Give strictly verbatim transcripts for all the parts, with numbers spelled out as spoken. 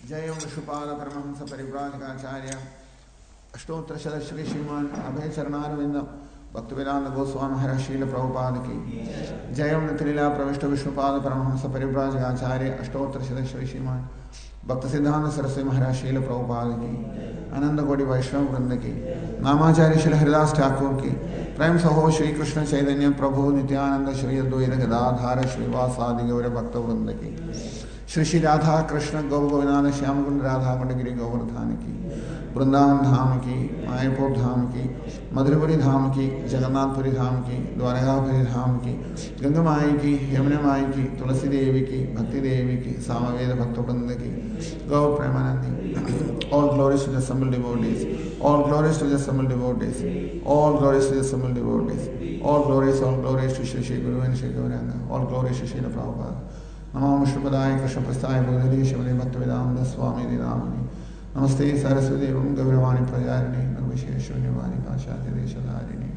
जयं विष्णुपाद परमहंस परिव्राजकाचार्य अष्टोत्तर शत श्री श्रीमान अभय चरणारविंद भक्तवेदांत गोस्वामी महाराज शील प्रभुपाद की जयं नितिलीला प्रविष्ट विष्णुपाद परमहंस परिव्राजकाचार्य अष्टोत्तर शत श्री श्रीमान भक्त सिद्धांत सरस्वती महाराज शील प्रभुपाद की आनंद कोटि वैष्णव वृंद की नामाचार्य श्री हरिदास ठाकुर की प्रेम सहो श्री कृष्ण चैतन्य प्रभु नित्यानंद श्री अद्वैत गदाधार श्रीवासादि गौर भक्त वृंद की श्री श्री राधा कृष्ण गौ गोविंद श्याम कुंड राधा कुंडगिरी गोवर्धन की वृंदावन धाम की मायापुर धाम की मधुरपुरी धाम की जगन्नाथपुरी धाम की द्वारकापुरी धाम की गंगा माई की यमुना माई की तुलसी देवी की भक्ति देवी की सामवेद भक्त वृंद की गौ Premanandi all glories to the assembled devotees all glories to the assembled devotees all glories to the assembled devotees all glories all glories to Shri Shri Guru and Shri Gauranga all glories to Shri Prabhupada नमो विष्णुपदाय कृष्णप्रस्थाय भूधरी श्रीमते भक्तिवेदांत स्वामी नामिने नमस्ते सरस्वती एवं गौरवाणी प्रचारिणे निर्विशेष शून्यवाणी पाश्चात्य देशधारिणे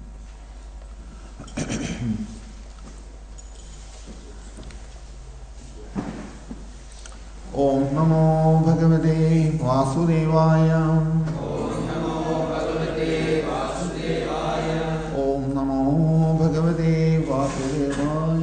ओम नमो भगवते वासुदेवाय ओम नमो भगवते वासुदेवाय ओम नमो भगवते वासुदेवाय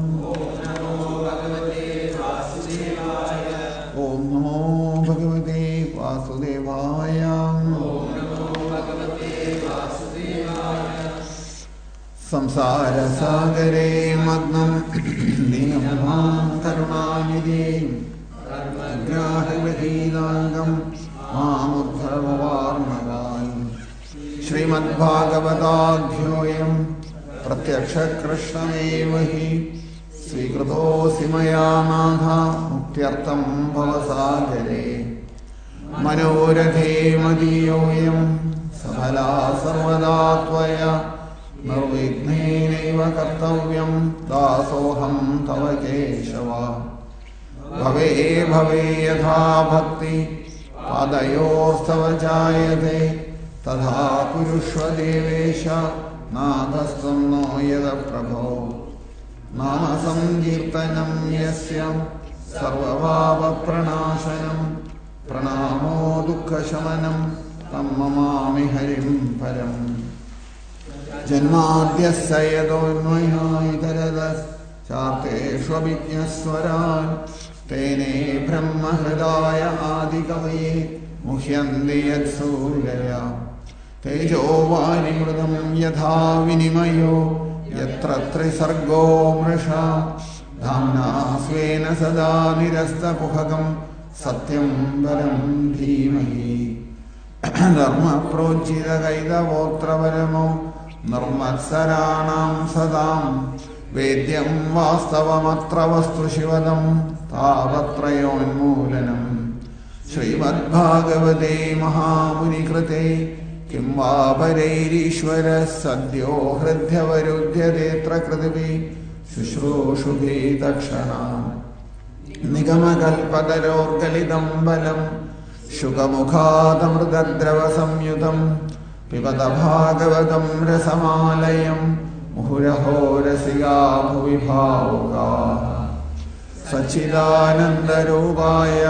ओम नमो भगवते वासुदेवाय ओम नमो भगवते वासुदेवाय संसार सागरे मग्नं लीयमां करुणानिधे कर्मग्राहविहीनांगं मामुद्धरवार्णवाय श्रीमद्भागवताध्योऽयं प्रत्यक्षकृष्णमेव हि स्वीकृतोऽसि मया नाथ मुक्त्यर्थं भवसागरे मनोरथे मदीयोऽयं सफला सर्वदा त्वया निर्विघ्नेनैव कर्तव्यं दासोऽहं तव केशव भवे भवे यथा भक्ति पादयोस्तव जायते तथा कुरुष्व देवेश नाथस्त्वं नो यद प्रभो नाम संकीर्तनं यस्य सर्वभावप्रणाशनं प्रणामो दुःखशमनं तं नमामि हरिं परम् जन्माद्यस्य यतोऽन्वयामितरतश्चार्तेष्वभिज्ञस्वरान् तेने ब्रह्महृदाय आदिकवये मुह्यन्ति यत्सूरया तेजो वारिमृदं यथा विनिमयो यत्र त्रिसर्गो मृषा धाम्ना स्वेन सदा निरस्तकुहकं सत्यं परं धीमहि धर्मप्रोज्झितकैतवोत्रपरमो निर्मत्सराणां सदां वेद्यं वास्तवमत्र वस्तु शिवदं तावत्रयोन्मूलनं श्रीमद्भागवते महामुनिकृते किं वा परैरीश्वरः सद्यो हृद्यवरुध्यतेऽत्र कृतिभिः शुश्रूषुभिः तत्क्षणात् निगमकल्पतरोर्गलितं बलं शुकमुखादमृतद्रवसंयुतं पिबत भागवतं रसमालयं मुहुरहो रसिका भुवि भावुकाः सच्चिदानन्दरूपाय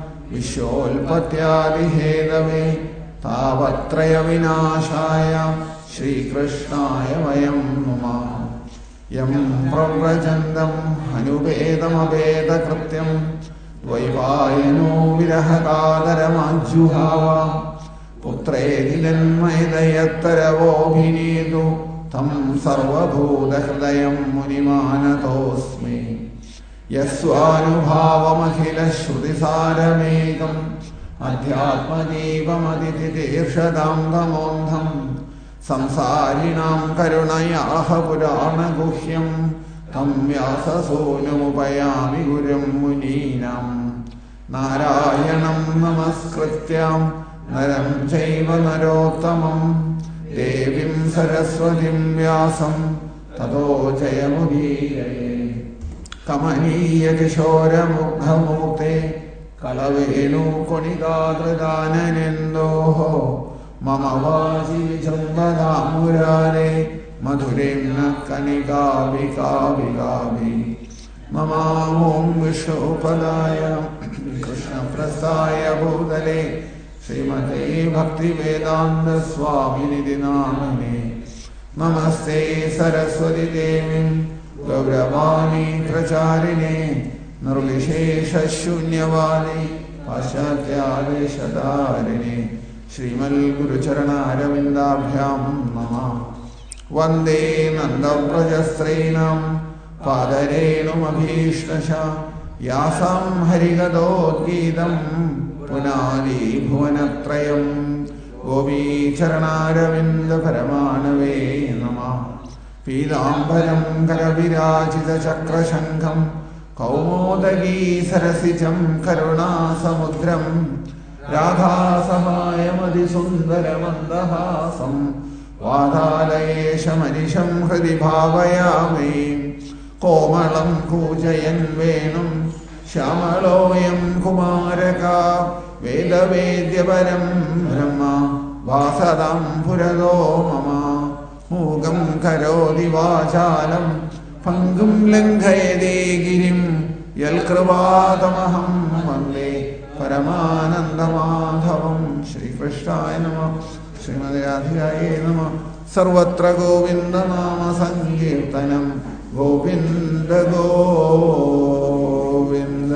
विश्वोत्पत्त्यादिहेतवे तावत्रयविनाशाय श्रीकृष्णाय वयं नुमः यं प्रव्रजन्तं हनुपेदमपेदकृत्यं द्वैपायनो विरहकातरमाज्जुहाव पुत्रेति जन्मयदयत्तरवोऽभिनेतु तं सर्वभूतहृदयं मुनिमानतोऽस्मि यस्वानुभावमखिलश्रुतिसारमेकम् अध्यात्मदीपमदितितीर्षदां तमोन्धं संसारिणां करुणयाः पुराणगुह्यं तं व्याससूनुमुपयामि गुरुं मुनीनां नारायणं नमस्कृत्य नरं चैव नरोत्तमं देवीं सरस्वतीं व्यासं ततो जयमुदीरये कमनीयकिशोरमुग्धमूर्ते कलवेणुकोणिकाकृदाननेन्दोः मम वाचि विजम्बधामुरारे मधुरें न कनिकाभिकाभिकाभि मम ॐ विष्णुपदाय कृष्णप्रसादाय व्यासाय भूतले श्रीमते भक्तिवेदान्त स्वामिनिधि नामिने नमस्ते सरस्वती देवी गौरवाणी प्रचारिणे निर्विशेषशून्यवादी पाश्चात्यादेशधारिणे श्रीमद्गुरुचरणारविन्दाभ्यां नमः। वन्दे नन्दव्रजस्त्रीणां पादरेणुमभीष्टशः यासां हरिगदोद्गीतं पुनादि भुवनत्रयं गोपीचरणारविन्दपरमाणवे नमः। पीताम्बरं करविराजितचक्रशङ्खं कौमोदगी सरसिजं करुणासमुद्रं राधासहायमधिसुन्दरमन्दहासं वातालयेशमनिशं हृदि भावयामि। कोमलं कूजयन् वेणुं श्यामलोऽयं कुमारका वेदवेद्यपरं ब्रह्म वासदां पुरदो मम। मूगं करोति वाचालं पङ्गुं लङ्घयते गिरिं यत्कृपातमहं वन्दे परमानन्दमाधवं। श्रीकृष्णाय नमः। श्रीमते राधिकायै नमः। सर्वत्र गोविन्दनाम संकीर्तनं Govind Govind.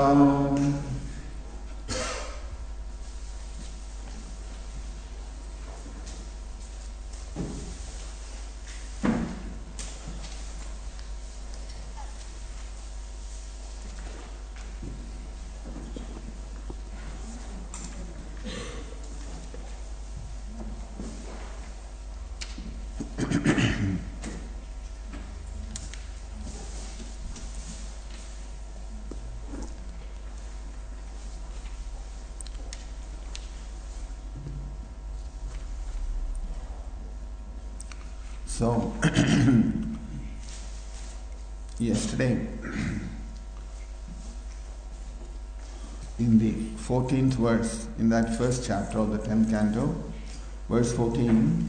So, yesterday, in the fourteenth verse, in that first chapter of the tenth canto, verse fourteen,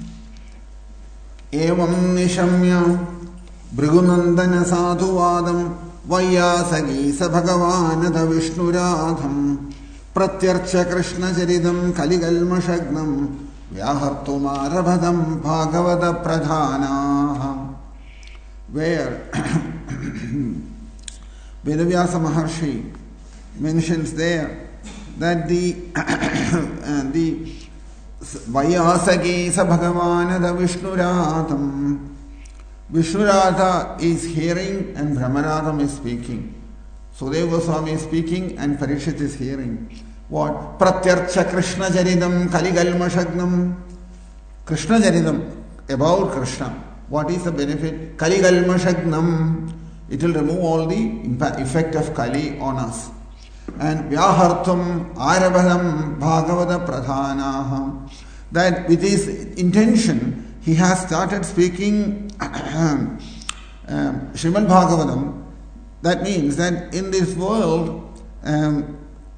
Evam nishamya bhrigunandana sadhuvadam vayyasagisa bhagavanada vishnuradham pratyarcha krishna charidam kaligalmashagnam Vyahartumarabhadam Bhagavata Pradhana, where Vedavyasa Maharshi mentions there that the the Vayasagesa Bhagavanada Vishnuradham, Vishnuradha is hearing and Brahmaradham is speaking. Sudeva Goswami is speaking and Parikshit is hearing. What? Pratyarcha Krishna Jaridam Kaligalmashagnam. Krishna Jaridam, about Krishna. What is the benefit? Kaligalmashagnam. It will remove all the impact, effect of Kali on us. And Vyahartum Arabhadam Bhagavata Pradhanaha. That with his intention, he has started speaking um, Srimad Bhagavatam. That means that in this world, um,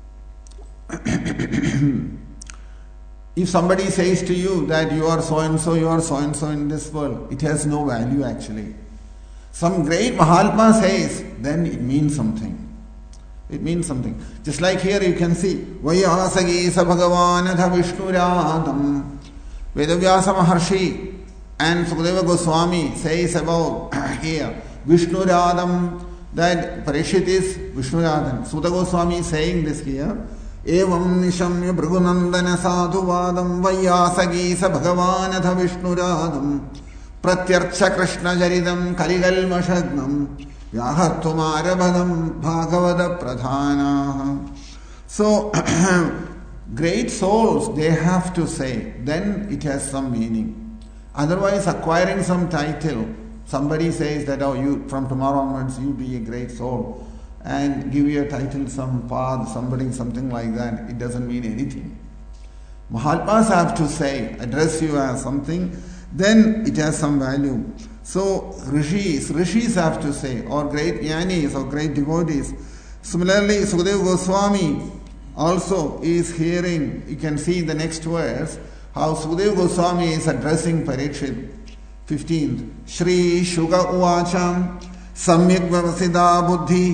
if somebody says to you that you are so and so, you are so and so in this world, it has no value actually. Some great Mahatma says, then it means something. It means something. Just like here you can see, Vayasagisa Bhagavanatha Vishnuradham. Vedavyasa Maharshi and Sukadeva Goswami says about here, Vishnuradham, that Parikshit is Vishnuradhan. Sutta Goswami is saying this here. Evam nishamya bhrigunandana sadhuvadam vayyasagisa bhagavanatha vishnuradham pratyarcha krishna jaridam kaligalmashagnam vyahartumarabhadam bhagavata pradhana. So, great souls, they have to say, then it has some meaning. Otherwise, acquiring some title, somebody says that, oh, you from tomorrow onwards, you be a great soul. And give you a title, some path, somebody, something like that. It doesn't mean anything. Mahatmas have to say, address you as something, then it has some value. So rishis, rishis have to say, or great jnanis or great devotees. Similarly, Sukadeva Goswami also is hearing, you can see in the next verse, how Sukadeva Goswami is addressing Parikshit. fifteenth. Shri Shuga Uvacham Samyak Vavasida Buddhi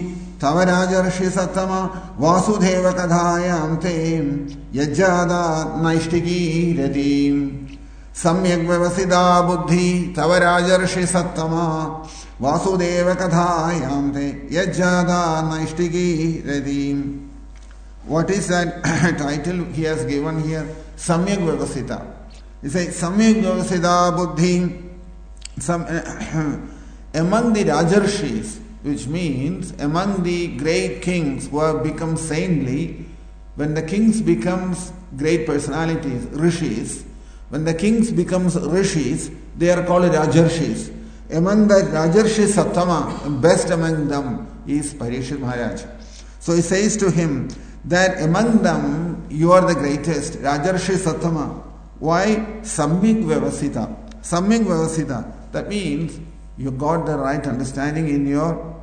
Tava Rajarshi Sattama Vasudeva Kadhayam Te Yajjada Naishtiki Radim Samyak Vyavasida Buddhi Tava Rajarshi Sattama Vasudeva Kadhayam Te Yajjada Naishtiki Radim. What is that title he has given here? Samyak Vyavasita. He says Samyak Vyavasida Buddhi. Some, among the Rajarshis, which means among the great kings who have become saintly, when the kings becomes great personalities, rishis, when the kings becomes rishis, they are called Rajarshis. Among the Rajarshi Sattama, best among them is Parikshit Maharaj. So he says to him that among them you are the greatest, Rajarshi Sattama. Why? Samyak Vyavasita. Samyak Vyavasita. That means you got the right understanding in your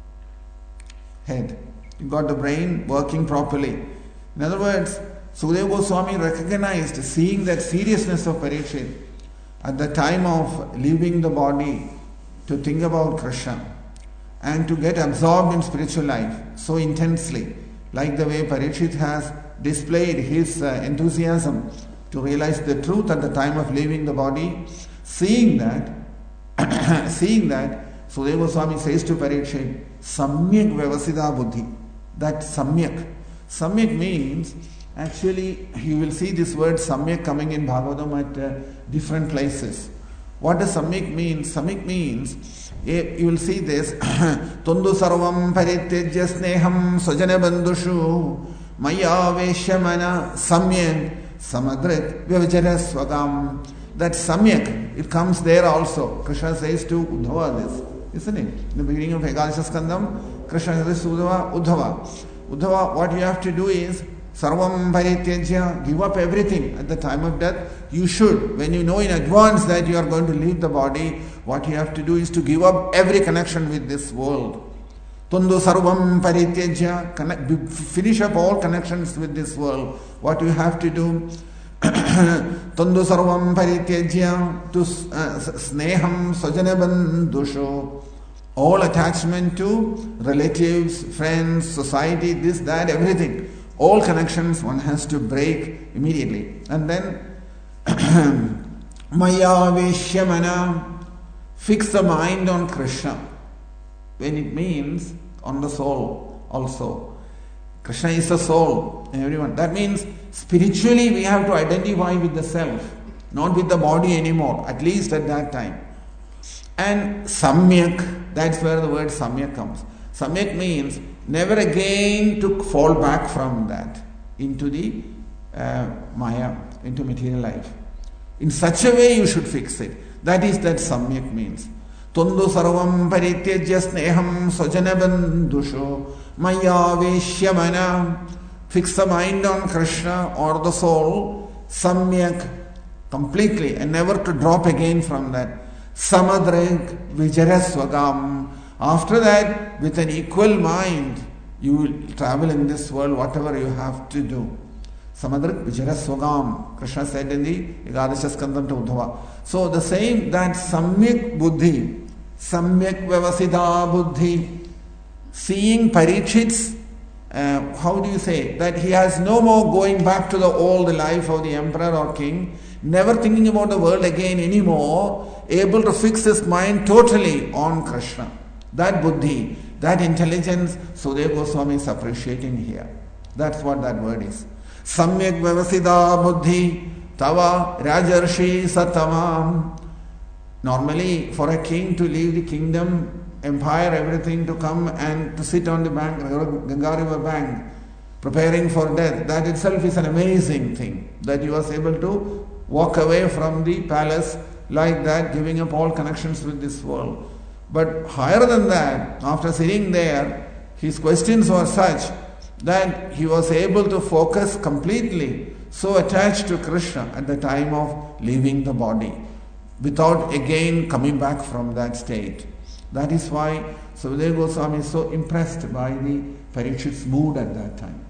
head. You got the brain working properly. In other words, Sukadeva Goswami recognized, seeing that seriousness of Parikshit at the time of leaving the body to think about Krishna and to get absorbed in spiritual life so intensely, like the way Parikshit has displayed his uh, enthusiasm to realize the truth at the time of leaving the body. Seeing that, seeing that, Sukadeva Goswami says to Parikshit, Samyak Vyavasida Buddhi. That Samyak. Samyak means, actually, you will see this word Samyak coming in Bhagavatam at uh, different places. What does Samyak mean? Samyak means, you will see this, Tundu Sarvam Parityajya Sneham Swajana Bandhushu Maya Veshamana Samyak Samadrit Vyavachara Swagam. That Samyak, it comes there also. Krishna says to Uddhava this, isn't it? In the beginning of Ekadasha Skandam, Krishna says to Uddhava, Uddhava, Uddhava, what you have to do is, Sarvam Parityajya, give up everything at the time of death. You should, when you know in advance that you are going to leave the body, what you have to do is to give up every connection with this world. Tundu Sarvam Parityajya, finish up all connections with this world. What you have to do, Tundu Sarvam Parityajya to Sneham Swajana Bandhusho. All attachment to relatives, friends, society, this, that, everything. All connections one has to break immediately. And then Maya Veshyamana, fix the mind on Krishna. When it means on the soul also. Krishna is the soul in everyone. That means spiritually we have to identify with the self, not with the body anymore, at least at that time. And Samyak, that's where the word Samyak comes. Samyak means never again to fall back from that into the uh, Maya, into material life. In such a way you should fix it. That is that Samyak means. Tundu Sarvam Parityajya Sneham Swajana Bandhusho Maya Veshyamana. Fix the mind on Krishna or the soul, Samyak, completely, and never to drop again from that. Samadrik Vijaraswagam. After that, with an equal mind, you will travel in this world, whatever you have to do. Samadrik Vijaraswagam, Krishna said in the Ekadasha Skandam to Uddhava. So the same, that Samyak Buddhi, Samyak Vyavasida Buddhi, seeing Parikshit's, uh, how do you say, that he has no more going back to the old life of the emperor or king, never thinking about the world again anymore, able to fix his mind totally on Krishna. That buddhi, that intelligence, Sukadeva Goswami is appreciating here. That's what that word is. Samyak Vyavasida Buddhi Tava Rajarshi Satamam. Normally, for a king to leave the kingdom, empire, everything, to come and to sit on the bank, Ganga river bank, preparing for death, that itself is an amazing thing. That he was able to walk away from the palace like that, giving up all connections with this world. But higher than that, after sitting there, his questions were such that he was able to focus completely, so attached to Krishna at the time of leaving the body, without again coming back from that state. That is why Sukadeva Goswami is so impressed by the Parikshit's mood at that time.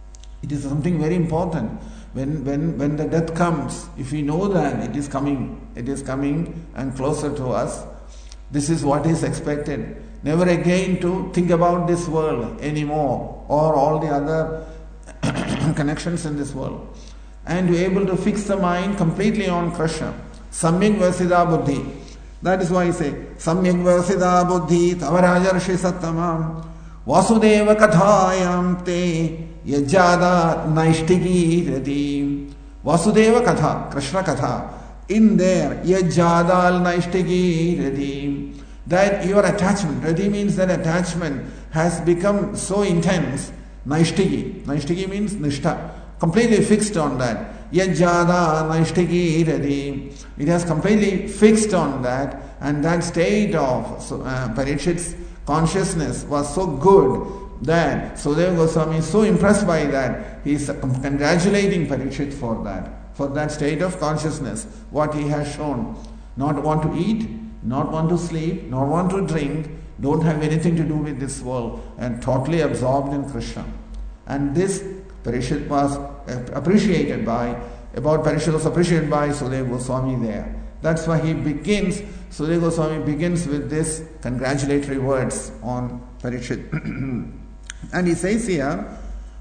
It is something very important. When, when, when the death comes, if we know that it is coming, it is coming and closer to us, this is what is expected. never again to think about this world anymore or all the other connections in this world, and to be able to fix the mind completely on Krishna. Samyak Vyavasita Buddhi. That is why I say Samyak Vyavasita Buddhi Tavarajarshi Sattamam Vasudeva Kathayam Te Yajada Naishtiki Rati. Vasudeva Katha, Krishna Katha. In there, Yajadal Naishtiki Rati. That your attachment, Rati means that attachment has become so intense. Naishtiki. Naishtiki means Nishtha. Completely fixed on that. Yajada Naishtiki Rati. It has completely fixed on that, and that state of so, uh, Parikshit's consciousness was so good that Sudeva Goswami is so impressed by that, he is congratulating Parikshit for that, for that state of consciousness, what he has shown. Not want to eat, not want to sleep, not want to drink, don't have anything to do with this world, and totally absorbed in Krishna. And this Parikshit was appreciated by, about Parikshit was appreciated by Sudeva Goswami there. That's why he begins, Sudeva Goswami begins with this congratulatory words on Parikshit. And he says here,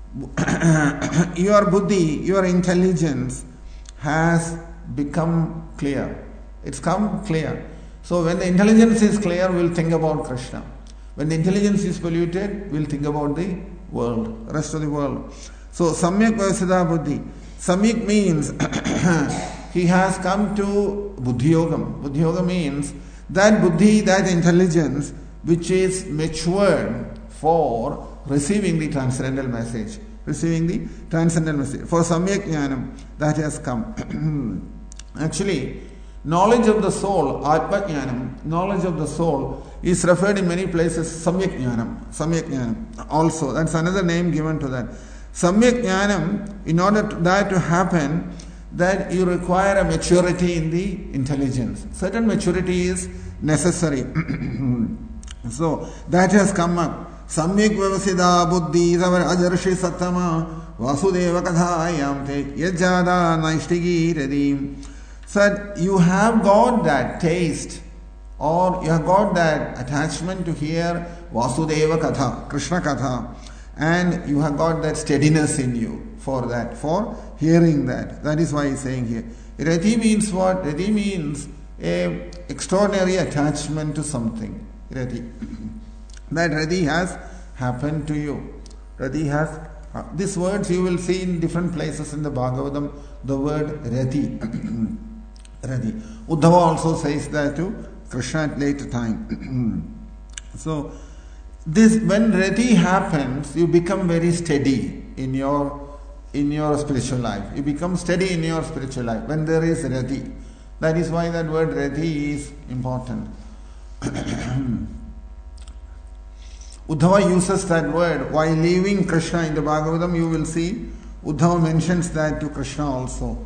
your buddhi, your intelligence has become clear. It's come clear. So when the intelligence is clear, we'll think about Krishna. When the intelligence is polluted, we'll think about the world, rest of the world. So Samyak Vyavasita Buddhi. Samyak means he has come to Buddhi Yogam. Buddhi Yoga means that buddhi, that intelligence which is matured for receiving the transcendental message. Receiving the transcendental message. For Samyak Jnanam, that has come. Actually, knowledge of the soul, Atma Jnanam, knowledge of the soul is referred in many places Samyak Jnanam. Samyak Jnanam also. That's another name given to that. Samyak Jnanam, in order to that to happen, that you require a maturity in the intelligence. Certain maturity is necessary. So that has come up. Samyak Vyavasita Buddhi Tavarajarshi Sattama Vasudeva Kathayam Te Yajada Naishtiki Rati. So you have got that taste, or you have got that attachment to hear Vasudeva Katha, Krishna Katha, and you have got that steadiness in you for that, for hearing that. That is why he is saying here. Rati means what? Rati means a extraordinary attachment to something. Rati. That Rati has happened to you. Rati has, uh, these words you will see in different places in the Bhagavatam, the word Rati. Rati. Uddhava also says that to Krishna at later time. So, this when Rati happens, you become very steady in your in your spiritual life. You become steady in your spiritual life when there is Rati. That is why that word Rati is important. Uddhava uses that word while leaving Krishna in the Bhagavatam. You will see Uddhava mentions that to Krishna also.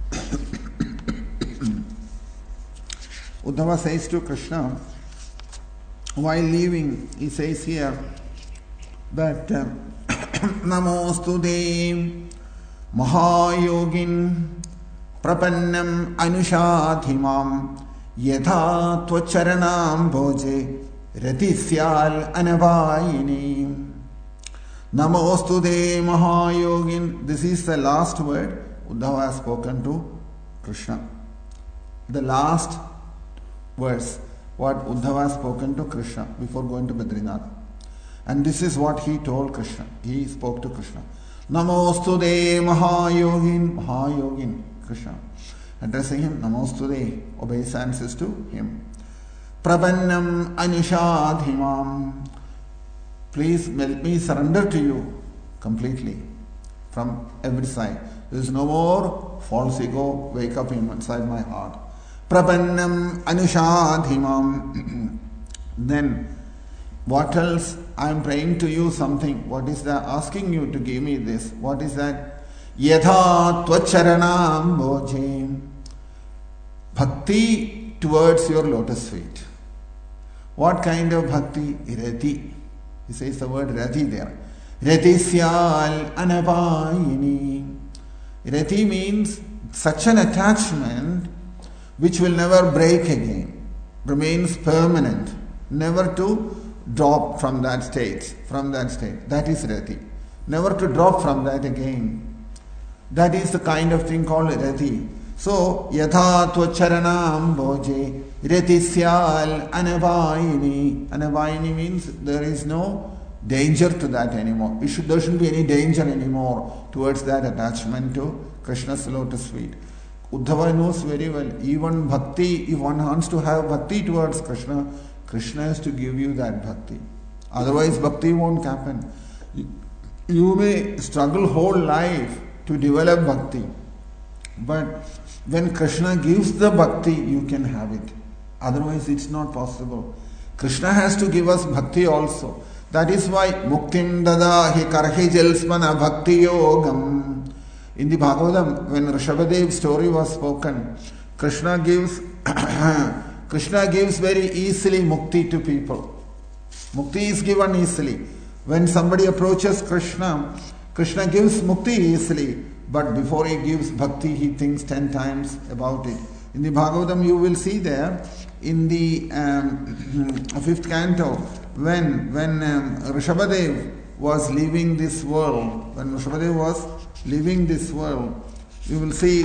Uddhava says to Krishna, while leaving, he says here that uh, Namostu De Mahayogin Prapannam Anushadhimam Yatha Tvacharanam Bhoje Ratisyal Anavayini. Namostu De Mahayogin. This is the last word Uddhava has spoken to Krishna. The last verse, what Uddhava has spoken to Krishna before going to Badrinath. And this is what he told Krishna. He spoke to Krishna. Namostu De Mahayogin. Mahayogin, Krishna. Addressing him, Namostu De, obeisances to him. Prabannam Anushadhimam. Please let me surrender to you completely from every side. There is no more false ego wake up inside my heart. Prabannam Anushadhimam. Then, what else? I am praying to you something. What is that? Asking you to give me this. What is that? Yatha Tvacharanam Bhoje. Bhakti towards your lotus feet. What kind of bhakti? Rati. He says the word Rati there. Ratisyal Anapayini. Rati means such an attachment which will never break again, remains permanent, never to drop from that state, from that state. That is rati. Never to drop from that again. That is the kind of thing called rati. So, yatha tvacharanam bhoje rati syal anavayini. Anavayini means there is no danger to that anymore. We should, there shouldn't be any danger anymore towards that attachment to Krishna's lotus feet. Uddhava knows very well, even bhakti, if one wants to have bhakti towards Krishna, Krishna has to give you that bhakti. Otherwise, bhakti won't happen. You may struggle whole life to develop bhakti, but when Krishna gives the bhakti, you can have it. Otherwise, it's not possible. Krishna has to give us bhakti also. That is why muktim dadahi karhi jalsmana bhakti yogam. In the Bhagavatam, when Rishabhadev's story was spoken, Krishna gives Krishna gives very easily mukti to people. Mukti is given easily. When somebody approaches Krishna, Krishna gives mukti easily, but before he gives bhakti, he thinks ten times about it. In the Bhagavatam, you will see there, in the um, fifth canto, when when um, Rishabhadev was leaving this world, when Rishabhadev was leaving this world, you will see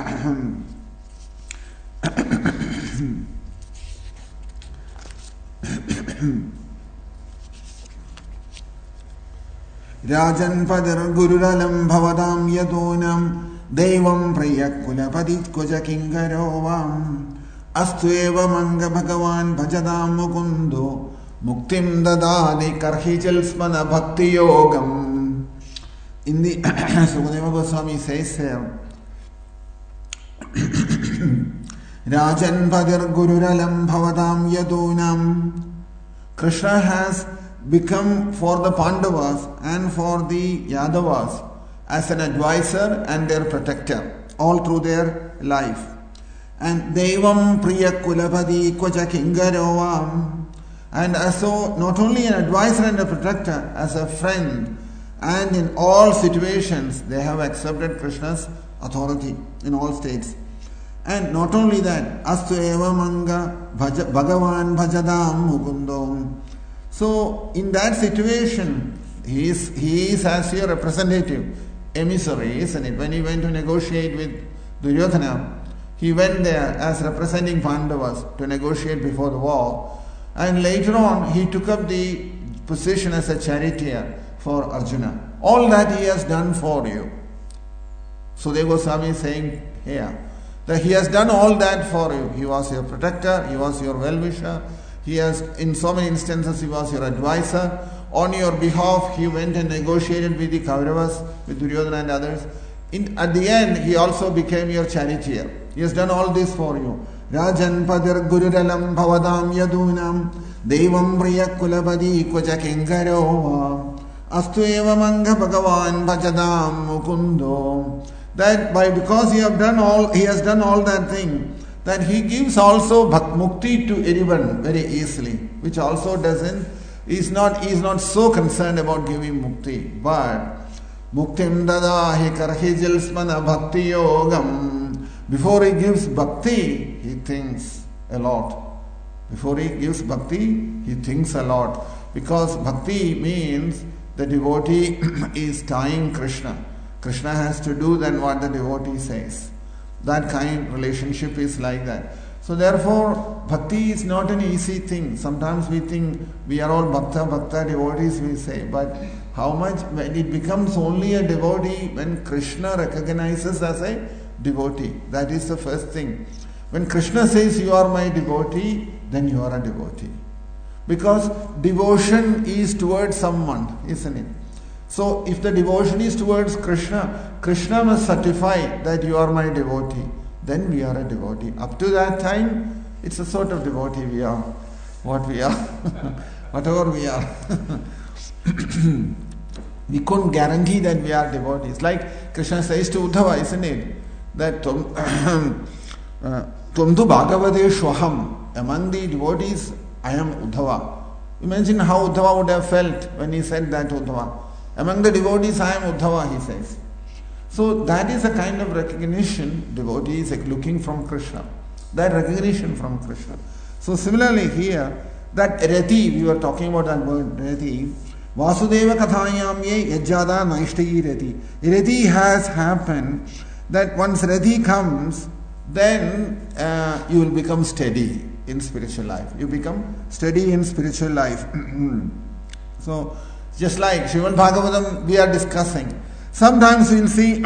Rajan Padar Gururalam Bhavadam Yadonam Devam Priya Kulapadit Koja Kingarovam Astueva Manga Bhagavan Bhajadam Mukundo Muktim Dadadi Karhijal Smana Bhakti Yogam. In the Sukadeva Goswami says here, Rajan Padar Gururalam Bhavadam Yadonam. Krishna has become for the Pandavas and for the Yadavas as an advisor and their protector all through their life. And Devam Priya Kulapadi Koja Kingarovam. And as so, not only an advisor and a protector, as a friend, and in all situations they have accepted Krishna's authority in all states. And not only that, Astu Eva Manga Bhagavan Bhajadam Mukundom. So, in that situation, he is, he is as your representative, emissary, isn't it? When he went to negotiate with Duryodhana, he went there as representing Pandavas to negotiate before the war. And later on, he took up the position as a charioteer for Arjuna. All that he has done for you. Sudeva Goswami is saying here that he has done all that for you. He was your protector, he was your well-wisher. He has, in so many instances, he was your advisor. On your behalf, he went and negotiated with the Kauravas, with Duryodhana and others. In, at the end, he also became your charioteer. He has done all this for you. Rajan Padir Gururalam Bhavadam Yadunam Devam Priya Kulabadi Koja Kingarova Astu Eva Manga Bhagavan Bhajadam Mukundo. That by because he have done all, he has done all that thing, that he gives also bhak mukti to anyone very easily, which also doesn't, is not, is not so concerned about giving mukti. But muktim dadahi karhijil smana bhakti yogam. Before he gives bhakti, he thinks a lot. Before he gives bhakti, he thinks a lot. Because bhakti means the devotee is tying Krishna. Krishna has to do then what the devotee says. That kind of relationship is like that. So therefore, bhakti is not an easy thing. Sometimes we think we are all bhakta, bhakta devotees, we say. But how much, when it becomes only a devotee when Krishna recognizes as a devotee. That is the first thing. When Krishna says you are my devotee, then you are a devotee. Because devotion is towards someone, isn't it? So if the devotion is towards Krishna, Krishna must certify that you are my devotee. Then we are a devotee. Up to that time, it's a sort of devotee we are. What we are. Whatever we are. We couldn't guarantee that we are devotees. Like Krishna says to Uddhava, isn't it? That Tum tu Bhagavate Shwaham. Among the devotees, I am Uddhava. Imagine how Uddhava would have felt when he said that to Uddhava. Among the devotees, I am Uddhava, he says. So that is a kind of recognition devotee is looking from Krishna. That recognition from Krishna. So similarly here, That rati, we were talking about that word rati. Vasudeva kathayam ye yajjada naishtayi rati. Rati has happened that once rati comes, then uh, you will become steady in spiritual life. You become steady in spiritual life. So, just like Srimad Bhagavatam we are discussing. Sometimes we will see,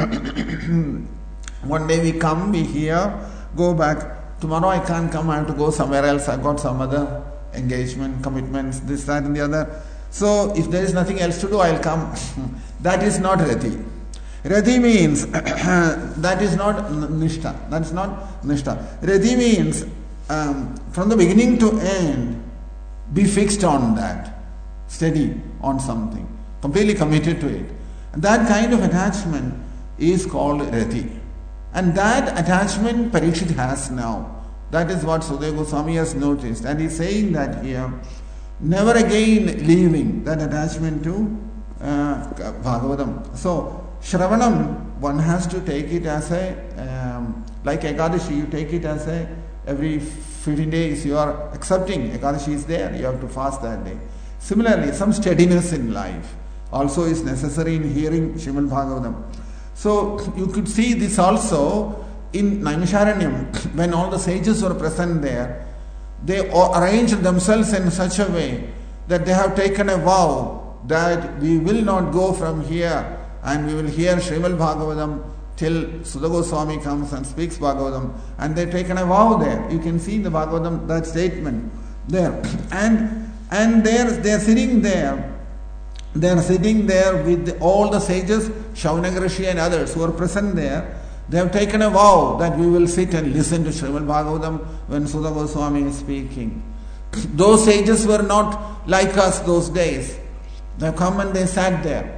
one day we come, we hear, go back. Tomorrow I can't come, I have to go somewhere else. I've got some other engagement, commitments, this, that and the other. So, if there is nothing else to do, I'll come. That is not rati. Rati means, that is not nishtha. That's not nishtha. Rati means, um, from the beginning to end, be fixed on that. Steady on something. Completely committed to it. That kind of attachment is called rati. And that attachment Parikshit has now. That is what Sukadeva Goswami has noticed. And he is saying that here, never again leaving that attachment to uh, Bhagavatam. So, Shravanam, one has to take it as a, um, like Ekadashi, you take it as a, every fifteen days you are accepting, Ekadashi is there, you have to fast that day. Similarly, some steadiness in life also is necessary in hearing Srimad Bhagavatam. So, you could see this also in Naimisharanyam, when all the sages were present there, they arranged themselves in such a way that they have taken a vow that we will not go from here and we will hear Srimad Bhagavatam till Sukadeva Goswami comes and speaks Bhagavatam. And they've taken a vow there. You can see in the Bhagavatam that statement there. And and they're, they're sitting there. They're sitting there with all the sages, Shaunaka Rishi and others who are present there. They have taken a vow that we will sit and listen to Srimad Bhagavatam when Sukadeva Goswami is speaking. Those sages were not like us those days. They have come and they sat there.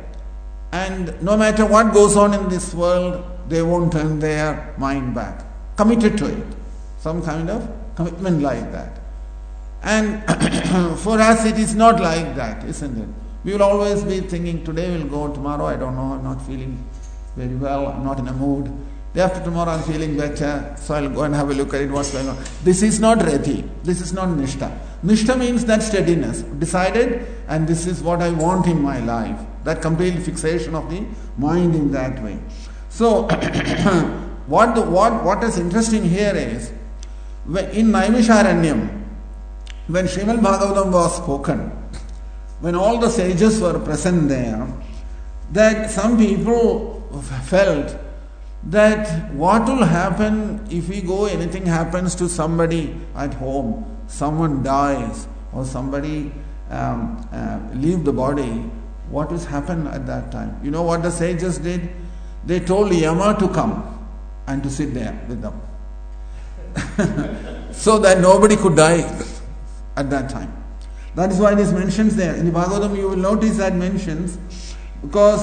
And no matter what goes on in this world, they won't turn their mind back. Committed to it. Some kind of commitment like that. And for us it is not like that, isn't it? We will always be thinking, today we'll go, tomorrow I don't know, I'm not feeling very well, I'm not in a mood. Day after tomorrow I'm feeling better, so I'll go and have a look at it, what's going on. This is not rati, this is not nishtha. Nishtha means that steadiness, decided, and this is what I want in my life. That complete fixation of the mind in that way. So, what, the, what, what is interesting here is, in Naimisharanyam, when Srimad Bhagavatam was spoken, when all the sages were present there, that some people felt that what will happen if we go, anything happens to somebody at home, someone dies or somebody um, uh, leave the body, what will happen at that time? You know what the sages did? They told Yama to come and to sit there with them. So that nobody could die at that time. That is why this mentions there. In the Bhagavatam you will notice that mentions, because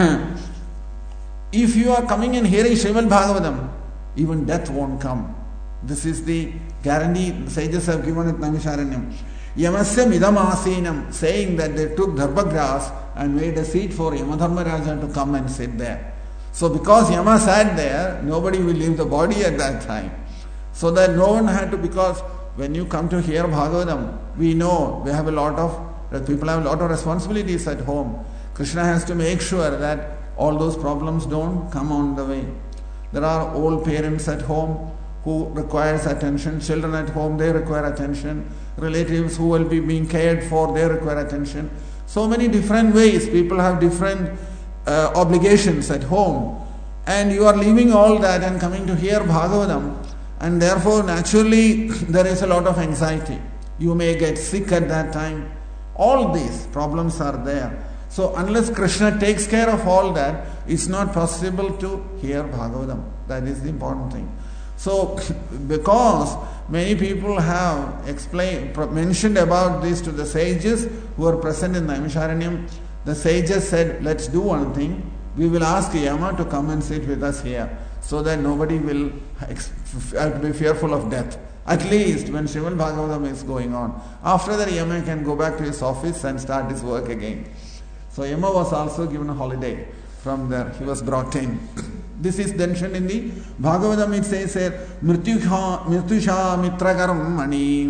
if you are coming and hearing Srimad Bhagavatam, even death won't come. This is the guarantee the sages have given at Naimisharanyam. Yamasya midam asinam, saying that they took dharma grass and made a seat for Yamadharmaraja to come and sit there. So because Yama sat there, nobody will leave the body at that time. So that no one had to, because when you come to hear Bhagavatam, we know we have a lot of, people have a lot of responsibilities at home. Krishna has to make sure that all those problems don't come on the way. There are old parents at home who requires attention, children at home, they require attention, relatives who will be being cared for, they require attention. So many different ways, people have different uh, obligations at home. And you are leaving all that and coming to hear Bhagavatam, and therefore naturally there is a lot of anxiety. You may get sick at that time. All these problems are there. So unless Krishna takes care of all that, it's not possible to hear Bhagavatam. That is the important thing. So because many people have explained, mentioned about this to the sages who are present in Naimisharanyam, the sages said, let's do one thing. We will ask Yama to come and sit with us here, so that nobody will have to be fearful of death. At least when Srimad Bhagavatam is going on. After that, Yama can go back to his office and start his work again. So Yama was also given a holiday from there. He was brought in. This is mentioned in the Bhagavatam. It says here, Mrityusha Mitragaram Mani.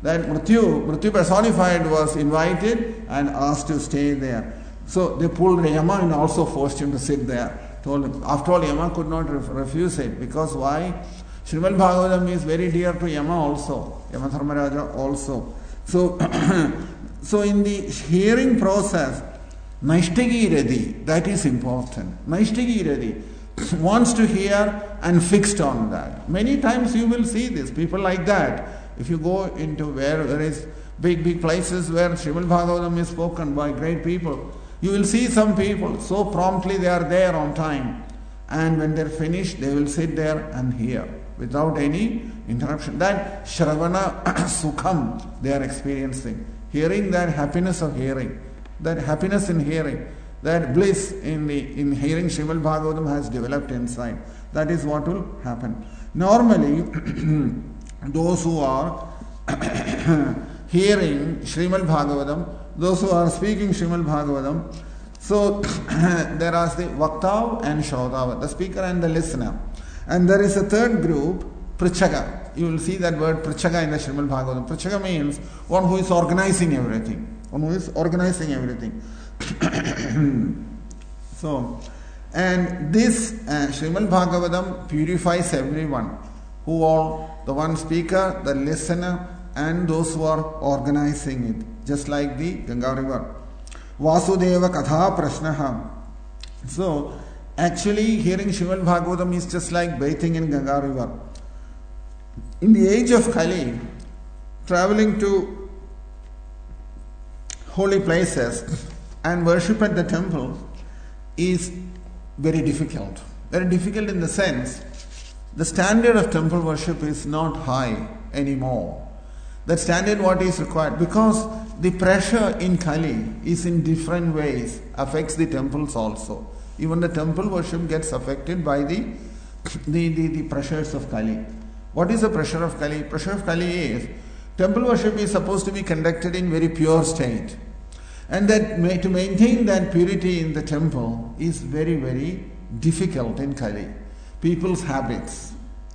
that Mrityu, Mrityu personified was invited and asked to stay there. So they pulled Yama and also forced him to sit there. Told him, after all, Yama could not ref- refuse it, because why? Srimad Bhagavatam is very dear to Yama also, Yama Dharmaraja also. So, so in the hearing process, Naishtagi Radi, that is important. Naishtagi Radi wants to hear and fixed on that. Many times you will see this, people like that. If you go into where there is big, big places where Srimad Bhagavatam is spoken by great people, you will see some people, so promptly they are there on time. And when they're finished, they will sit there and hear without any interruption. That Shravana Sukham they are experiencing. Hearing, that happiness of hearing. That happiness in hearing. That bliss in the in hearing Srimad Bhagavatam has developed inside. That is what will happen. Normally, those who are hearing Srimad Bhagavatam, those who are speaking Srimad Bhagavatam, so there are the Vaktav and Shodava, the speaker and the listener. And there is a third group, Prichaga. You will see that word Prichaga in the Srimad Bhagavatam. Prichaga means one who is organizing everything. One who is organizing everything. So, and this uh, Srimad Bhagavatam purifies everyone, who all, the one speaker, the listener, and those who are organizing it, just like the Ganga river. Vasudeva Katha Prashnaha. So, actually hearing Srimad Bhagavatam is just like bathing in Ganga river. In the age of Kali, traveling to holy places and worship at the temple is very difficult. Very difficult in the sense, the standard of temple worship is not high anymore. That standard what is required, because the pressure in Kali is in different ways, affects the temples also. Even the temple worship gets affected by the, the, the, the pressures of Kali. What is the pressure of Kali? Pressure of Kali is, temple worship is supposed to be conducted in very pure state. And that may, to maintain that purity in the temple is very, very difficult in Kali. People's habits.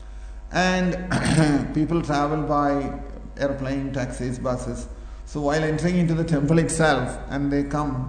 And people travel by airplane, taxis, buses. So while entering into the temple itself, and they come,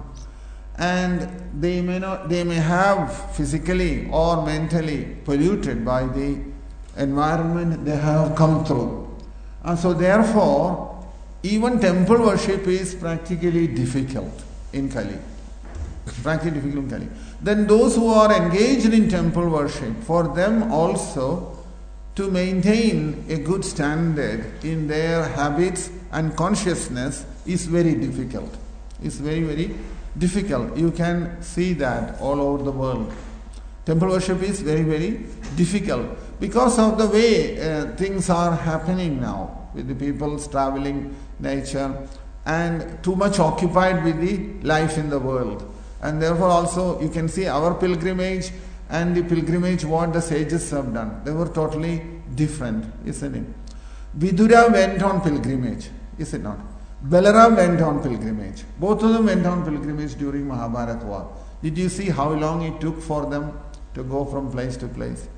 and they may not, they may have physically or mentally polluted by the environment they have come through. And so therefore, even temple worship is practically difficult in Kali. Practically difficult in Kali. Then those who are engaged in temple worship, for them also to maintain a good standard in their habits and consciousness is very difficult. It's very, very difficult. You can see that all over the world. Temple worship is very, very difficult because of the way uh, things are happening now, with the people's traveling nature and too much occupied with the life in the world. And therefore also you can see our pilgrimage and the pilgrimage what the sages have done. They were totally different, isn't it? Vidura went on pilgrimage, is it not? Balaram went on pilgrimage. Both of them went on pilgrimage during Mahabharata war. Did you see how long it took for them to go from place to place?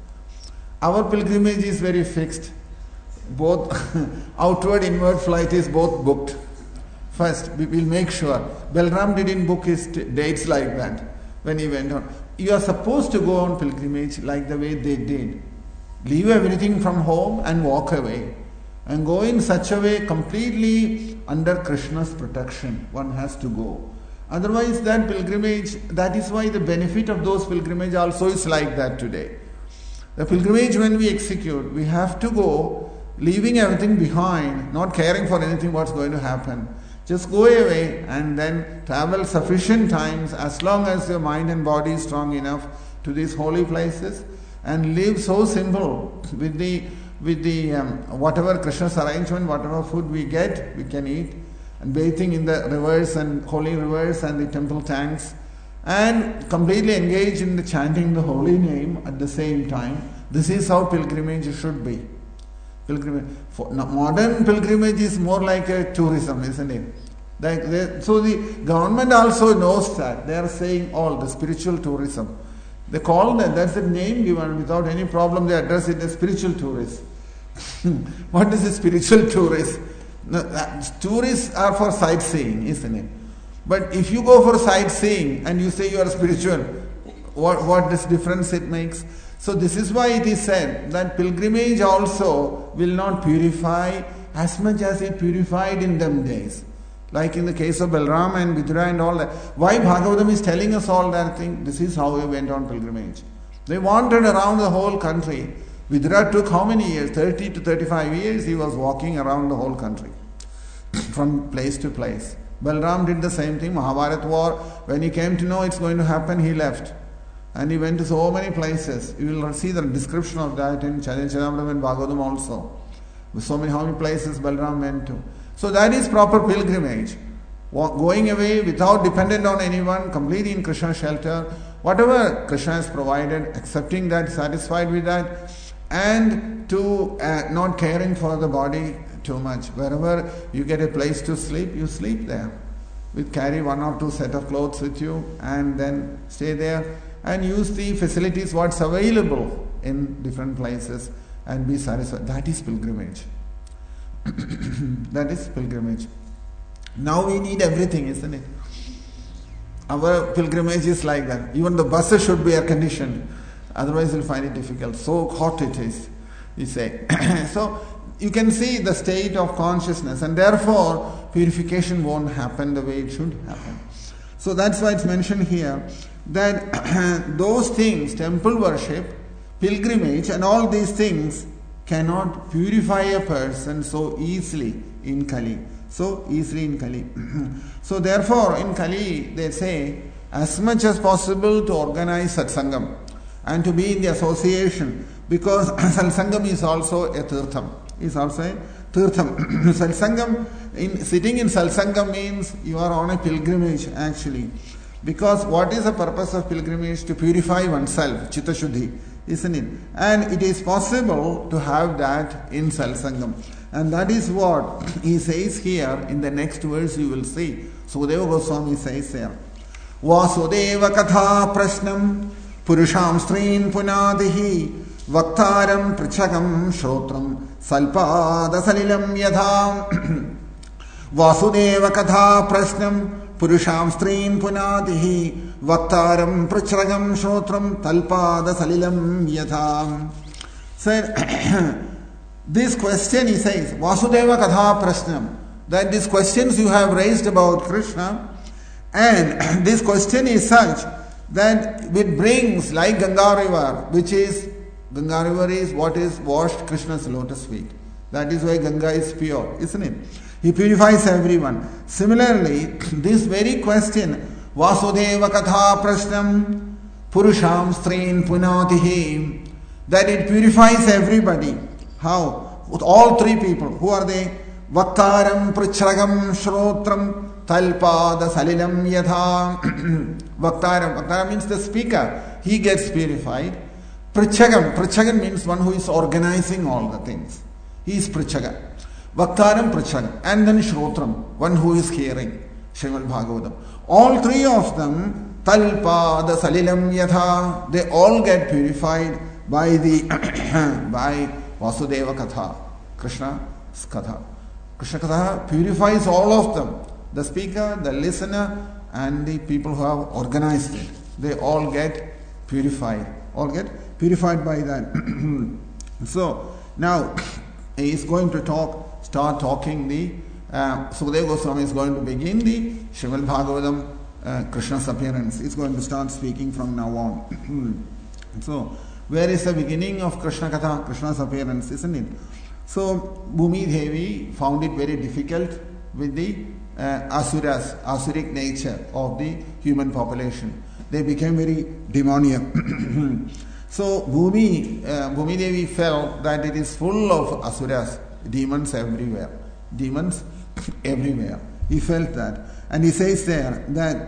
Our pilgrimage is very fixed. Both outward, inward flight is both booked. First, we will make sure. Balaram didn't book his t- dates like that when he went on. You are supposed to go on pilgrimage like the way they did. Leave everything from home and walk away. And go in such a way completely under Krishna's protection. One has to go. Otherwise that pilgrimage, that is why the benefit of those pilgrimage also is like that today. The pilgrimage when we execute, we have to go leaving everything behind, not caring for anything what's going to happen. Just go away and then travel sufficient times as long as your mind and body is strong enough to these holy places and live so simple with the with the um, whatever Krishna's arrangement, whatever food we get, we can eat, and bathing in the rivers and holy rivers and the temple tanks, and completely engage in the chanting the holy name at the same time. This is how pilgrimage should be. Pilgrimage. For, now, modern pilgrimage is more like a tourism, isn't it? Like they, so the government also knows that. They are saying all the spiritual tourism. They call that, that's the name given without any problem. They address it as spiritual tourist. What is a spiritual tourist? No, tourists are for sightseeing, isn't it? But if you go for sightseeing and you say you are spiritual, what, what this difference it makes? So this is why it is said that pilgrimage also will not purify as much as it purified in them days. Like in the case of Balram and Vidura and all that. Why Bhagavatam is telling us all that thing? This is how we went on pilgrimage. They wandered around the whole country. Vidura took how many years? thirty to thirty-five years he was walking around the whole country. From place to place. Balram did the same thing. Mahabharat war, when he came to know it's going to happen, he left. And he went to so many places. You will see the description of that in Charitamrita and Bhagavatam also. With so many, how many places Balram went to. So that is proper pilgrimage. Going away without dependent on anyone, completely in Krishna's shelter. Whatever Krishna has provided, accepting that, satisfied with that, and to uh, not caring for the body too much. Wherever you get a place to sleep, you sleep there. You carry one or two set of clothes with you and then stay there and use the facilities what's available in different places and be satisfied. That is pilgrimage. That is pilgrimage. Now we need everything, isn't it? Our pilgrimage is like that. Even the buses should be air conditioned. Otherwise you'll find it difficult. So hot it is, we say. So you can see the state of consciousness, and therefore purification won't happen the way it should happen. So that's why it's mentioned here that those things, temple worship, pilgrimage and all these things cannot purify a person so easily in Kali. So easily in Kali. So therefore in Kali they say as much as possible to organize satsangam and to be in the association, because satsangam is also a tirtham. Is also a tirtham. Satsangam, in, sitting in satsangam means you are on a pilgrimage actually. Because what is the purpose of pilgrimage? To purify oneself, chitta shuddhi, isn't it? And it is possible to have that in satsangam. And that is what he says here in the next verse you will see. Sukadeva Goswami says there. Vasudeva katha prashnam purusham strin punadihi vaktaram prichakam shrotram salpada salilam yadham. Vasudeva katha prashnam purusham strin punadihi vaktaram prichakam shrotram talpada salilam yadham. Said this question, he says, Vasudeva Katha Prashnam, that these questions you have raised about Krishna, and this question is such that it brings, like Ganga river, which is, Ganga river is what is washed Krishna's lotus feet. That is why Ganga is pure, isn't it? He purifies everyone. Similarly, this very question, Vasudeva Katha Prashnam, Purusham Strin Punatihi, that it purifies everybody. How? With all three people. Who are they? Vaktaram, Prichragam, Shrotram, Talpada, Salilam, Yadha. Vaktaram. Vaktaram means the speaker. He gets purified. Prichagam. Prichagam means one who is organizing all the things. He is Prichaga. Vaktaram, Prichagam. And then Shrotram, one who is hearing. Srimad Bhagavatam. All three of them, Talpada, Salilam, Yadha, they all get purified by the by Vasudeva Katha, Krishna's Katha. Krishna Katha purifies all of them. The speaker, the listener, and the people who have organized it. They all get purified. All get purified by that. So, now, he is going to talk, start talking the, uh, Sukadeva Goswami is going to begin the Srimad Bhagavatam, uh, Krishna's appearance. He is going to start speaking from now on. So, where is the beginning of Krishna Katha, Krishna's appearance, isn't it? So, Bhumi Devi found it very difficult with the uh, asuras, asuric nature of the human population. They became very demoniac. So, Bhumi, uh, Bhumi Devi felt that it is full of asuras, demons everywhere. Demons everywhere. He felt that. And he says there that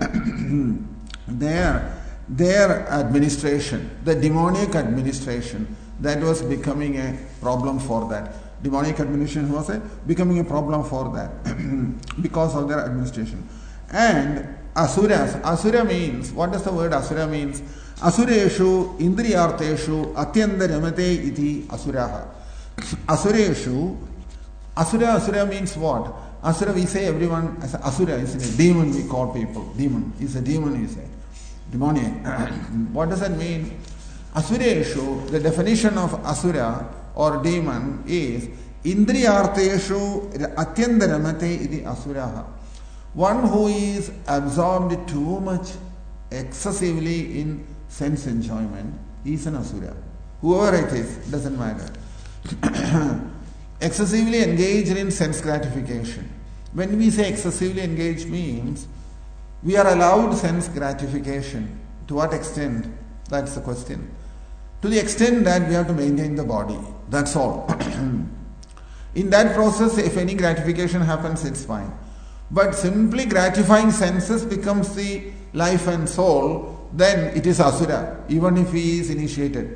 there, their administration, the demoniac administration, that was becoming a problem for that. Demonic administration was a, becoming a problem for that because of their administration. And asuras, asura means, what does the word asura means? Asureshu indriyarteshu atyanta ramate iti asuraha. Asureshu, Asura, Asura means what? Asura, we say everyone as a Asura, is a demon we call people. Demon. Is a demon, we say. Demoniac. What does that mean? Asureshu, the definition of Asura or demon is Indriyarteshu Atyandramate iti Asuraha. One who is absorbed too much excessively in sense enjoyment is an Asura. Whoever it is, doesn't matter. Excessively engaged in sense gratification. When we say excessively engaged means we are allowed sense gratification. To what extent? That's the question. To the extent that we have to maintain the body. That's all. In that process, if any gratification happens, it's fine. But simply gratifying senses becomes the life and soul, then it is Asura, even if he is initiated.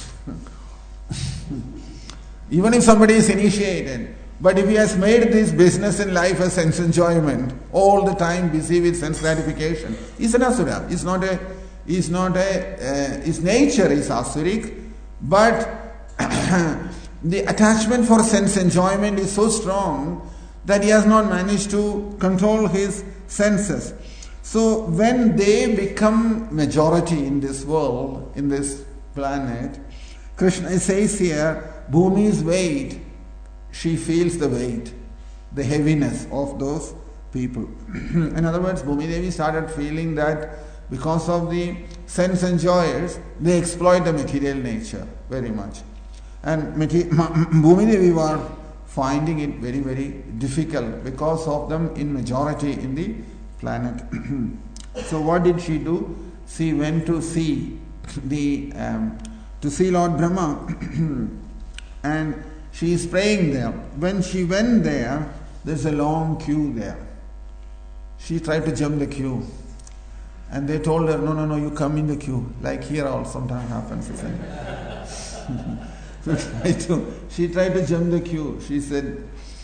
Even if somebody is initiated, but if he has made this business in life as sense enjoyment, all the time busy with sense gratification, he's an Asura. He's not a, he's not a, uh, his nature is Asuric, but the attachment for sense enjoyment is so strong that he has not managed to control his senses. So when they become majority in this world, in this planet, Krishna says here, Bhumi's weight, she feels the weight, the heaviness of those people. In other words, Bhumi Devi started feeling that because of the sense enjoyers, they exploit the material nature very much. And Bhumi Devi were finding it very, very difficult because of them in majority in the planet. So what did she do? She went to see the um, to see Lord Brahma and she is praying there. When she went there, there's a long queue there. She tried to jump the queue. And they told her, no, no, no, you come in the queue. Like here all sometimes happens. So tried to, she tried to jump the queue. She said,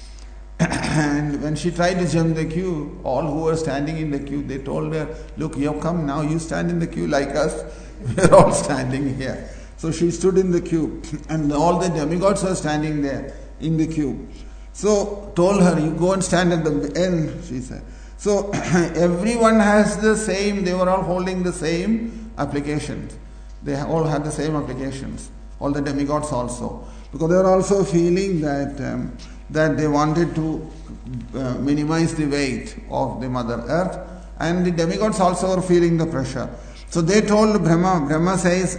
and when she tried to jump the queue, all who were standing in the queue, they told her, look, you have come now, you stand in the queue like us. We're all standing here. So she stood in the queue and all the demigods were standing there in the queue. So told her, you go and stand at the end, she said. So everyone has the same, they were all holding the same applications. They all had the same applications. All the demigods also. Because they were also feeling that um, that they wanted to uh, minimize the weight of the Mother Earth. And the demigods also were feeling the pressure. So they told Brahma, Brahma says,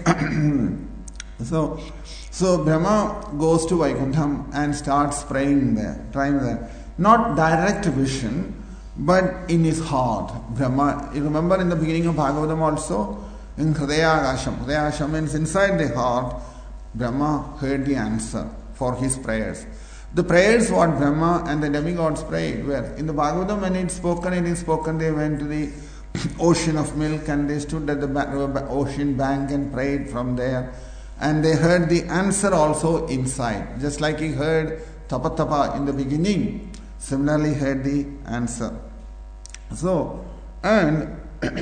so, so Brahma goes to Vaikuntham and starts praying there, trying there. Not direct vision, but in his heart. Brahma, you remember in the beginning of Bhagavatam also, in Hridayagasham, Hridayagasham means inside the heart, Brahma heard the answer for his prayers. The prayers what Brahma and the demigods prayed were, in the Bhagavatam when it's spoken, it is spoken, they went to the ocean of milk and they stood at the ocean bank and prayed from there. And they heard the answer also inside. Just like he heard Tapa Tapa in the beginning, similarly heard the answer. So, and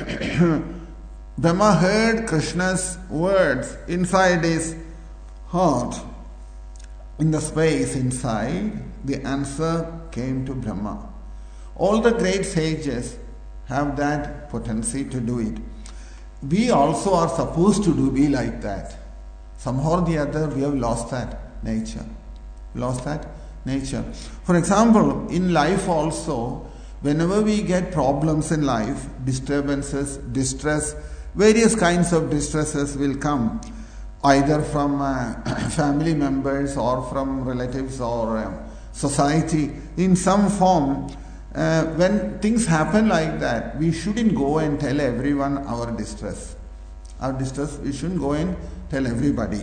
Brahma heard Krishna's words inside his heart. In the space inside, the answer came to Brahma. All the great sages have that potency to do it. We also are supposed to do be like that. Somehow or the other, we have lost that nature. Lost that nature. For example, in life also, whenever we get problems in life, disturbances, distress, various kinds of distresses will come, either from uh, family members or from relatives or uh, society in some form. Uh, when things happen like that, we shouldn't go and tell everyone our distress. Our distress, we shouldn't go and tell everybody.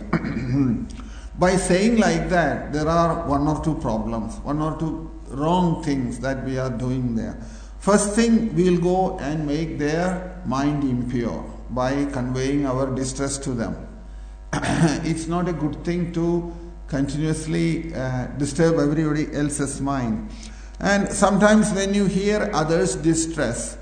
By saying like that, there are one or two problems, one or two wrong things that we are doing there. First thing, we will go and make their mind impure by conveying our distress to them. It's not a good thing to continuously uh, disturb everybody else's mind. And sometimes when you hear others' distress,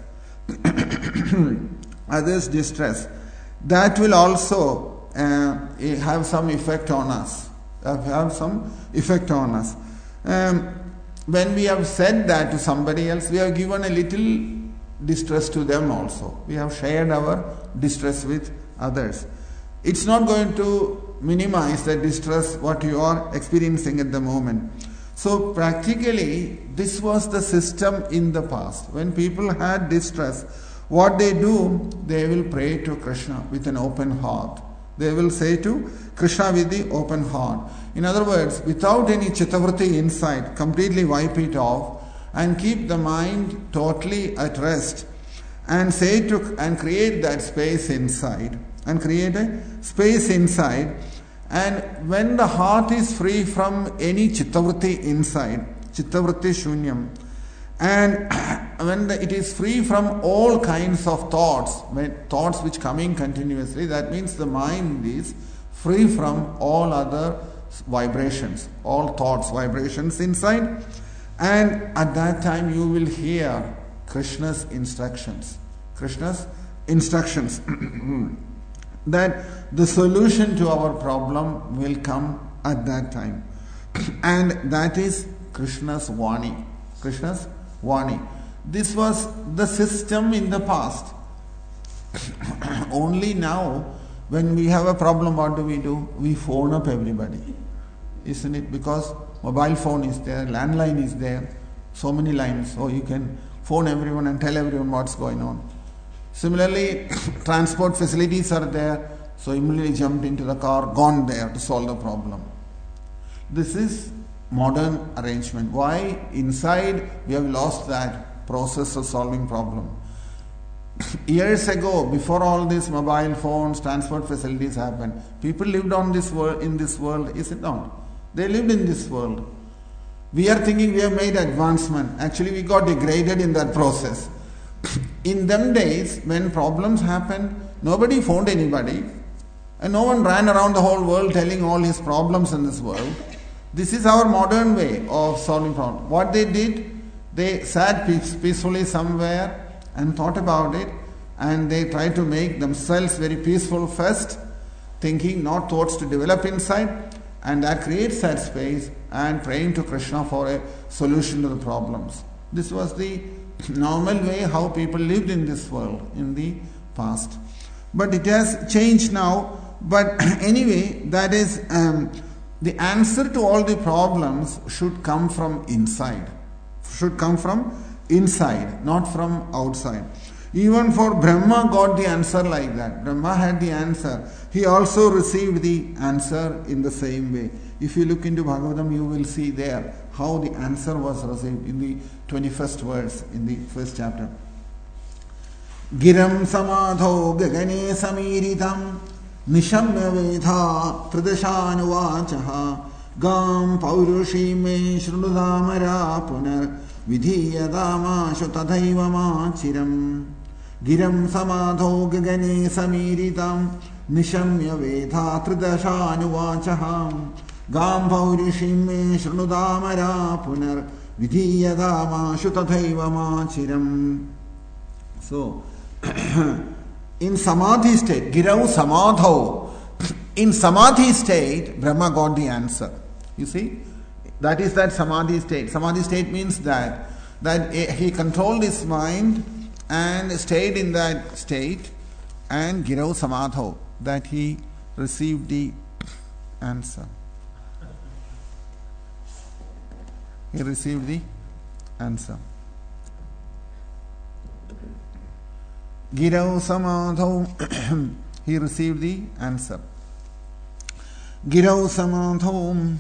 others' distress, that will also uh, have some effect on us. Have some effect on us. Um, when we have said that to somebody else, we have given a little distress to them also. We have shared our distress with others. It's not going to minimize the distress what you are experiencing at the moment. So practically, this was the system in the past. When people had distress, what they do, they will pray to Krishna with an open heart. They will say to Krishna with the open heart. In other words, without any chittavritti inside, completely wipe it off and keep the mind totally at rest and say to and create that space inside and create a space inside. And when the heart is free from any chittavritti inside, chittavritti shunyam, and when the, it is free from all kinds of thoughts, when thoughts which coming continuously, that means the mind is free from all other vibrations, all thoughts, vibrations inside. And at that time you will hear Krishna's instructions. Krishna's instructions that the solution to our problem will come at that time. And that is Krishna's Vani. Krishna's Vani. This was the system in the past. Only now, when we have a problem, what do we do? We phone up everybody. Isn't it? Because mobile phone is there, landline is there, so many lines. So you can phone everyone and tell everyone what's going on. Similarly, transport facilities are there. So immediately jumped into the car, gone there to solve the problem. This is modern arrangement. Why? Inside we have lost that process of solving problem. Years ago, before all these mobile phones, transport facilities happened, people lived on this world, in this world, is it not? They lived in this world. We are thinking we have made advancement. Actually, we got degraded in that process. In them days, when problems happened, nobody phoned anybody, and no one ran around the whole world telling all his problems in this world. This is our modern way of solving problems. What they did, they sat peacefully somewhere and thought about it, and they tried to make themselves very peaceful first, thinking not thoughts to develop inside, and that creates that space, and praying to Krishna for a solution to the problems. This was the normal way how people lived in this world in the past. But it has changed now. But anyway, that is um, the answer to all the problems should come from inside. Should come from inside, not from outside. Even for Brahma got the answer like that. Brahma had the answer. He also received the answer in the same way. If you look into Bhagavatam, you will see there how the answer was received in the twenty-first verse, in the first chapter. Giram samadho gagane samiritam nishamya vedha pradashanuvachaha gam paurushi me shrunudamara punar vidhiyadamashu tadhaiva machiram. Giram samadho gagane samiritam nishamya vedha pradashanuvachaha gam paurushi me shrunudamara punar vidhiyadamashu tadhaiva machiram. So, in Samadhi state, Girau Samadho, in Samadhi state, Brahma got the answer. You see, that is that Samadhi state. Samadhi state means that, that he controlled his mind and stayed in that state, and Girau Samadho, that he received the answer. He received the answer. Girau Samadho, he received the answer. Girau Samadho.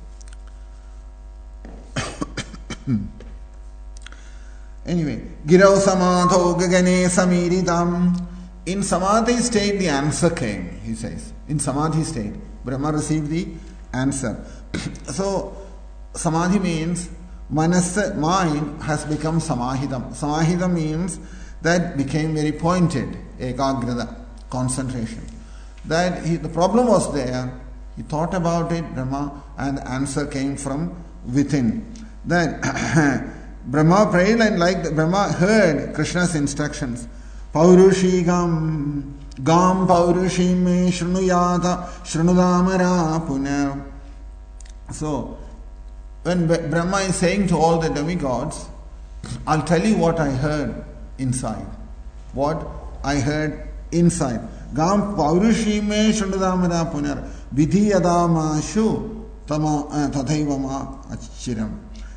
Anyway, Girau Samadho Gagane Samiritam. In Samadhi state, the answer came, he says. In Samadhi state, Brahma received the answer. So, Samadhi means manas, mind has become Samahidam. Samahidam means that became very pointed, ekagrata, concentration. That he, the problem was there, he thought about it, Brahma, and the answer came from within. That Brahma prayed, and like the, Brahma heard Krishna's instructions. Paurushi gam, gam paurushi me shrunuyata, shrunudamara punar. So, when Brahma is saying to all the demigods, I'll tell you what I heard inside. What I heard inside. Gam paurushime shundadamada punar vidhiyaдаmashu tama tadhaivama achiram.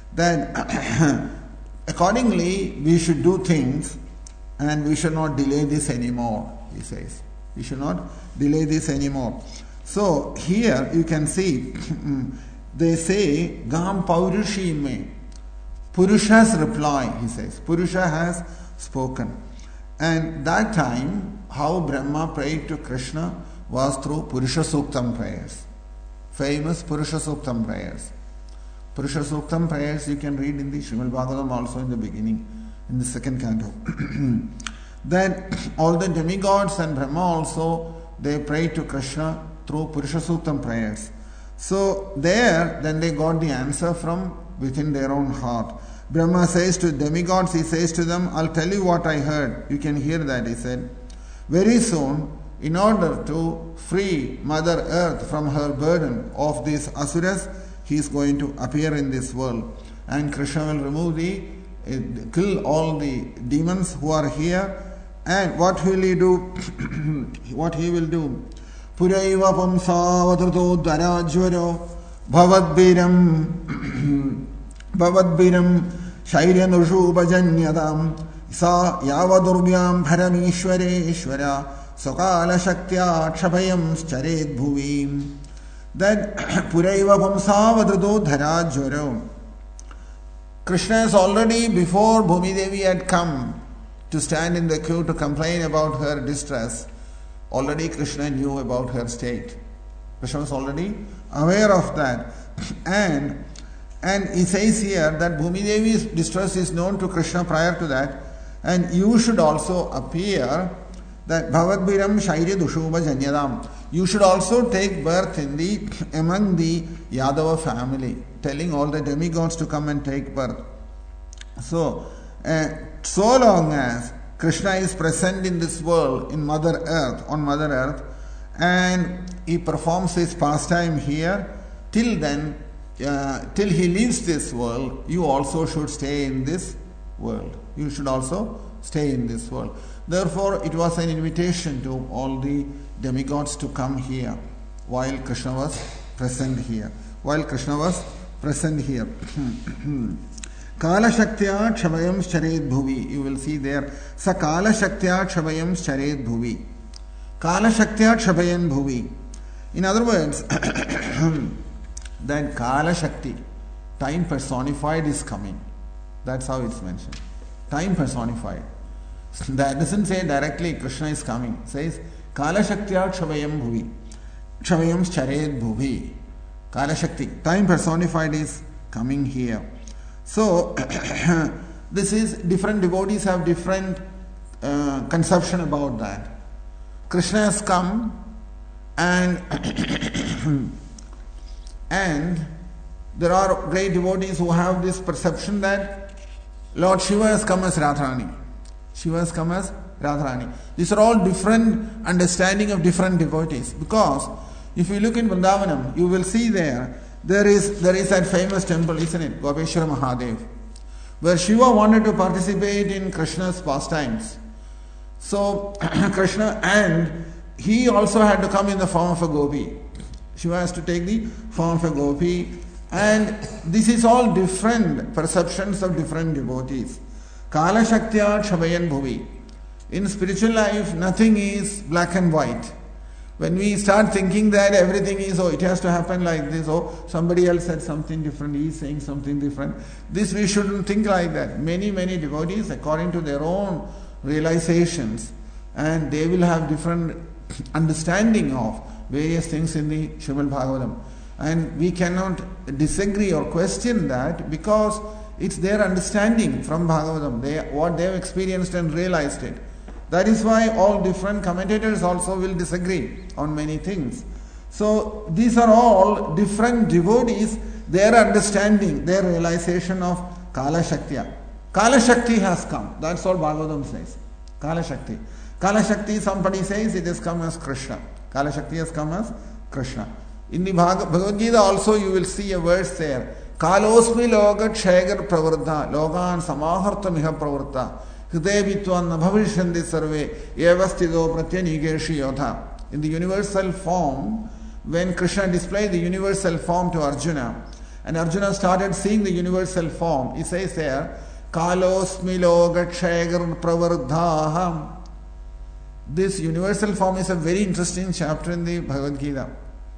Then accordingly we should do things and we should not delay this anymore, he says. We should not delay this anymore. So here you can see they say Gam paurushime. Purusha's reply, he says. Purusha has spoken. And that time, how Brahma prayed to Krishna was through Purusha Suktam prayers. Famous Purusha Suktam prayers. Purusha Suktam prayers you can read in the Srimad Bhagavatam also in the beginning, in the second canto. Then all the demigods and Brahma also, they prayed to Krishna through Purusha Suktam prayers. So there, then they got the answer from within their own heart. Brahma says to demigods, he says to them, I'll tell you what I heard. You can hear that, he said. Very soon, in order to free Mother Earth from her burden of these asuras, he is going to appear in this world. And Krishna will remove the, uh, kill all the demons who are here. And what will he do? What he will do? Puraiva pamsa vadruto dvarajvaro bhavadbiram bhavadbiram shairyanushu bhajanyadam sa yavadurbhyam paramishware sakala shaktya kshabhayam chared bhuvim. That Puraiva pamsa vadruto dvarajvaro. Krishna is already, before Bhumi Devi had come to stand in the queue to complain about her distress, already Krishna knew about her state. Krishna was already aware of that. And and he says here that Bhumi Devi's distress is known to Krishna prior to that. And you should also appear that Bhavadbiram Shairya Dushuba Janyadam. You should also take birth in the among the Yadava family, telling all the demigods to come and take birth. So, uh, so long as Krishna is present in this world, in Mother Earth, on Mother Earth, and he performs his pastime here, till then, uh, till he leaves this world, you also should stay in this world. You should also stay in this world. Therefore, it was an invitation to all the demigods to come here, while Krishna was present here. While Krishna was present here. Kala Shaktya Kshabayam Chared Bhuvi. You will see there. Sa Kala Shaktya Kshabayam Chared Bhuvi. Kala Shaktya Kshabayan Bhuvi. In other words, then Kala Shakti, time personified, is coming. That's how it's mentioned. Time personified. That doesn't say directly Krishna is coming. It says Kala Shaktya Kshabayam Bhuvi. Kshabayam Chared Bhuvi. Kala Shakti, time personified, is coming here. So, this is, different devotees have different uh, conception about that. Krishna has come and and there are great devotees who have this perception that Lord Shiva has come as Radharani. Shiva has come as Radharani. These are all different understanding of different devotees. Because if you look in Vrindavanam, you will see there, There is there is that famous temple, isn't it? Gopeshwara Mahadev, where Shiva wanted to participate in Krishna's pastimes. So Krishna, and he also had to come in the form of a gopi. Shiva has to take the form of a gopi. And this is all different perceptions of different devotees. Kala Shaktya Kshabayan Bhuvi. In spiritual life, nothing is black and white. When we start thinking that everything is, oh, it has to happen like this, oh, somebody else said something different, he is saying something different. This, we shouldn't think like that. Many, many devotees, according to their own realizations, and they will have different understanding of various things in the Srimad Bhagavatam. And we cannot disagree or question that, because it's their understanding from Bhagavatam, they, what they have experienced and realized it. That is why all different commentators also will disagree on many things. So these are all different devotees, their understanding, their realization of Kala Shaktya. Kala Shakti has come. That's all Bhagavatam says. Kala Shakti. Kala Shakti, somebody says it has come as Krishna. Kala Shakti has come as Krishna. In the Bhagavad Gita also you will see a verse there. Kalosmi loga kshegar pravardha, logan samaharta miha pravarta, hridevitvan nabhavishyandi sarve, evastido pratyanigeshi yodha. In the universal form, when Krishna displayed the universal form to Arjuna, and Arjuna started seeing the universal form, he says there, Kalosmi loga kshegar pravardha. This universal form is a very interesting chapter in the Bhagavad Gita.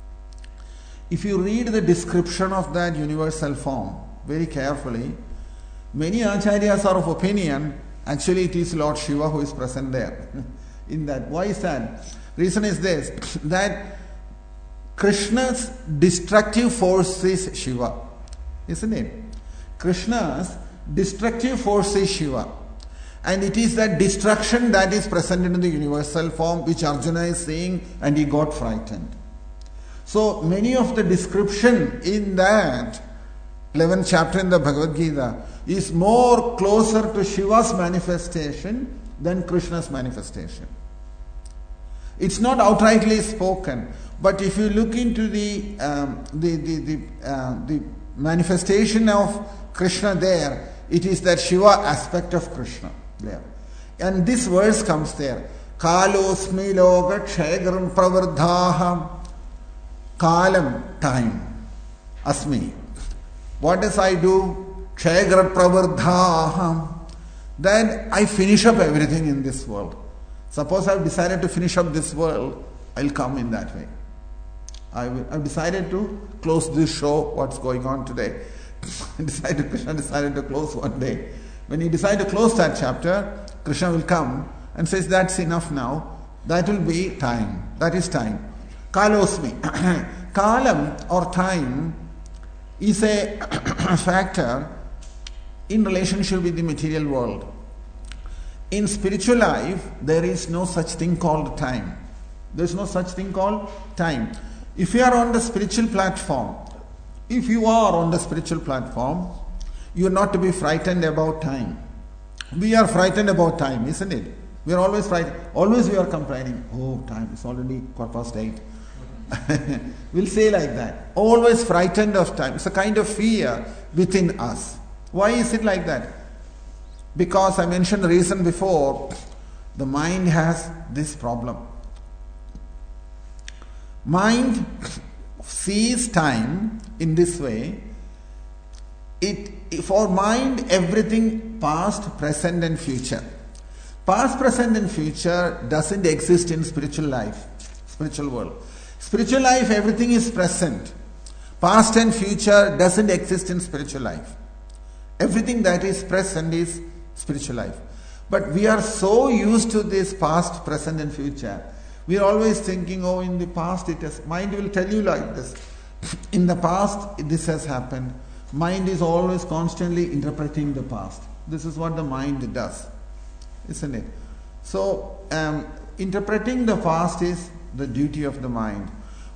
If you read the description of that universal form very carefully, many acharyas are of opinion, actually it is Lord Shiva who is present there. In that. Why is that? Reason is this, that Krishna's destructive force is Shiva. Isn't it? Krishna's destructive force is Shiva. And it is that destruction that is present in the universal form which Arjuna is seeing, and he got frightened. So many of the description in that eleventh chapter in the Bhagavad Gita is more closer to Shiva's manifestation than Krishna's manifestation. It's not outrightly spoken, but if you look into the um, the the the, uh, the manifestation of Krishna there, it is that Shiva aspect of Krishna there. And this verse comes there. Kalosmi loga kshegaram pravardhaham. Kalam, time. Asmi. What does I do? Kshegar pravardhaham. Then I finish up everything in this world. Suppose I have decided to finish up this world, I'll come in that way. I have decided to close this show, what's going on today. decided, Krishna decided to close one day. When he decided to close that chapter, Krishna will come and says, that's enough now. That will be time. That is time. Kalosmi. Kalam or time is a factor in relationship with the material world. In spiritual life, there is no such thing called time. There is no such thing called time. If you are on the spiritual platform, if you are on the spiritual platform, you are not to be frightened about time. We are frightened about time, isn't it? We are always frightened. Always we are complaining. Oh, time, it's already quarter past eight. We'll say like that. Always frightened of time. It's a kind of fear within us. Why is it like that? Because I mentioned the reason before. The mind has this problem. Mind sees time in this way. It, for mind, everything past, present and future. Past, present and future doesn't exist in spiritual life, spiritual world. Spiritual life, everything is present. Past and future doesn't exist in spiritual life. Everything that is present is spiritual life. But we are so used to this past, present and future. We are always thinking, oh, in the past it has, mind will tell you like this. In the past, this has happened. Mind is always constantly interpreting the past. This is what the mind does, isn't it? So, um, interpreting the past is the duty of the mind.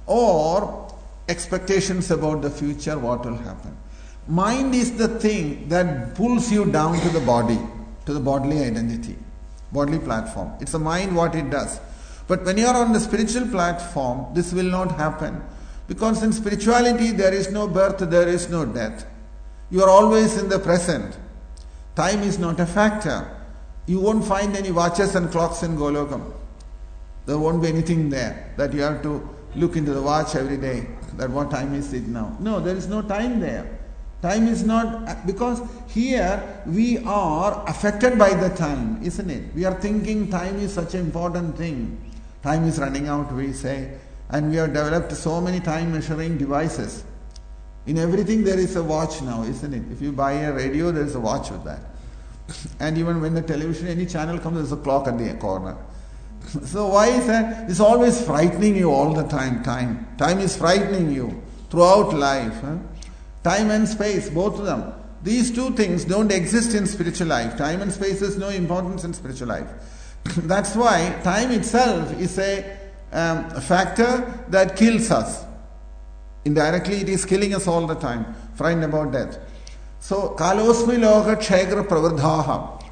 Or expectations about the future, what will happen. Mind is the thing that pulls you down to the body, to the bodily identity, bodily platform. It's the mind what it does. But when you are on the spiritual platform, this will not happen. Because in spirituality, there is no birth, there is no death. You are always in the present. Time is not a factor. You won't find any watches and clocks in Golokam. There won't be anything there that you have to look into the watch every day, that what time is it now. No, there is no time there. Time is not, because here we are affected by the time, isn't it? We are thinking time is such an important thing. Time is running out, we say. And we have developed so many time measuring devices. In everything there is a watch now, isn't it? If you buy a radio, there is a watch with that. And even when the television, any channel comes, there is a clock at the corner. So why is that? It's always frightening you all the time, time. Time is frightening you throughout life. Huh? Time and space, both of them. These two things don't exist in spiritual life. Time and space has no importance in spiritual life. That's why time itself is a um, factor that kills us. Indirectly, it is killing us all the time, frightened about death. So, kalosmi loga kshegra pravardhaha.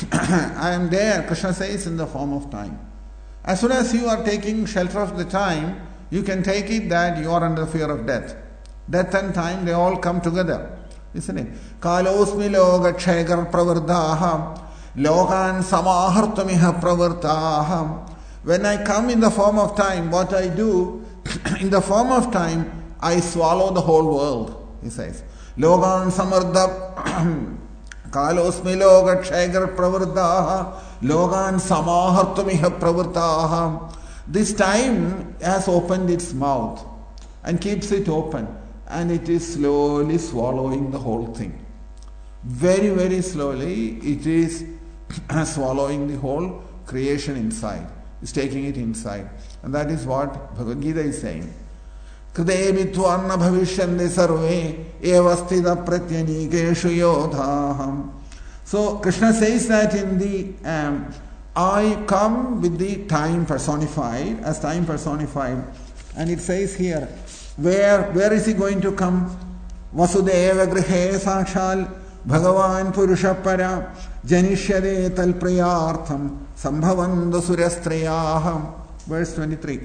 I am there, Krishna says, in the form of time. As soon as you are taking shelter of the time, you can take it that you are under fear of death. Death and time, they all come together. isn't it? Kalosmi loga kshegar pravardaham, logan samahartamiha pravartaham. When I come in the form of time, what I do, in the form of time, I swallow the whole world, he says. Logan samardha kalosmi loga kshegar pravartaha logan samahartamiha pravartaha. This time has opened its mouth and keeps it open, and it is slowly swallowing the whole thing. Very, very slowly it is swallowing the whole creation inside. It's taking it inside. And that is what Bhagavad Gita is saying. Kridevi tvanna bhavishyante sarve evastita pratyanikeshu yodhaham. So Krishna says that in the um, I come with the time personified, as time personified. And it says here, where where is he going to come? Vasudeva grihe sakshal Bhagavan Purushapara Janishyade talprayartham Sambhavanda Suryastrayaham. Verse twenty-three.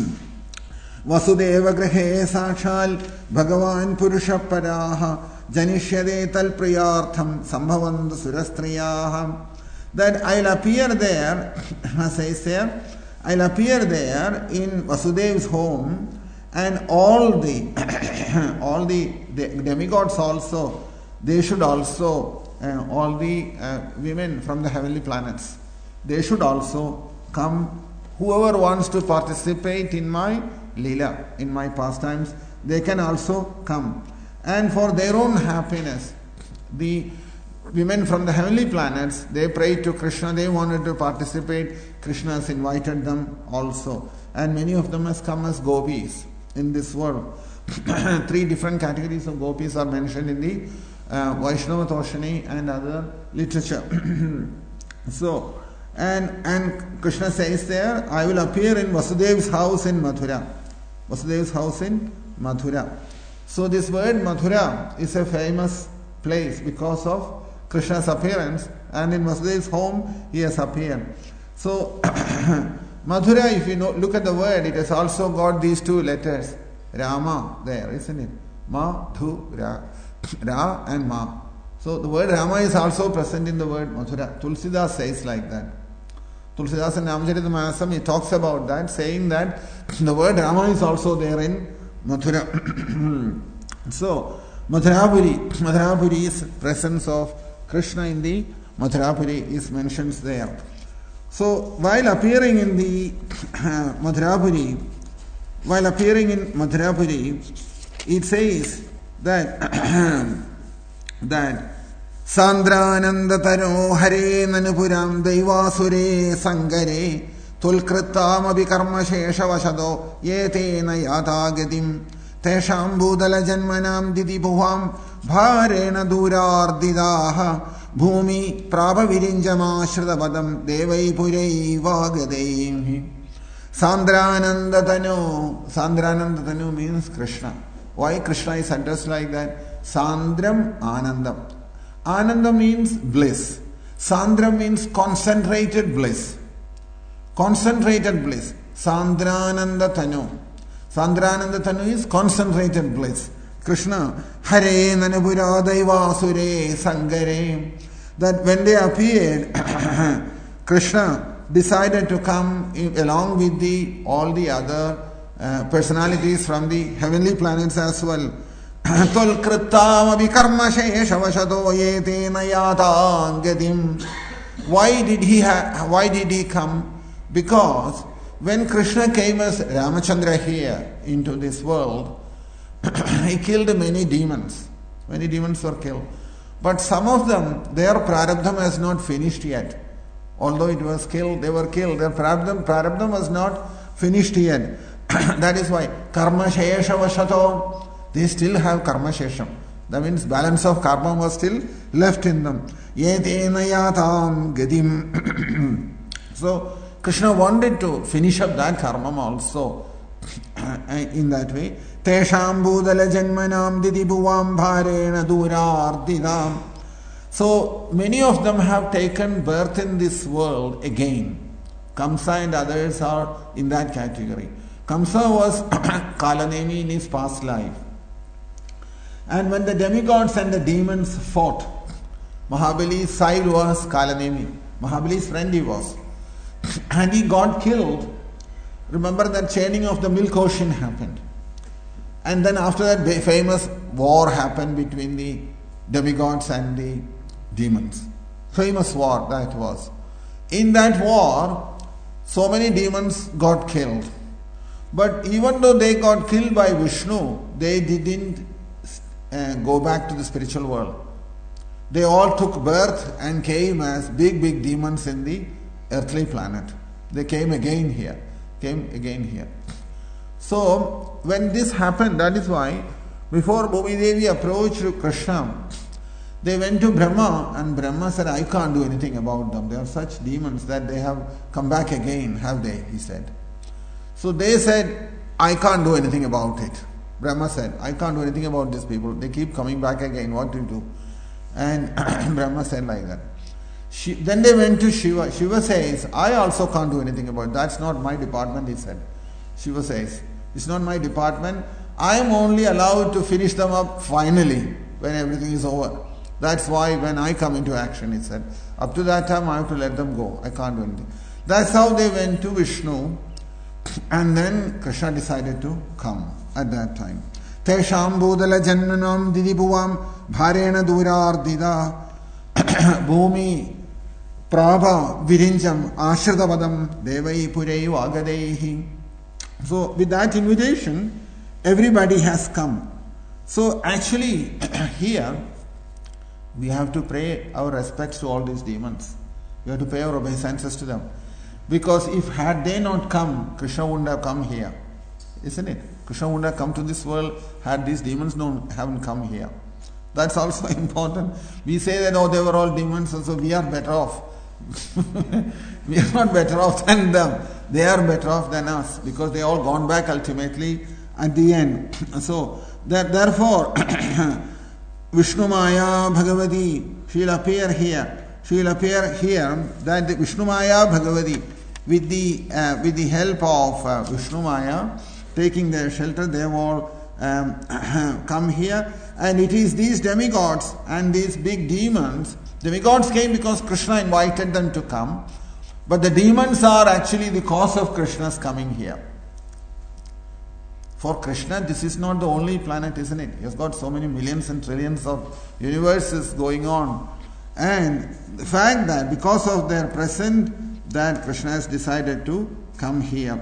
Vasudeva grihe sakshal Bhagavan Purushaparaha Janishyade talprayartham Sambhavanda Suryastrayaham. That I'll appear there, as I say, I'll appear there in Vasudev's home, and all the all the, the demigods also, they should also, uh, all the uh, women from the heavenly planets, they should also come. Whoever wants to participate in my Leela, in my pastimes, they can also come. And for their own happiness, the women from the heavenly planets, they prayed to Krishna, they wanted to participate. Krishna has invited them also. And many of them has come as gopis in this world. Three different categories of gopis are mentioned in the uh, Vaishnava Toshani and other literature. So, and, and Krishna says there, I will appear in Vasudev's house in Mathura. Vasudev's house in Mathura. So this word Mathura is a famous place because of Krishna's appearance, and in Vasudev's home he has appeared. So Mathura, if you know, look at the word, it has also got these two letters, Rama there, isn't it? Ma-thu-ra, Ra and Ma. So the word Rama is also present in the word Mathura. Tulsidas says like that. Tulsidas in Ramacharitamanasam, he talks about that, saying that the word Rama is also there in Mathura. So Mathurapuri, Mathurapuri's presence of Krishna in the Mathurapuri is mentioned there. So while appearing in the uh, Mathurapuri, while appearing in Mathurapuri, it says that that Sandrananda Taro Hare Nanupuram Devasure Sangare Tulkritam Abhikarma Sheshavashado Yetena Yatagadim Tesham Budala Janmanam Didi Bhuvam Bharena Durardidaha Bhumi Prabhavirinjama Shradavadam Devai Purei Vagadei. Sandrananda Tanu. Sandrananda Tanu means Krishna. Why Krishna is addressed like that? Sandram Anandam. Ananda means bliss. Sandram means concentrated bliss. Concentrated bliss. Sandrananda Tanu. Sandrananda Tanu is concentrated bliss. Krishna, Hare Nanapura Daivasure Sangare. That when they appeared, Krishna decided to come in, along with the all the other uh, personalities from the heavenly planets as well. Why did he ha- why did he come? Because when Krishna came as Ramachandra here into this world, he killed many demons. Many demons were killed. But some of them, their prarabdham has not finished yet. Although it was killed, they were killed. Their prarabdham, prarabdham was not finished yet. That is why karma shesha vashato. They still have karma shesham. That means balance of karma was still left in them. Yetena yatam gadim. So Krishna wanted to finish up that karma also in that way. Tesham budala janmanam didi bhuvam bharena durardidam. So many of them have taken birth in this world again. Kamsa and others are in that category. Kamsa was Kalanemi in his past life. And when the demigods and the demons fought, Mahabali's side was Kalanemi. Mahabali's friend he was. And he got killed. Remember that chaining of the milk ocean happened. And then after that famous war happened between the demigods and the demons. Famous war that was. In that war, so many demons got killed. But even though they got killed by Vishnu, they didn't uh, go back to the spiritual world. They all took birth and came as big, big demons in the earthly planet. They came again here. Came again here. So, when this happened, that is why, before Bhumi Devi approached Krishna, they went to Brahma, and Brahma said, I can't do anything about them. They are such demons that they have come back again, have they? He said. So they said, I can't do anything about it. Brahma said, I can't do anything about these people. They keep coming back again. What do you do? And Brahma said like that. She, then they went to Shiva. Shiva says, I also can't do anything about it. That's not my department, he said. Shiva says, it's not my department. I am only allowed to finish them up finally, when everything is over. That's why when I come into action, he said. Up to that time, I have to let them go. I can't do anything. That's how they went to Vishnu. And then Krishna decided to come at that time. Tesham Bodala Janmanam Didibuvam Bharena Durardida Bhumi Prabha Virinjam Ashradavadam Devai Purei Vagadehi. So with that invitation, everybody has come. So actually here we have to pay our respects to all these demons. We have to pay our obeisances to them. Because if had they not come, Krishna wouldn't have come here. Isn't it? Krishna wouldn't have come to this world had these demons not haven't come here. That's also important. We say that, oh, they were all demons, so we are better off. We are not better off than them. They are better off than us because they all gone back ultimately at the end. So, that therefore, Vishnu Maya Bhagavati, she will appear here. She will appear here that the Vishnu Maya Bhagavati, with the uh, with the help of uh, Vishnu Maya, taking their shelter, they have all um, come here. And it is these demigods and these big demons. Demigods came because Krishna invited them to come. But the demons are actually the cause of Krishna's coming here. For Krishna, this is not the only planet, isn't it? He has got so many millions and trillions of universes going on. And the fact that because of their presence, that Krishna has decided to come here.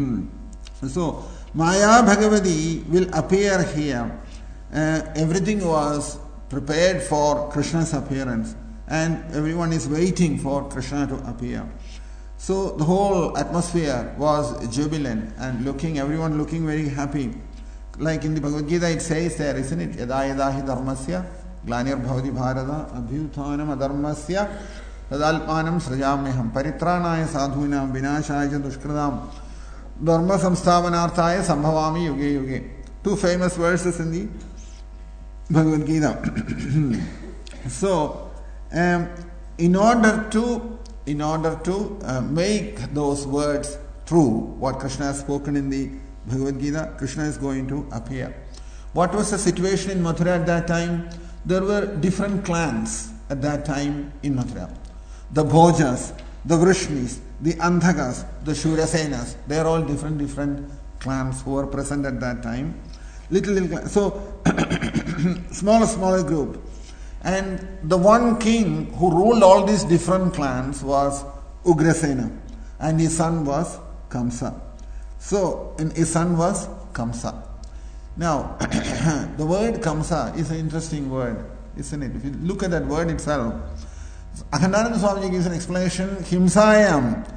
So, Maya Bhagavati will appear here. Uh, everything was prepared for Krishna's appearance. And everyone is waiting for Krishna to appear. So the whole atmosphere was jubilant and looking, everyone looking very happy. Like in the Bhagavad Gita it says there, isn't it? Yada yada hi dharmasya glanir bhavati bharata abhyuthanam adharmasya tadalpanam srajamyaham paritranaya sadhuinam vinashaya dushkridam dharma samstavanarthaya sambhavami yuge yuge. Two famous verses in the Bhagavad Gita. So, um, in order to in order to uh, make those words true, what Krishna has spoken in the Bhagavad Gita, Krishna is going to appear. What was the situation in Mathura at that time? There were different clans at that time in Mathura. The Bhojas, the Vrishnis, the Andhakas, the Shurasenas, they are all different, different clans who were present at that time. Little, little clans. So, smaller, smaller group. And the one king who ruled all these different clans was Ugrasena. And his son was Kamsa. So, and his son was Kamsa. Now, the word Kamsa is an interesting word, isn't it? If you look at that word itself, Akhandananda Swamiji gives an explanation, Himsayam.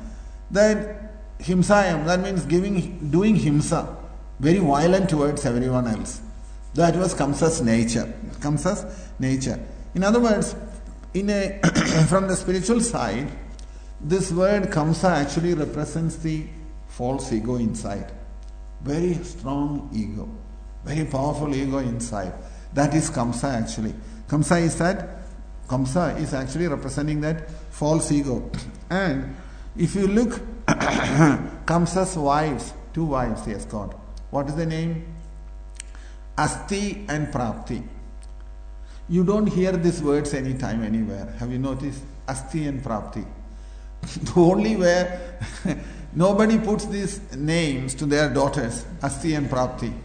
That Himsayam, that means giving, doing Himsa, very violent towards everyone else. That was Kamsa's nature. Kamsa's nature. In other words, in a from the spiritual side, this word Kamsa actually represents the false ego inside. Very strong ego. Very powerful ego inside. That is Kamsa actually. Kamsa is that? Kamsa is actually representing that false ego. And if you look, Kamsa's wives, two wives he has got. What is the name? Asti and Prapti. You don't hear these words anytime, anywhere. Have you noticed? Asti and Prapti. The only where nobody puts these names to their daughters, Asti and Prapti.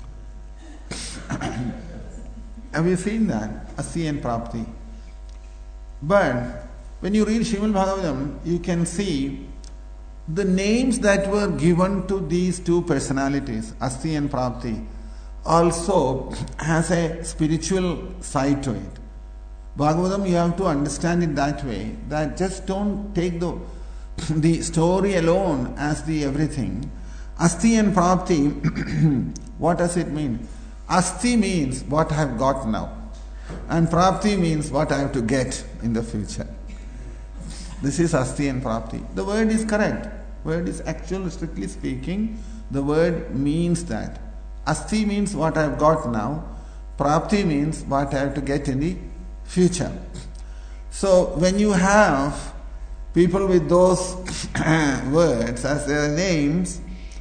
Have you seen that? Asti and Prapti. But when you read Srimad Bhagavatam, you can see the names that were given to these two personalities, Asti and Prapti, also has a spiritual side to it. Bhagavatam, you have to understand it that way, that just don't take the, the story alone as the everything. Asti and Prapti, what does it mean? Asti means what I have got now, and Prapti means what I have to get in the future. This is Asti and Prapti. The word is correct. Word is actual, strictly speaking, the word means that. Asti means what I have got now. Prapti means what I have to get in the future. So when you have people with those words as their names,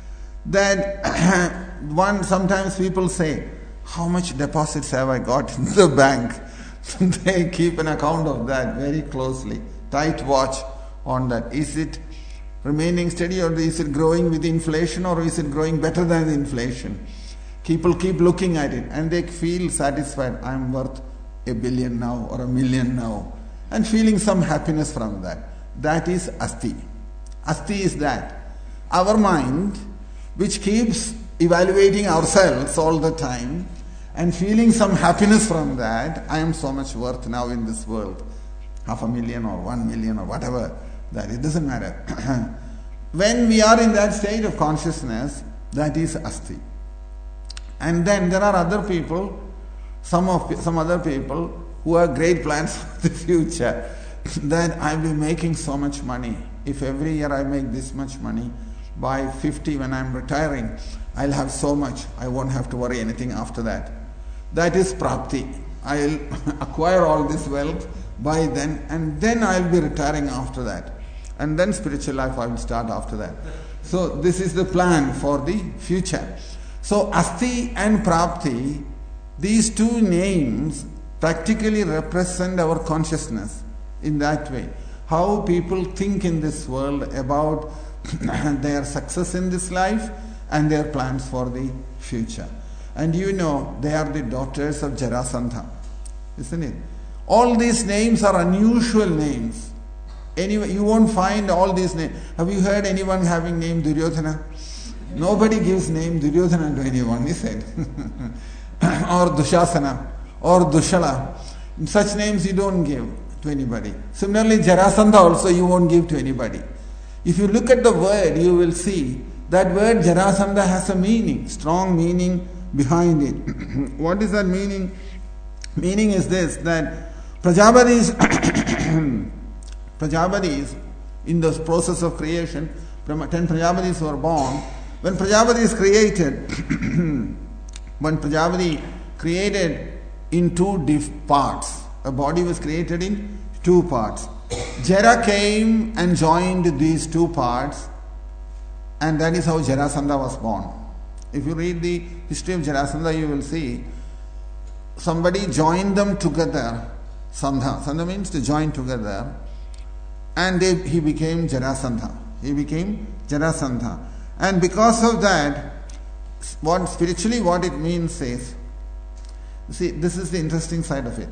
that one, sometimes people say, how much deposits have I got in the bank? They keep an account of that very closely. Tight watch on that. Is it remaining steady, or is it growing with inflation, or is it growing better than the inflation? People keep looking at it and they feel satisfied. I am worth a billion now or a million now, and feeling some happiness from that. That is Asti. Asti is that. Our mind, which keeps evaluating ourselves all the time and feeling some happiness from that. I am so much worth now in this world. Half a million or one million or whatever. That it doesn't matter. When we are in that state of consciousness, that is Asti. And then there are other people, some of some other people who have great plans for the future. That I'll be making so much money. If every year I make this much money, by fifty when I'm retiring, I'll have so much. I won't have to worry anything after that. That is Prapti. I'll acquire all this wealth by then, and then I'll be retiring after that. And then spiritual life I will start after that. So this is the plan for the future. So Asti and Prapti, these two names practically represent our consciousness in that way. How people think in this world about their success in this life and their plans for the future. And you know, they are the daughters of Jarasandha, isn't it? All these names are unusual names. Anyway, you won't find all these names. Have you heard anyone having name Duryodhana? Nobody gives name Duryodhana to anyone, is it? Or Dushasana, or Dushala. Such names you don't give to anybody. Similarly, Jarasandha also you won't give to anybody. If you look at the word, you will see that word Jarasandha has a meaning, strong meaning behind it. What is that meaning? Meaning is this, that Prajapatis, Prajapatis in the process of creation, ten Prajapatis were born. When Prajapati is created, when Prajapati created in two diff parts, a body was created in two parts. Jara came and joined these two parts, and that is how Jarasandha was born. If you read the history of Jarasandha, you will see somebody joined them together. Sandha. Sandha means to join together, and they, he became Jarasandha. He became Jarasandha. And because of that, what spiritually what it means is, see, this is the interesting side of it.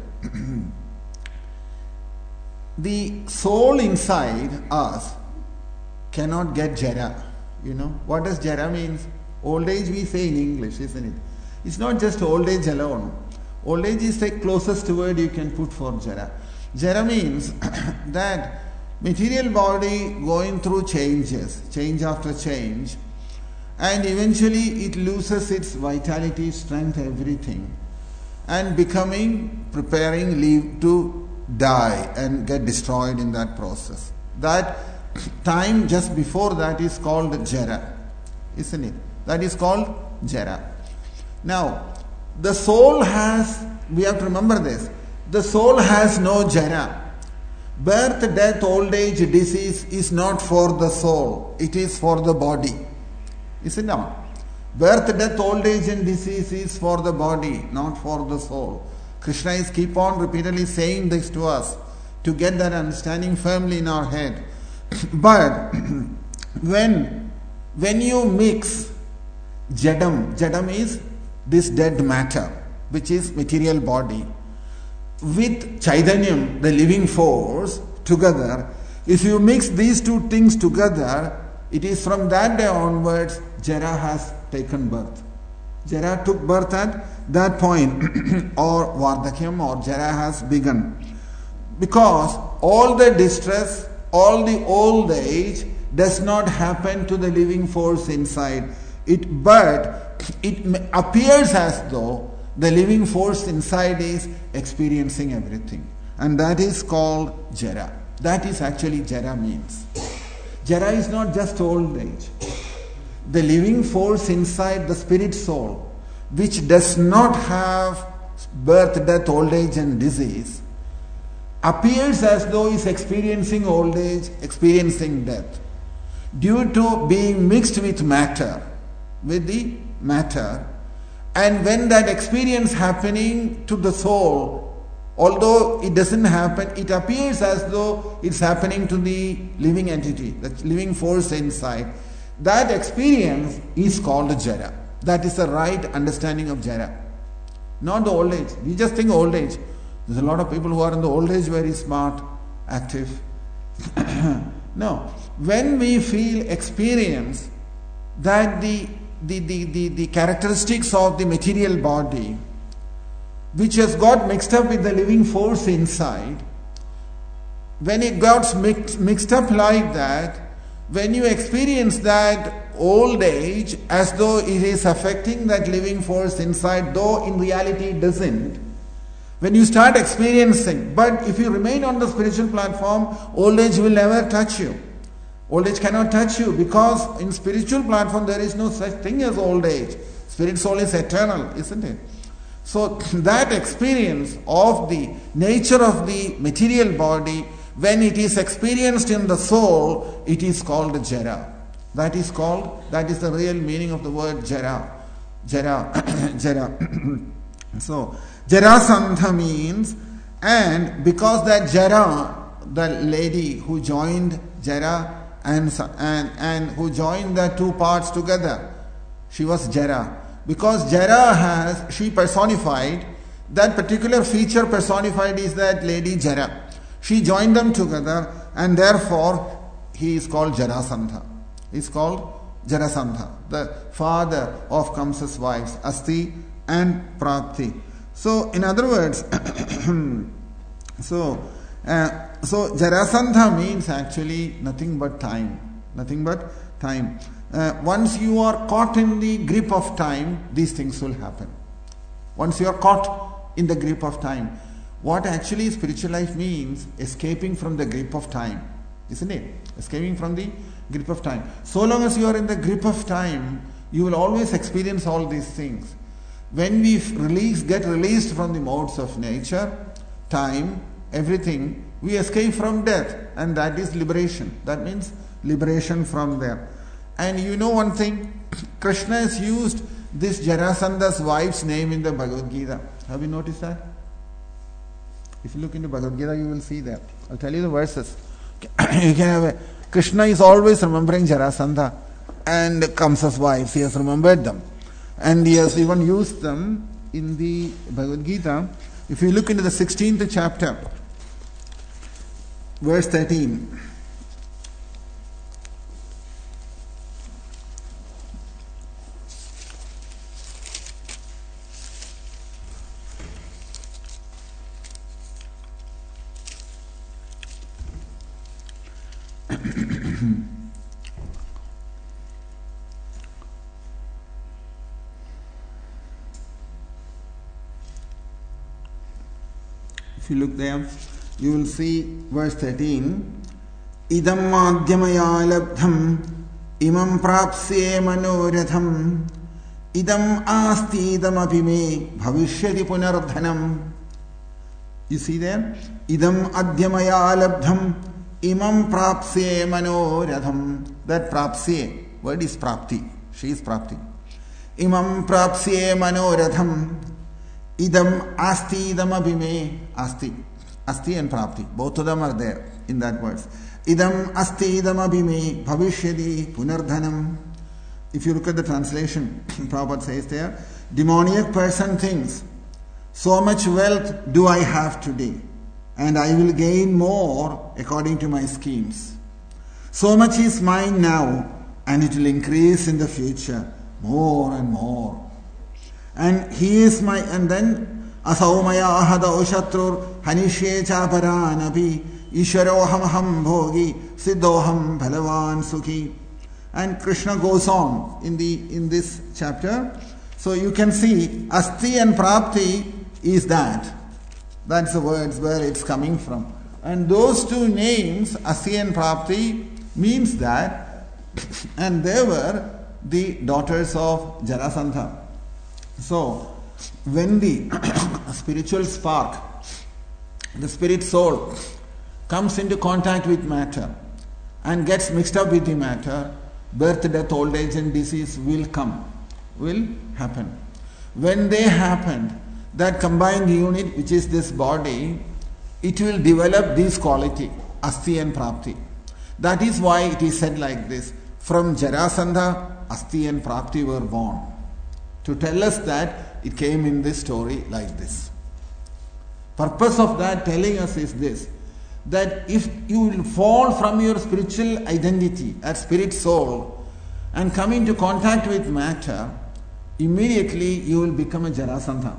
The soul inside us cannot get Jara. You know, what does Jara means? Old age we say in English, isn't it? It's not just old age alone. Old age is the closest word you can put for Jara. Jara means that material body going through changes, change after change, and eventually it loses its vitality, strength, everything, and becoming, preparing, leave to die and get destroyed in that process. That time just before that is called Jara, isn't it? That is called Jara. Now, the soul has, we have to remember this, the soul has no Jara. Birth, death, old age, disease is not for the soul. It is for the body. Is it not? Birth, death, old age and disease is for the body, not for the soul. Krishna is keep on repeatedly saying this to us to get that understanding firmly in our head. But when, when you mix Jadam, Jadam is this dead matter, which is material body, with Chaitanyam, the living force, together, if you mix these two things together, it is from that day onwards, Jara has taken birth. Jara took birth at that point, or Vardhakyam, or Jara has begun. Because all the distress, all the old age does not happen to the living force inside it, but it appears as though the living force inside is experiencing everything. And that is called Jara. That is actually Jara means. Jara is not just old age. The living force inside the spirit soul, which does not have birth, death, old age and disease, appears as though is experiencing old age, experiencing death, due to being mixed with matter, with the matter. And when that experience happening to the soul, although it doesn't happen, it appears as though it's happening to the living entity, the living force inside. That experience is called Jara. That is the right understanding of Jara. Not the old age. We just think old age. There's a lot of people who are in the old age very smart, active. No. When we feel, experience that the, the, the, the, the characteristics of the material body, which has got mixed up with the living force inside, when it got mixed, mixed up like that, when you experience that old age as though it is affecting that living force inside, though in reality it doesn't, when you start experiencing, but if you remain on the spiritual platform, old age will never touch you. Old age cannot touch you, because in spiritual platform there is no such thing as old age. Spirit soul is eternal, isn't it? So that experience of the nature of the material body, when it is experienced in the soul, it is called Jara. That is called, that is the real meaning of the word Jara. Jara, Jara. So, Jarasandha means, and because that Jara, the lady who joined Jara and, and, and who joined the two parts together, she was Jara. Because Jara has, she personified, that particular feature personified is that lady Jara. She joined them together, and therefore he is called Jarasandha. He is called Jarasandha, the father of Kamsa's wives, Asti and Prapti. So, in other words, so, uh, so Jarasandha means actually nothing but time. Nothing but time. Uh, once you are caught in the grip of time, these things will happen. Once you are caught in the grip of time. What actually spiritual life means, escaping from the grip of time, isn't it? Escaping from the grip of time. So long as you are in the grip of time, you will always experience all these things. When we release, get released from the modes of nature, time, everything, we escape from death, and that is liberation. That means liberation from there. And you know one thing, Krishna has used this Jarasandha's wife's name in the Bhagavad Gita. Have you noticed that? If you look into Bhagavad Gita, you will see that. I'll tell you the verses. You can have a, Krishna is always remembering Jarasandha and Kamsa's wives. He has remembered them. And he has even used them in the Bhagavad Gita. If you look into the sixteenth chapter, verse thirteen. If you look there, you will see verse thirteen. Idam madhyamaya labdham imam prapsye manoratham idam asti idam abhime bhavishyati punardhanam. You see there? Idam adhyamaya labdham imam prapsye manoratham. That prapsye word is prapti. She is prapti. Imam prapsye manoratham idam asti idam abhime. Asti. Asti and prapti. Both of them are there in that verse. Idam asti idam abhime bhavishyadi punardhanam. If you look at the translation, Prabhupada says there, demoniac person thinks, so much wealth do I have today, and I will gain more according to my schemes. So much is mine now, and it will increase in the future, more and more. And he is my, and then, asaumaya ahada oshatrur hanishye chaparanapi ishwaroham aham bhogi siddhoham bhalavan sukhi. And Krishna goes on in the in this chapter. So you can see asti and prapti is that. That's the words where it's coming from. And those two names, asti and prapti, means that, and they were the daughters of Jarasandha. So when the spiritual spark, the spirit soul, comes into contact with matter and gets mixed up with the matter, birth, death, old age and disease will come, will happen. When they happen, that combined unit, which is this body, it will develop this quality, asti and prapti. That is why it is said like this, from Jarasandha, asti and prapti were born. To tell us that it came in this story like this. Purpose of that telling us is this, that if you will fall from your spiritual identity as spirit soul and come into contact with matter, immediately you will become a Jarasandha.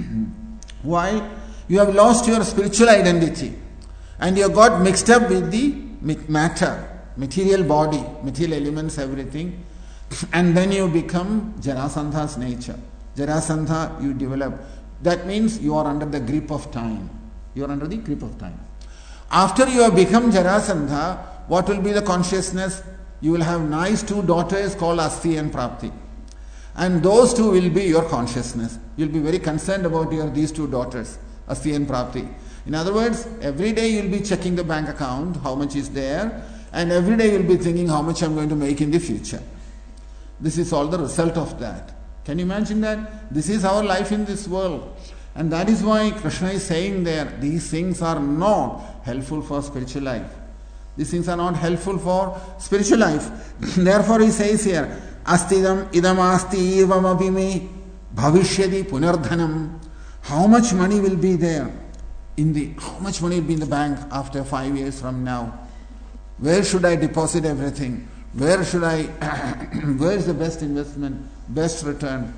Why? You have lost your spiritual identity and you have got mixed up with the matter, material body, material elements, everything, and then you become Jarasandha's nature. Jarasandha you develop. That means you are under the grip of time. You are under the grip of time. After you have become Jarasandha, what will be the consciousness? You will have nice two daughters called Asti and Prapti. And those two will be your consciousness. You will be very concerned about your these two daughters, Asti and Prapti. In other words, every day you will be checking the bank account, how much is there, and every day you will be thinking how much I am going to make in the future. This is all the result of that. Can you imagine that? This is our life in this world. And that is why Krishna is saying there, these things are not helpful for spiritual life. These things are not helpful for spiritual life. Therefore he says here, Astidam idam asti evam abhime bhavishyadi punardhanam. How much money will be there in the, how much money will be in the bank after five years from now? Where should I deposit everything? Where should I, where is the best investment, best return?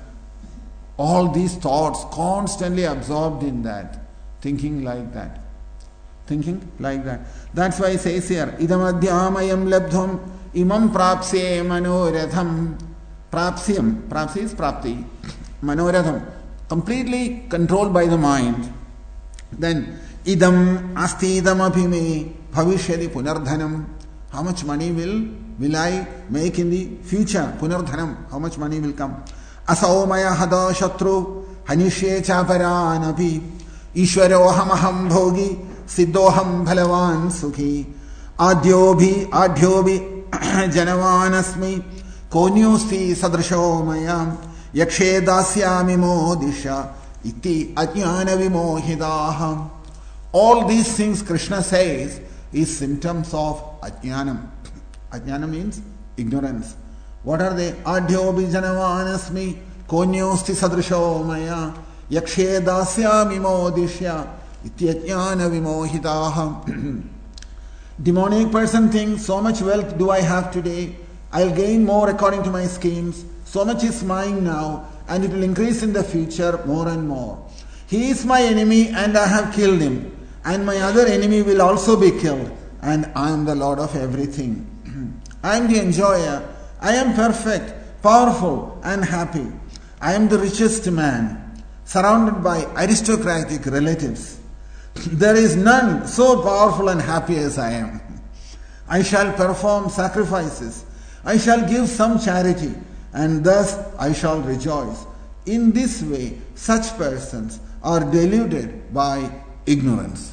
All these thoughts constantly absorbed in that, thinking like that. Thinking like that. That's why he says here, idam adhyamayam labdham imam prapsye manoratham. Prapsyam, prapsy is prapti, manoratham, completely controlled by the mind. Then idam asti idam abhime bhavishyadi punardhanam. How much money will will I make in the future? Punardhanam, how much money will come? Asaumaya hada shatru hanishye chaparanapi ishwaroham aham bhogi siddhoham bhalavan sukhi adhyobhi adhyobhi janavanasmi konyosti sadrisho mayam yakshe dasyami modisha iti ajnana vimohidaham. All these things Krishna says is symptoms of ajnanam. Ajnana means ignorance. What are they? Adhyobhi janavanasmi konyosti sadrisho maya yakshe dasyami modishya iti ajnana vimohidaham. Demonic person thinks, so much wealth do I have today, I'll gain more according to my schemes, so much is mine now, and it will increase in the future more and more. He is my enemy and I have killed him, and my other enemy will also be killed, and I am the Lord of everything. I am the enjoyer. I am perfect, powerful and happy. I am the richest man, surrounded by aristocratic relatives. There is none so powerful and happy as I am. I shall perform sacrifices. I shall give some charity, and thus I shall rejoice. In this way, such persons are deluded by ignorance.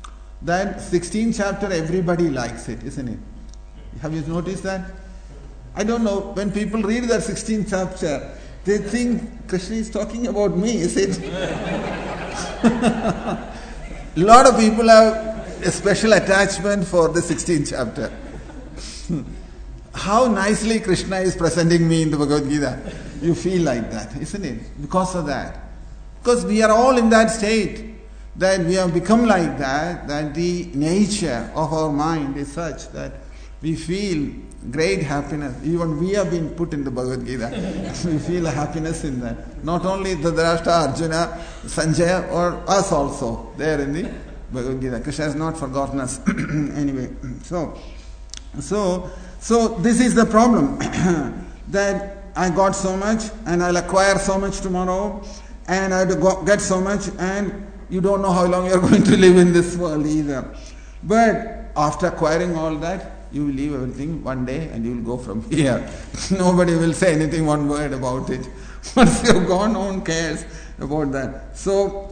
That sixteenth chapter, everybody likes it, isn't it? Have you noticed that? I don't know, when people read that sixteenth chapter, they think Krishna is talking about me, is it? A lot of people have a special attachment for the sixteenth chapter. How nicely Krishna is presenting me in the Bhagavad Gita. You feel like that, isn't it? Because of that. Because we are all in that state. That we have become like that, that the nature of our mind is such that we feel great happiness. Even we have been put in the Bhagavad Gita. We feel a happiness in that. Not only Dhritarashtra, Arjuna, Sanjaya, or us also, there in the Bhagavad Gita. Krishna has not forgotten us. Anyway, so, so, so this is the problem. That I got so much and I'll acquire so much tomorrow and I have to go, get so much, and you don't know how long you're going to live in this world either. But after acquiring all that, you will leave everything one day and you will go from here. Nobody will say anything, one word about it. Once you've gone, no one cares about that. So,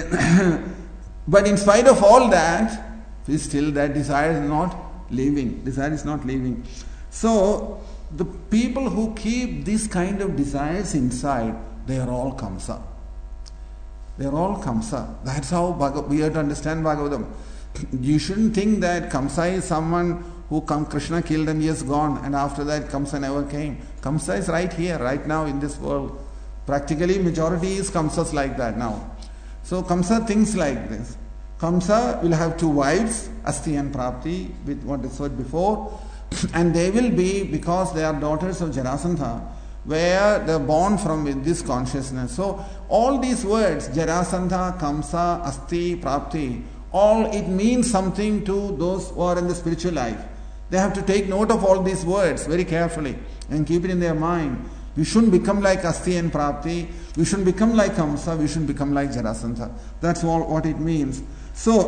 but in spite of all that, still that desire is not leaving. Desire is not leaving. So, the people who keep this kind of desires inside, they are all Kamsa. They are all Kamsa. That's how Bhagavad, we have to understand Bhagavatam. You shouldn't think that Kamsa is someone who come, Krishna killed and he is gone, and after that Kamsa never came. Kamsa is right here, right now in this world. Practically majority is Kamsas like that now. So Kamsa thinks like this. Kamsa will have two wives, Asti and Prapti, with what is said before, and they will be, because they are daughters of Jarasandha, where they are born from with this consciousness. So all these words, Jarasandha, Kamsa, Asti, Prapti, all it means something to those who are in the spiritual life. They have to take note of all these words very carefully and keep it in their mind. We shouldn't become like Asti and Prapti. We shouldn't become like Kamsa. We shouldn't become like Jarasandha. That's all what it means. So,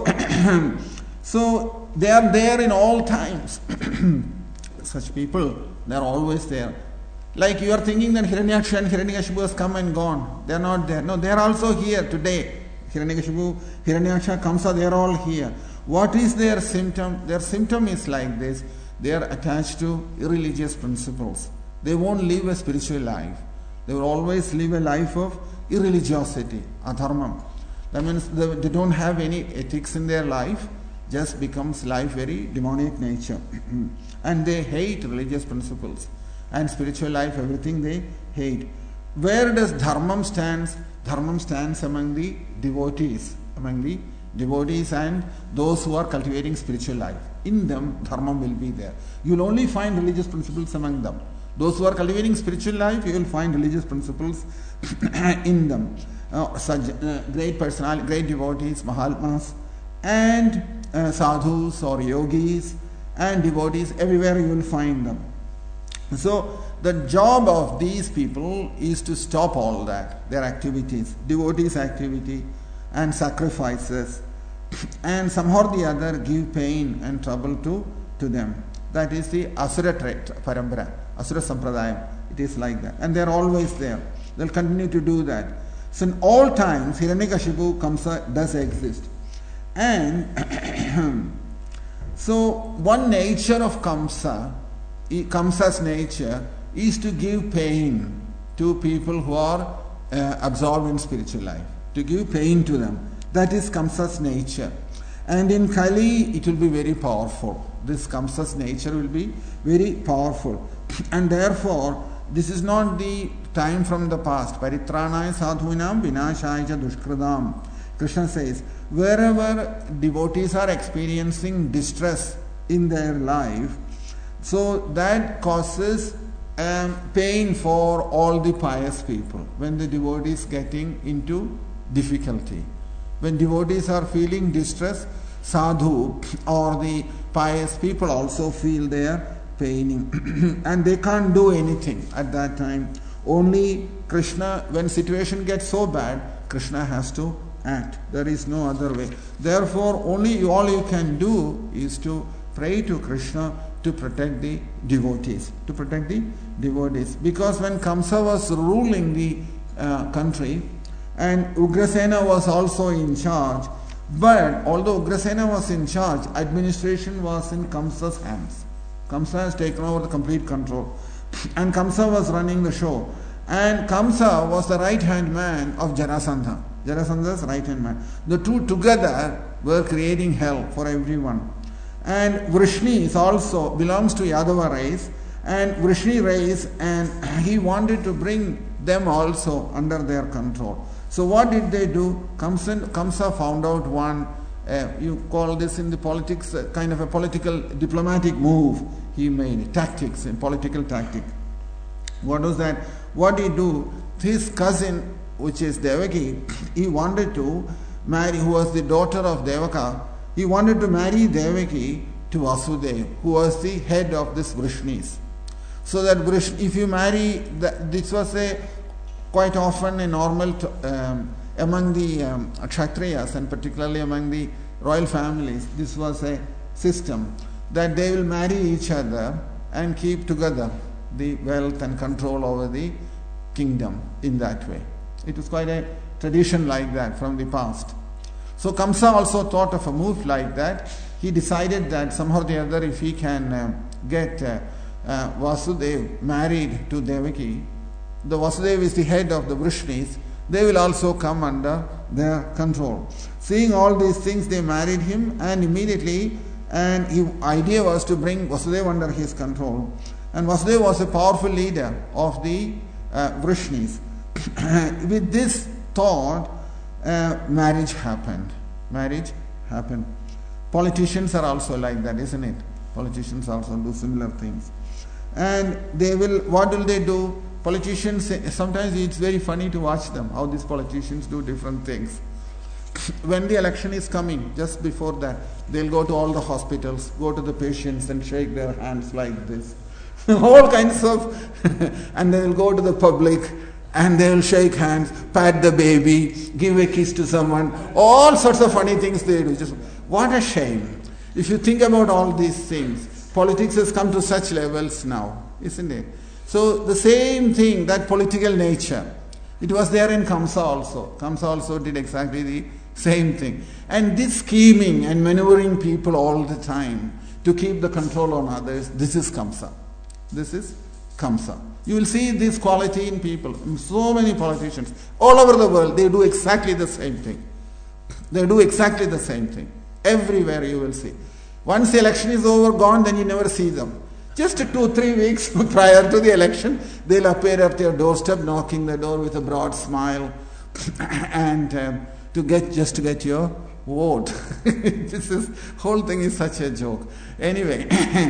so they are there in all times. Such people, they are always there. Like you are thinking that Hiranyaksha and Hiranyakashipu has come and gone. They are not there. No, they are also here today. Hiranyakashipu, Hiranyaksha, Kamsa, they are all here. What is their symptom? Their symptom is like this. They are attached to irreligious principles. They won't live a spiritual life. They will always live a life of irreligiosity, adharmam. That means they, they don't have any ethics in their life, just becomes life very demonic nature. And they hate religious principles. And spiritual life, everything they hate. Where does dharmam stands? Dharmam stands among the devotees, among the devotees and those who are cultivating spiritual life. In them, dharmam will be there. You will only find religious principles among them. Those who are cultivating spiritual life, you will find religious principles in them. Uh, such uh, great personality, great devotees, Mahatmas, and uh, sadhus or yogis and devotees, everywhere you will find them. So, the job of these people is to stop all that, their activities, devotees' activity and sacrifices, and somehow or the other give pain and trouble to, to them. That is the Asura trait, Parambara, Asura Sampradayam. It is like that. And they are always there. They will continue to do that. So in all times, Hiranyakashipu, Kamsa does exist. And so one nature of Kamsa, Kamsa's nature is to give pain to people who are uh, absorbed in spiritual life. To give pain to them. That is Kamsa's nature. And in Kali, it will be very powerful. This Kamsa's nature will be very powerful. And therefore, this is not the time from the past. Paritranaya sadhunam vinashaya dushkridam. Krishna says, wherever devotees are experiencing distress in their life, so that causes um, pain for all the pious people. When the devotee is getting into difficulty. When devotees are feeling distress, sadhu or the pious people also feel their paining. And they can't do anything at that time. Only Krishna, when situation gets so bad, Krishna has to act. There is no other way. Therefore, only all you can do is to pray to Krishna to protect the devotees. To protect the devotees. Because when Kamsa was ruling the uh, country, and Ugrasena was also in charge, but although Ugrasena was in charge, administration was in Kamsa's hands. Kamsa has taken over the complete control. and Kamsa was running the show. And Kamsa was the right-hand man of Jarasandha. Jarasandha's right-hand man. The two together were creating hell for everyone. And Vrishni also belongs to Yadava race, and Vrishni race, and he wanted to bring them also under their control. So what did they do? Kamsa, Kamsa found out one, uh, you call this in the politics, uh, kind of a political diplomatic move he made, tactics, a political tactic. What was that? What did he do? His cousin, which is Devaki, he wanted to marry, who was the daughter of Devaka, he wanted to marry Devaki to Vasudeva, who was the head of this Vrishnis. So that Vrish, if you marry, the, this was a quite often a normal t- um, among the um, Kshatriyas, and particularly among the royal families, this was a system that they will marry each other and keep together the wealth and control over the kingdom in that way. It was quite a tradition like that from the past. So Kamsa also thought of a move like that. He decided that somehow or the other, if he can uh, get uh, uh, Vasudeva married to Devaki, the Vasudeva is the head of the Vrishnis, they will also come under their control. Seeing all these things, they married him, and immediately, and his idea was to bring Vasudeva under his control. And Vasudeva was a powerful leader of the uh, Vrishnis. With this thought, uh, marriage happened. Marriage happened. Politicians are also like that, isn't it? Politicians also do similar things. And they will, what will they do? Politicians, sometimes it's very funny to watch them, how these politicians do different things. When the election is coming, just before that, they'll go to all the hospitals, go to the patients and shake their hands like this. All kinds of, and they'll go to the public and they'll shake hands, pat the baby, give a kiss to someone, all sorts of funny things they do. Just, what a shame. If you think about all these things, politics has come to such levels now, isn't it? So the same thing, that political nature, it was there in Kamsa also. Kamsa also did exactly the same thing. And this scheming and maneuvering people all the time to keep the control on others, this is Kamsa. This is Kamsa. You will see this quality in people. So many politicians all over the world, they do exactly the same thing. They do exactly the same thing. Everywhere you will see. Once the election is over, gone, then you never see them. Just two, three weeks prior to the election, they'll appear at your doorstep, knocking the door with a broad smile, and um, to get just to get your vote. This is whole thing is such a joke. Anyway,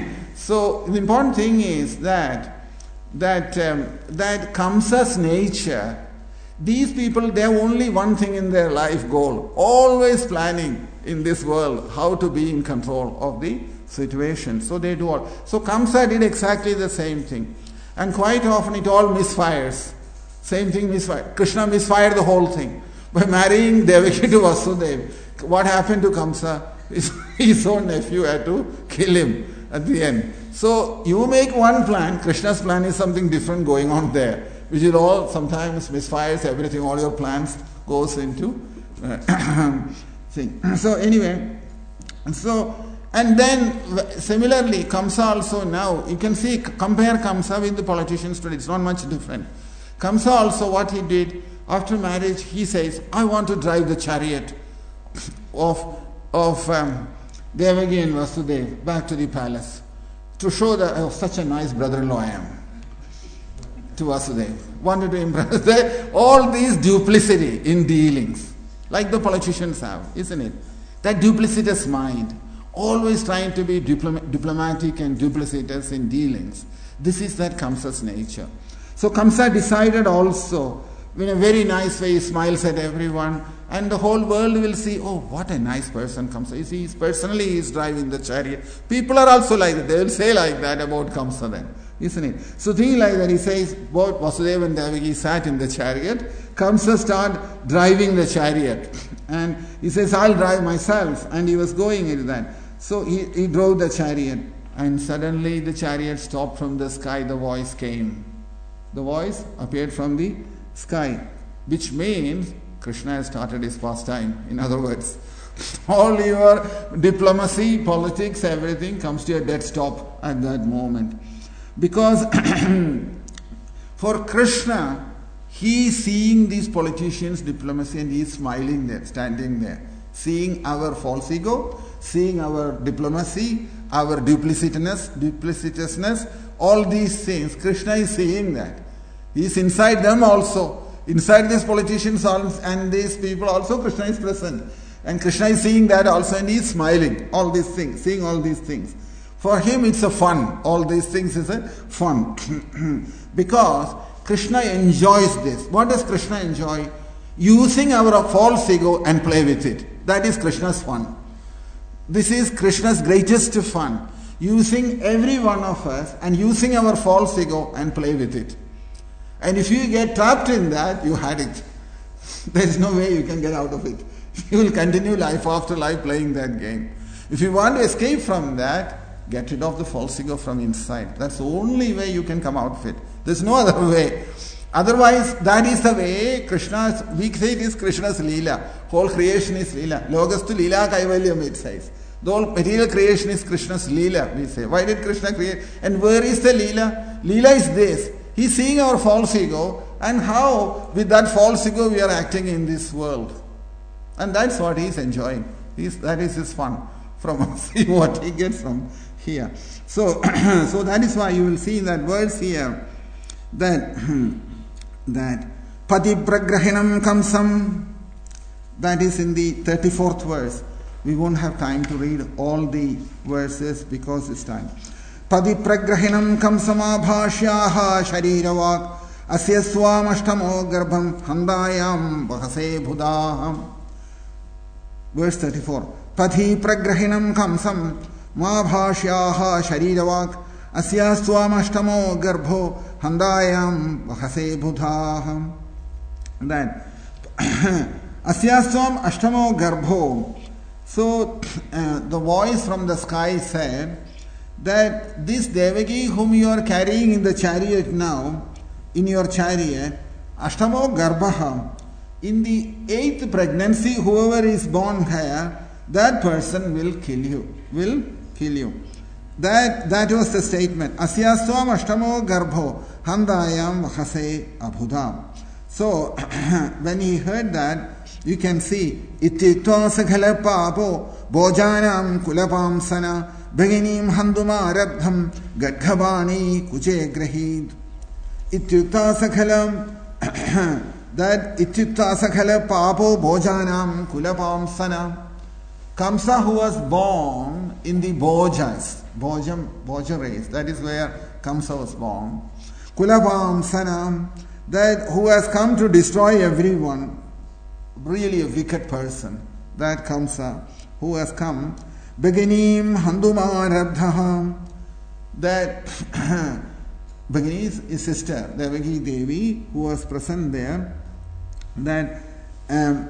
so the important thing is that that um, that Kamsa's nature. These people, they have only one thing in their life goal, always planning in this world how to be in control of the situation. So they do all. So Kamsa did exactly the same thing. And quite often it all misfires. Same thing misfired. Krishna misfired the whole thing. By marrying Devaki to Vasudeva, what happened to Kamsa? His, his own nephew had to kill him at the end. So you make one plan, Krishna's plan is something different going on there, which is all sometimes misfires everything, all your plans goes into uh, thing. So anyway, so and then similarly Kamsa also now, you can see, compare Kamsa with the politicians today, it's not much different. Kamsa also, what he did after marriage, he says, I want to drive the chariot of of um, Devaki and Vasudeva back to the palace to show that oh, such a nice brother-in-law I am to Vasudeva. Wanted to impress the, all these duplicity in dealings, like the politicians have, isn't it? That duplicitous mind, always trying to be diplom- diplomatic and duplicitous in dealings. This is that Kamsa's nature. So Kamsa decided also, in a very nice way, he smiles at everyone, and the whole world will see, oh, what a nice person Kamsa. You see, he's personally he is driving the chariot. People are also like that. They will say like that about Kamsa then, isn't it? So thinking like that, he says, both Vasudeva and Devaki sat in the chariot. Kamsa started driving the chariot. And he says, I'll drive myself. And he was going into that. So he, he drove the chariot. And suddenly the chariot stopped from the sky. The voice came. The voice appeared from the sky, which means Krishna has started his pastime. In other words, all your diplomacy, politics, everything comes to a dead stop at that moment. Because for Krishna, he is seeing these politicians' diplomacy and he is smiling there, standing there, seeing our false ego, seeing our diplomacy, our duplicitousness, duplicitousness, all these things. Krishna is seeing that. He is inside them also. Inside these politicians and these people also, Krishna is present. And Krishna is seeing that also and he is smiling. All these things, seeing all these things. For him it's a fun. All these things is a fun. Because Krishna enjoys this. What does Krishna enjoy? Using our false ego and play with it. That is Krishna's fun. This is Krishna's greatest fun. Using every one of us and using our false ego and play with it. And if you get trapped in that, you had it. There is no way you can get out of it. You will continue life after life playing that game. If you want to escape from that, get rid of the false ego from inside. That's the only way you can come out of it. There's no other way. Otherwise, that is the way Krishna's, we say it is Krishna's Leela. Whole creation is Leela. Logastu Leela Kaivalyam it says. The whole material creation is Krishna's Leela, we say. Why did Krishna create? And where is the Leela? Leela is this. He's seeing our false ego and how with that false ego we are acting in this world. And that's what he's enjoying. He's, that is his fun from us. See what he gets from here. So, so that is why you will see that words here that that Pati Pragrahinam Kamsam, that is in the thirty-fourth verse. We won't have time to read all the verses because it's time. Padi pragrahinam kamsamabhashyaha shariravaak asya swamashtamo garbham handayam vahase budaham. Verse thirty-four. Padi pragrahinam kamsam mabhashyaha shariravaak asya swamashtamo garbho handayam vahase budaham. That asya swam ashtamo garbho. So uh, the voice from the sky said that this Devaki whom you are carrying in the chariot now, in your chariot, Ashtamo Garbhaha, in the eighth pregnancy, whoever is born here, that person will kill you, will kill you. That, that was the statement. Asyaswam Ashtamo Garbho, Handayam Vahase Abhudam. So, when he heard that, you can see, Ityukta Sakhala Papo, Bojanam Kulapam Sana, Beginim Handuma Rabdham Gadghabani Kuche Grahid. Ityukta Sakhalam, that Ityukta Sakhala Papo Bojanam Kulapam Sana. Kamsa, who was born in the Bojas, Bojam, Boja race, that is where Kamsa was born. Kulapam Sana, that who has come to destroy everyone, really a wicked person, that Kamsa, who has come. Beginim Handuma Rabdham, that Begini is his sister, Devaki Devi, who was present there, that um,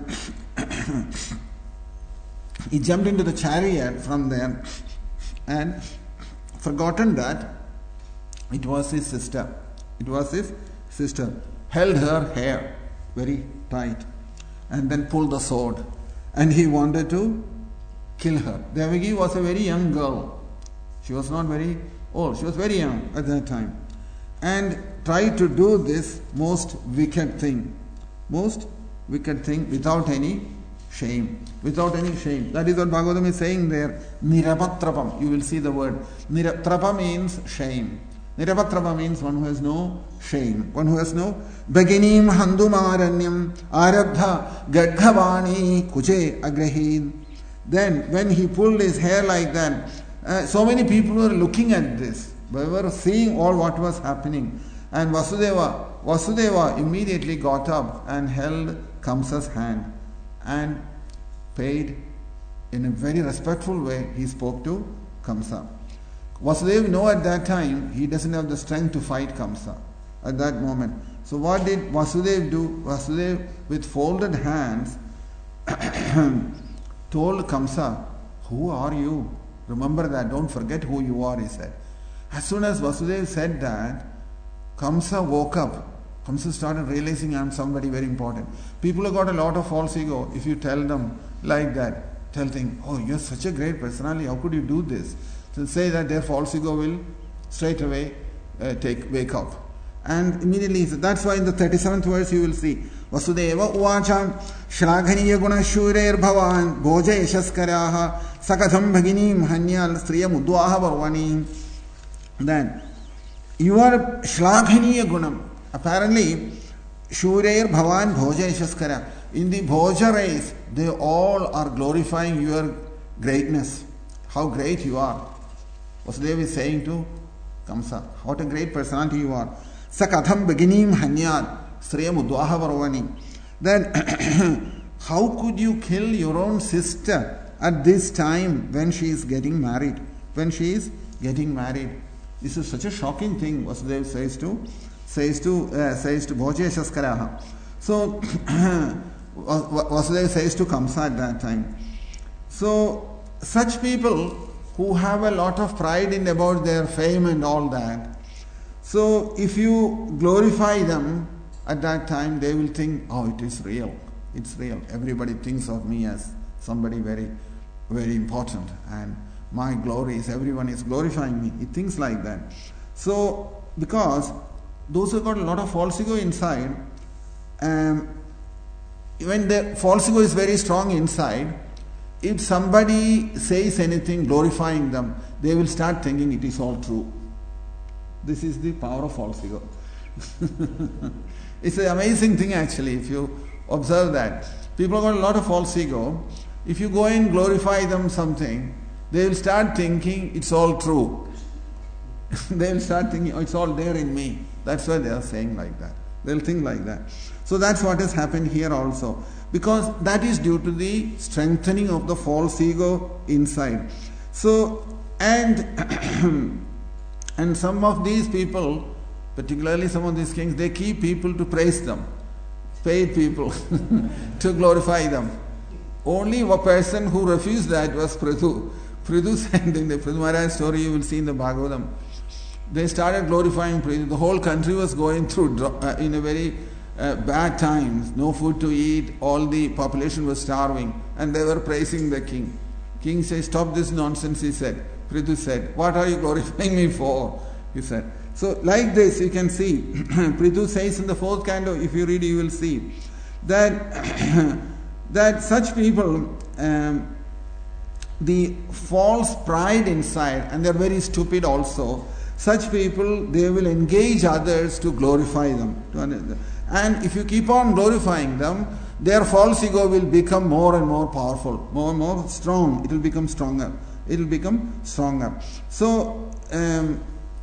he jumped into the chariot from there and forgotten that it was his sister. It was his sister. Held her hair very tight and then pulled the sword. And he wanted to kill her. Devaki was a very young girl. She was not very old. She was very young at that time. And tried to do this most wicked thing. Most wicked thing without any shame. Without any shame. That is what Bhagavatam is saying there. Nirapatrapam. You will see the word. Niratrapa means shame. Nirapatrapa means one who has no shame. One who has no Beginim Handumaranyam Arabdha Gadghavani Kuche Agrahid. Then when he pulled his hair like that, uh, so many people were looking at this. They were seeing all what was happening. And Vasudeva, Vasudeva immediately got up and held Kamsa's hand and paid in a very respectful way. He spoke to Kamsa. Vasudeva, know at that time, he doesn't have the strength to fight Kamsa at that moment. So what did Vasudeva do? Vasudeva, with folded hands, told Kamsa, who are you? Remember that, don't forget who you are, he said. As soon as Vasudeva said that, Kamsa woke up. Kamsa started realizing I am somebody very important. People have got a lot of false ego. If you tell them like that, tell them, oh, you're such a great personality, how could you do this? To say that their false ego will straight away uh, take wake up. And immediately, that's why in the thirty-seventh verse you will see, Vasudeva uvacha shlaghaniya gunashurer bhavan bhoja yashaskaraha sakatham bhaginim hanyal striya mudvaha varvani. Then, your shlaghaniya gunam, apparently, shurer bhavan bhoja yashaskara. In the bhoja race, they all are glorifying your greatness. How great you are. Vasudeva is saying to Kamsa, what a great personality you are. Sakatham beginim hanyad sriya mudvaha varvani. Then, how could you kill your own sister at this time when she is getting married? When she is getting married. This is such a shocking thing, Vasudeva says to says to uh, says to Bhoja Yashaskaraha. So Vasudeva says to Kamsa at that time. So such people who have a lot of pride in about their fame and all that, so if you glorify them at that time, they will think, oh, it is real. It's real. Everybody thinks of me as somebody very, very important. And my glory is, everyone is glorifying me. It thinks like that. So, because those who got a lot of false ego inside, um, when the false ego is very strong inside, if somebody says anything glorifying them, they will start thinking it is all true. This is the power of false ego. It's an amazing thing actually if you observe that. People got a lot of false ego. If you go and glorify them something, they will start thinking it's all true. They will start thinking, oh, it's all there in me. That's why they are saying like that. They'll think like that. So that's what has happened here also. Because that is due to the strengthening of the false ego inside. So, and and some of these people, particularly some of these kings, they keep people to praise them, paid people to glorify them. Only a person who refused that was Prithu. Prithu said in the Prithu Maharaj story, you will see in the Bhagavatam, they started glorifying Prithu. The whole country was going through uh, in a very uh, bad times, no food to eat, all the population was starving, and they were praising the king. King says, stop this nonsense, he said. Prithu said, what are you glorifying me for? He said. So like this you can see, Prithu says in the fourth canto, if you read you will see, that, that such people, um, the false pride inside, and they are very stupid also, such people, they will engage others to glorify them. And if you keep on glorifying them, their false ego will become more and more powerful, more and more strong. It will become stronger. It will become stronger. So, um,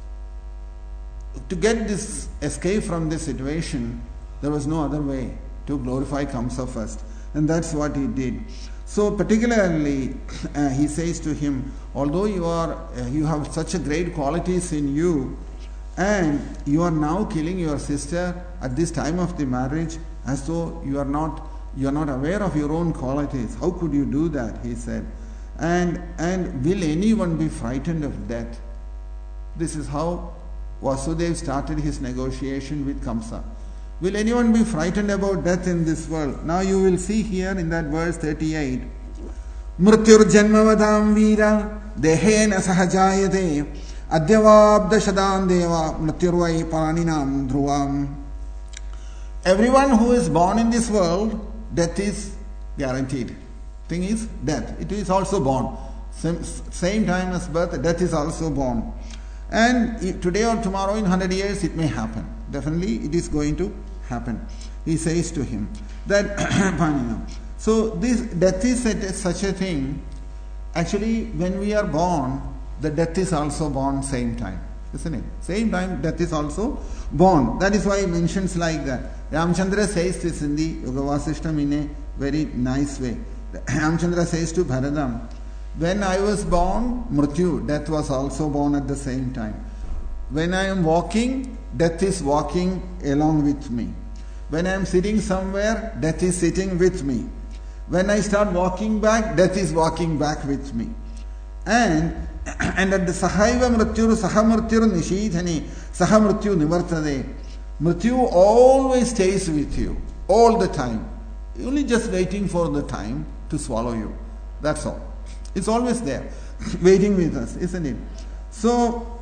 to get this escape from this situation, there was no other way to glorify Kamsa first. And that's what he did. So particularly, uh, he says to him, although you are, uh, you have such a great qualities in you, and you are now killing your sister at this time of the marriage, as though you are not, you are not aware of your own qualities. How could you do that? He said. And and will anyone be frightened of death? This is how Vasudeva started his negotiation with Kamsa. Will anyone be frightened about death in this world? Now you will see here in that verse thirty-eight. Mrityur janmavadam veera dehena sahajayate adyavabda shadam deva mrityurvai paninam dhruvam. Everyone who is born in this world, death is guaranteed. Thing is death. It is also born. Same, same time as birth, death is also born. And today or tomorrow, in one hundred years, it may happen. Definitely, it is going to happen. He says to him that, so this death is such a thing. Actually, when we are born, the death is also born same time. Isn't it? Same time, death is also born. That is why he mentions like that. Ramchandra says this in the Yoga Vasishtam in a very nice way. Ramchandra says to Bharadam, when I was born, Mrityu, death was also born at the same time. When I am walking, death is walking along with me. When I am sitting somewhere, death is sitting with me. When I start walking back, death is walking back with me. And and at the Sahaiva Mrityuru Sahamrityuru Nishidhani Sahamrityu Nivartade, Mrityu always stays with you, all the time. You're only just waiting for the time to swallow you. That's all. It's always there, waiting with us, isn't it? So,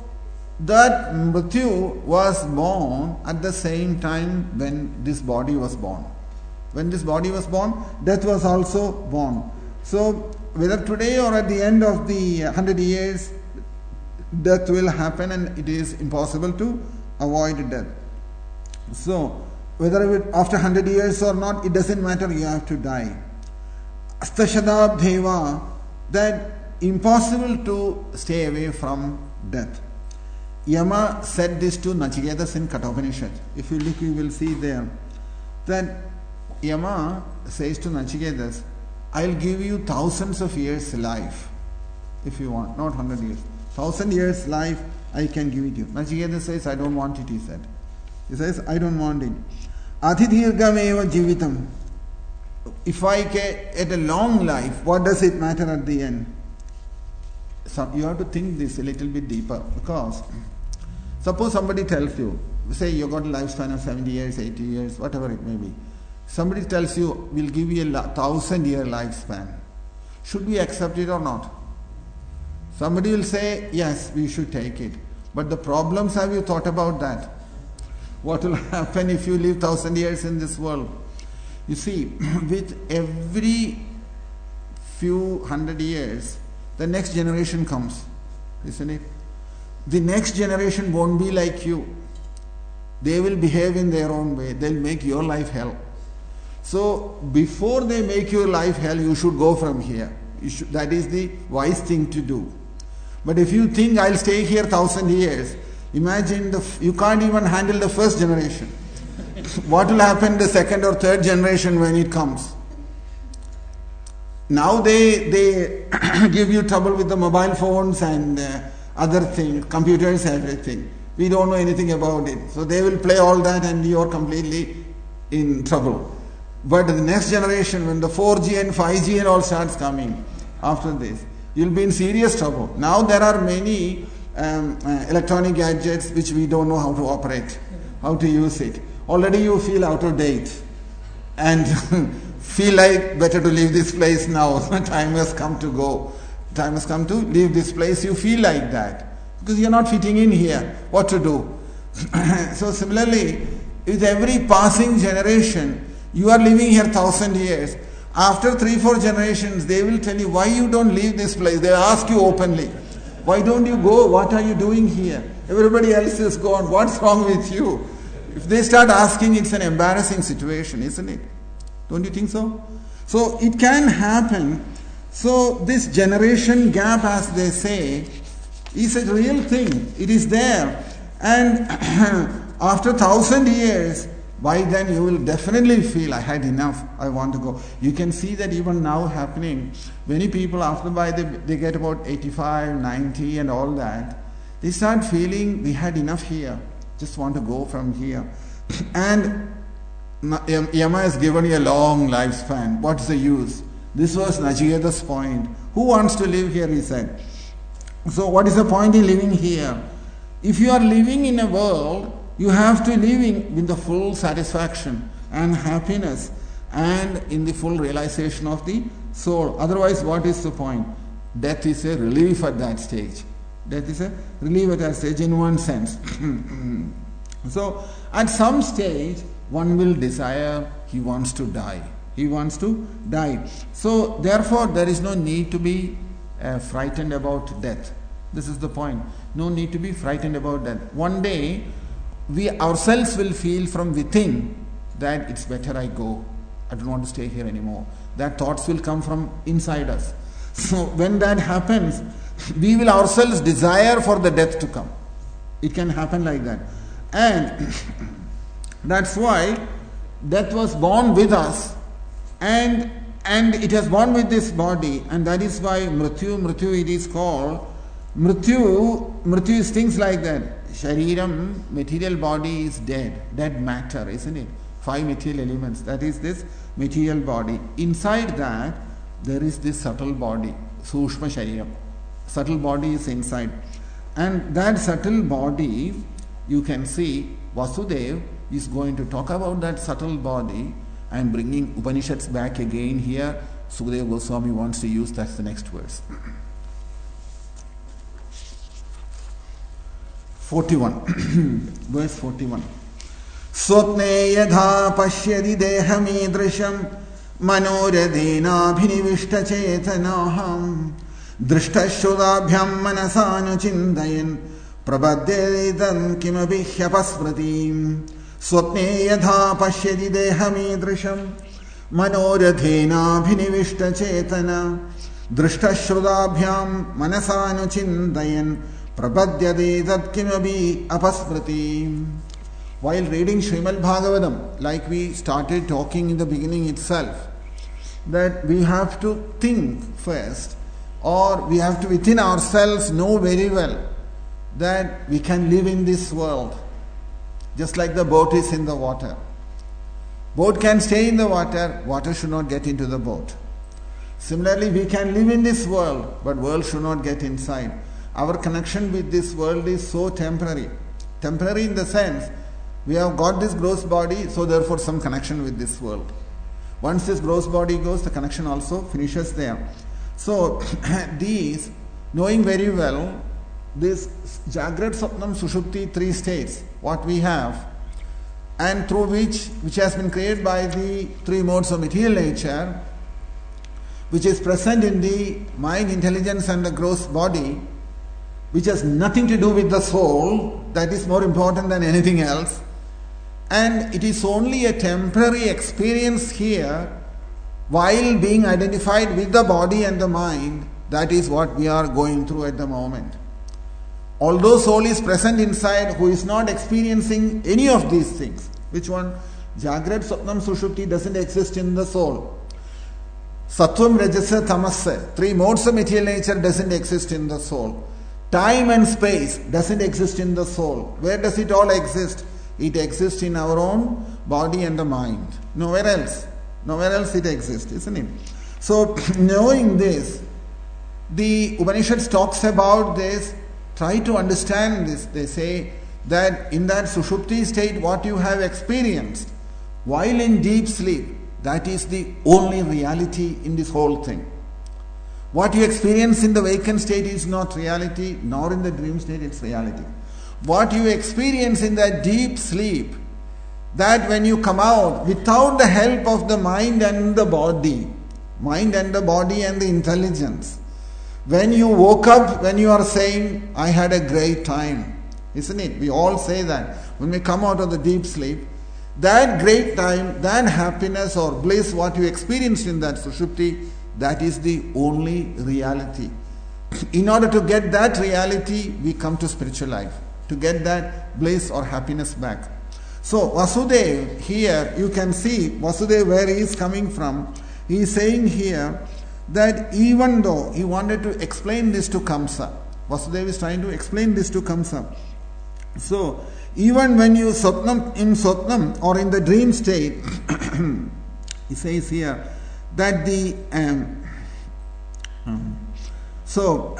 that Mrityu was born at the same time when this body was born. When this body was born, death was also born. So, whether today or at the end of the hundred years, death will happen, and it is impossible to avoid death. So, whether it, after hundred years or not, it doesn't matter, you have to die. Astashadabdheva, that impossible to stay away from death. Yama said this to Nachiketas in Kathopanishad. If you look, you will see there that Yama says to Nachiketas, I'll give you thousands of years life if you want, not hundred years. Thousand years life I can give it you. Nachiketas says, I don't want it, he said. He says, I don't want it. Adhidirgameva jivitam. If I get a long life, what does it matter at the end? So you have to think this a little bit deeper, because suppose somebody tells you, say you got a lifespan of seventy years, eighty years, whatever it may be. Somebody tells you, we'll give you a thousand year lifespan. Should we accept it or not? Somebody will say, yes, we should take it. But the problems, have you thought about that? What will happen if you live thousand years in this world? You see, with every few hundred years, the next generation comes, isn't it? The next generation won't be like you. They will behave in their own way. They'll make your life hell. So, before they make your life hell, you should go from here. You should, that is the wise thing to do. But if you think, I'll stay here thousand years, imagine the, you can't even handle the first generation. What will happen the second or third generation when it comes? Now they they give you trouble with the mobile phones and uh, other things, computers, everything. We don't know anything about it. So they will play all that and you are completely in trouble. But the next generation, when the four G and five G and all starts coming after this, you'll be in serious trouble. Now there are many um, uh, electronic gadgets which we don't know how to operate, how to use it. Already you feel out of date and feel like better to leave this place now. Time has come to go. Time has come to leave this place. You feel like that because you're not fitting in here. What to do? So similarly, with every passing generation, you are living here thousand years. After three, four generations, they will tell you why you don't leave this place. They ask you openly, why don't you go? What are you doing here? Everybody else is gone. What's wrong with you? If they start asking, it's an embarrassing situation, isn't it? Don't you think so? So it can happen. So this generation gap, as they say, is a real thing. It is there. And after thousand years, by then you will definitely feel, I had enough, I want to go. You can see that even now happening. Many people after by they, they get about eighty-five, ninety and all that, they start feeling, we had enough here, just want to go from here. And Yama has given you a long lifespan. What's the use? This was Nachiketa's point. Who wants to live here, he said. So what is the point in living here? If you are living in a world, you have to live in with the full satisfaction and happiness and in the full realization of the soul. Otherwise, what is the point? Death is a relief at that stage. Death is a relief at that stage in one sense. So, at some stage, one will desire, he wants to die. He wants to die. So, therefore, there is no need to be uh, frightened about death. This is the point. No need to be frightened about death. One day, we ourselves will feel from within that it's better I go. I don't want to stay here anymore. That thoughts will come from inside us. So, when that happens, we will ourselves desire for the death to come. It can happen like that. And that's why death was born with us, and and it has born with this body, and that is why Mrityu, Mrityu it is called. Mrityu, Mrityu is things like that. Shariram, material body is dead, dead matter, isn't it? Five material elements, that is this material body. Inside that, there is this subtle body, Sushma Shariram. Subtle body is inside. And that subtle body, you can see Vasudev is going to talk about that subtle body and bringing Upanishads back again here. Sukadeva Goswami wants to use, that's the next verse. forty-one. Verse forty-one. Swapne yadha pashyadi dehamidrisham manoradhenabhinivishta chetanaham drishtashudabhyam manasanuchindayan prabhadyaridam kimabi hyapasmritim. Swapne yadha pashyadi dehamidrisham manoradhenabhinivishta chetana drishtashudabhyam manasanuchindayan prabhadyade kimabi apasmritim. While reading Srimad Bhagavatam, like we started talking in the beginning itself, that we have to think first, or we have to within ourselves know very well that we can live in this world, just like the boat is in the water. Boat can stay in the water, water should not get into the boat. Similarly, we can live in this world, but world should not get inside. Our connection with this world is so temporary. Temporary in the sense, we have got this gross body, so therefore some connection with this world. Once this gross body goes, the connection also finishes there. So, these, knowing very well, this Jagrat, Swapnam, Sushupti, three states, what we have, and through which, which has been created by the three modes of material nature, which is present in the mind, intelligence and the gross body, which has nothing to do with the soul, that is more important than anything else. And it is only a temporary experience here while being identified with the body and the mind. That is what we are going through at the moment. Although soul is present inside, who is not experiencing any of these things. Which one? Jagrat, Swapnam, Sushupti doesn't exist in the soul. Sattvam, Rajasa, Tamasa, three modes of material nature doesn't exist in the soul. Time and space doesn't exist in the soul. Where does it all exist? It exists in our own body and the mind. Nowhere else. Nowhere else it exists, isn't it? So, knowing this, the Upanishads talks about this. Try to understand this. They say that in that Sushupti state, what you have experienced while in deep sleep, that is the only reality in this whole thing. What you experience in the vacant state is not reality, nor in the dream state it's reality. What you experience in that deep sleep, that when you come out without the help of the mind and the body, mind and the body and the intelligence, when you woke up, when you are saying, I had a great time, isn't it? We all say that. When we come out of the deep sleep, that great time, that happiness or bliss, what you experienced in that Sushupti, that is the only reality. In order to get that reality, we come to spiritual life, to get that bliss or happiness back. So Vasudeva, here you can see Vasudeva where he is coming from. He is saying here that even though he wanted to explain this to Kamsa, Vasudeva is trying to explain this to Kamsa. So even when you Swapnam, in Swapnam or in the dream state, he says here that the um, um, so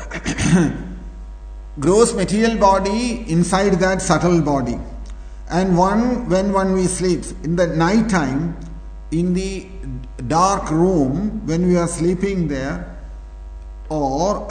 gross material body inside that subtle body, and one when one we sleeps in the night time in the dark room when we are sleeping there, or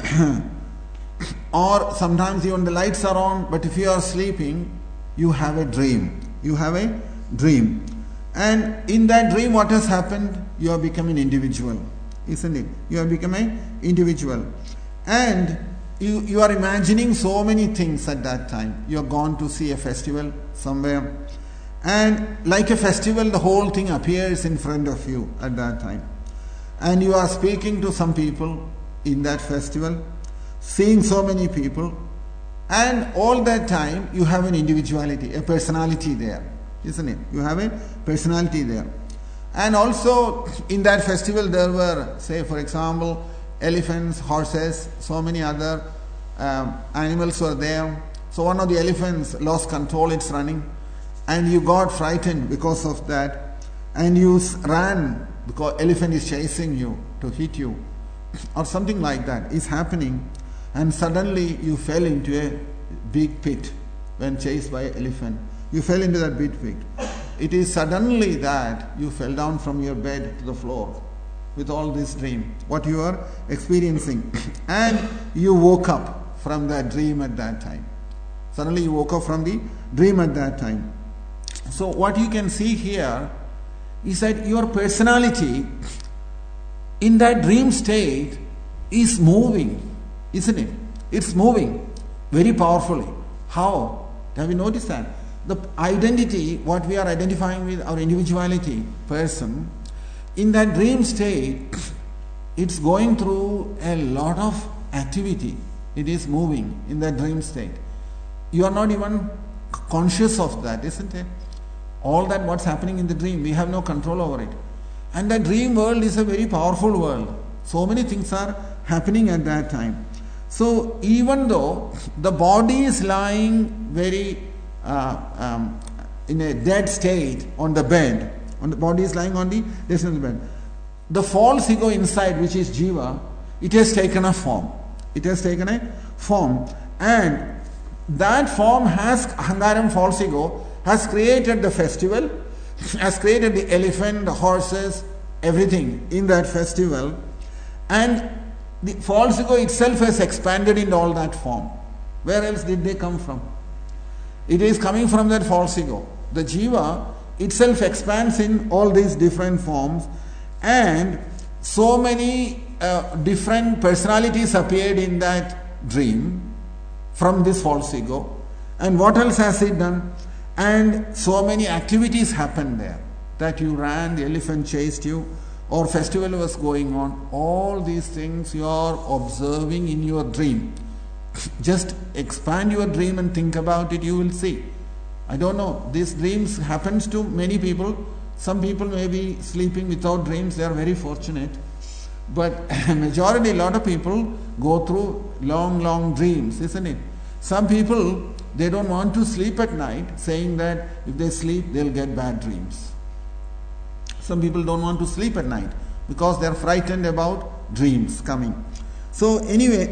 or sometimes even the lights are on, but if you are sleeping, you have a dream. You have a dream. And in that dream, what has happened? You have become an individual, isn't it? You have become an individual. And you, you are imagining so many things at that time. You have gone to see a festival somewhere. And like a festival, the whole thing appears in front of you at that time. And you are speaking to some people in that festival, seeing so many people. And all that time, you have an individuality, a personality there. Isn't it? You have a personality there. And also in that festival there were, say for example, elephants, horses, so many other um, animals were there. So one of the elephants lost control, it's running, and you got frightened because of that, and you ran because elephant is chasing you to hit you, or something like that is happening, and suddenly you fell into a big pit when chased by an elephant. You fell into that big pit. It is suddenly that you fell down from your bed to the floor with all this dream, what you are experiencing. And you woke up from that dream at that time. Suddenly you woke up from the dream at that time. So what you can see here is that your personality in that dream state is moving, isn't it? It's moving very powerfully. How? Have you noticed that? The identity, what we are identifying with, our individuality, person, in that dream state, it's going through a lot of activity. It is moving in that dream state. You are not even conscious of that, isn't it? All that what's happening in the dream, we have no control over it. And the dream world is a very powerful world. So many things are happening at that time. So even though the body is lying very uh, um, in a dead state on the bed, on the body is lying on the dead state on the bed, the false ego inside, which is jiva, it has taken a form. It has taken a form, and that form has ahankaram, false ego, has created the festival, has created the elephant, the horses, everything in that festival, and the false ego itself has expanded in all that form. Where else did they come from? It is coming from that false ego. The jiva itself expands in all these different forms, and so many uh, different personalities appeared in that dream from this false ego. And what else has it done? And so many activities happened there. That you ran, the elephant chased you, or festival was going on. All these things you are observing in your dream. Just expand your dream and think about it, you will see. I don't know, these dreams happens to many people. Some people may be sleeping without dreams, they are very fortunate. But majority, a lot of people go through long, long dreams, isn't it? Some people, they don't want to sleep at night, saying that if they sleep, they'll get bad dreams. Some people don't want to sleep at night because they're frightened about dreams coming. So anyway,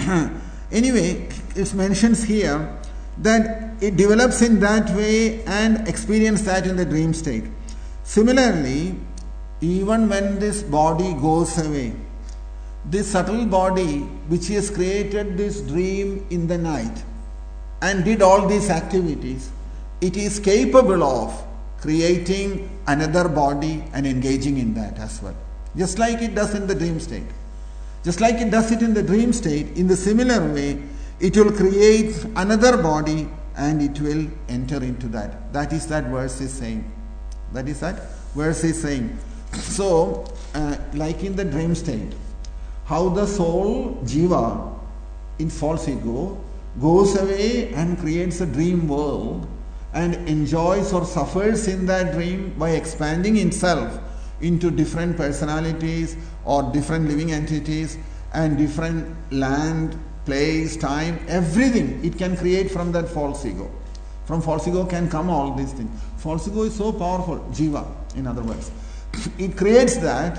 anyway, it mentions here that it develops in that way and experience that in the dream state. Similarly, even when this body goes away, this subtle body which has created this dream in the night and did all these activities, it is capable of creating another body and engaging in that as well. Just like it does in the dream state. Just like it does it in the dream state, in the similar way, it will create another body and it will enter into that. That is that verse is saying. That is that verse is saying. So, uh, like in the dream state, how the soul, jiva, in false ego, goes away and creates a dream world and enjoys or suffers in that dream by expanding itself into different personalities or different living entities and different land, place, time, everything it can create from that false ego. From false ego can come all these things. False ego is so powerful, jiva, in other words. It creates that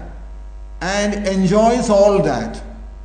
and enjoys all that.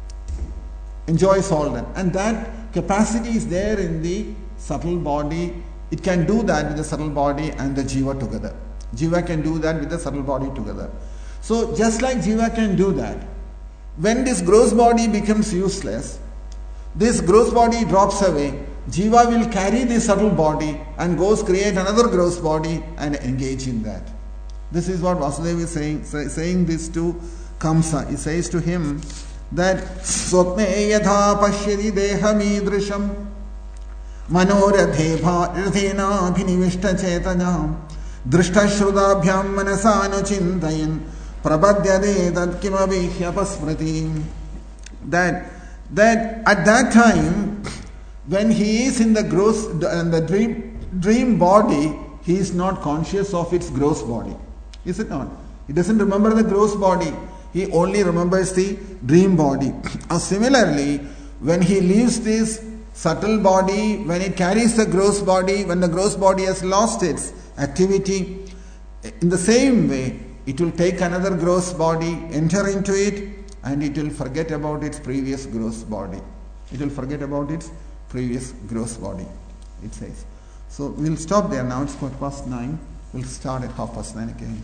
Enjoys all that. And that capacity is there in the subtle body. It can do that with the subtle body and the jiva together. Jiva can do that with the subtle body together. So just like jiva can do that, when this gross body becomes useless, this gross body drops away, jiva will carry this subtle body and goes create another gross body and engage in that. This is what Vasudeva is saying, say, saying this to Kamsa. He says to him that Swapne yatha pashyati dehamidrisham manorathe bharathena bhinivishta chetana drishtashrutabhyam manasanu chintayan prabadyade tat kimavi hyapasmriti. That that at that time, when he is in the gross, in the dream, dream body, he is not conscious of its gross body. Is it not? He doesn't remember the gross body. He only remembers the dream body. Or similarly, when he leaves this subtle body, when it carries the gross body, when the gross body has lost its activity, in the same way, it will take another gross body, enter into it, and it will forget about its previous gross body. It will forget about its previous gross body, it says. So we'll stop there now. It's quarter past nine. We'll start at half past nine again.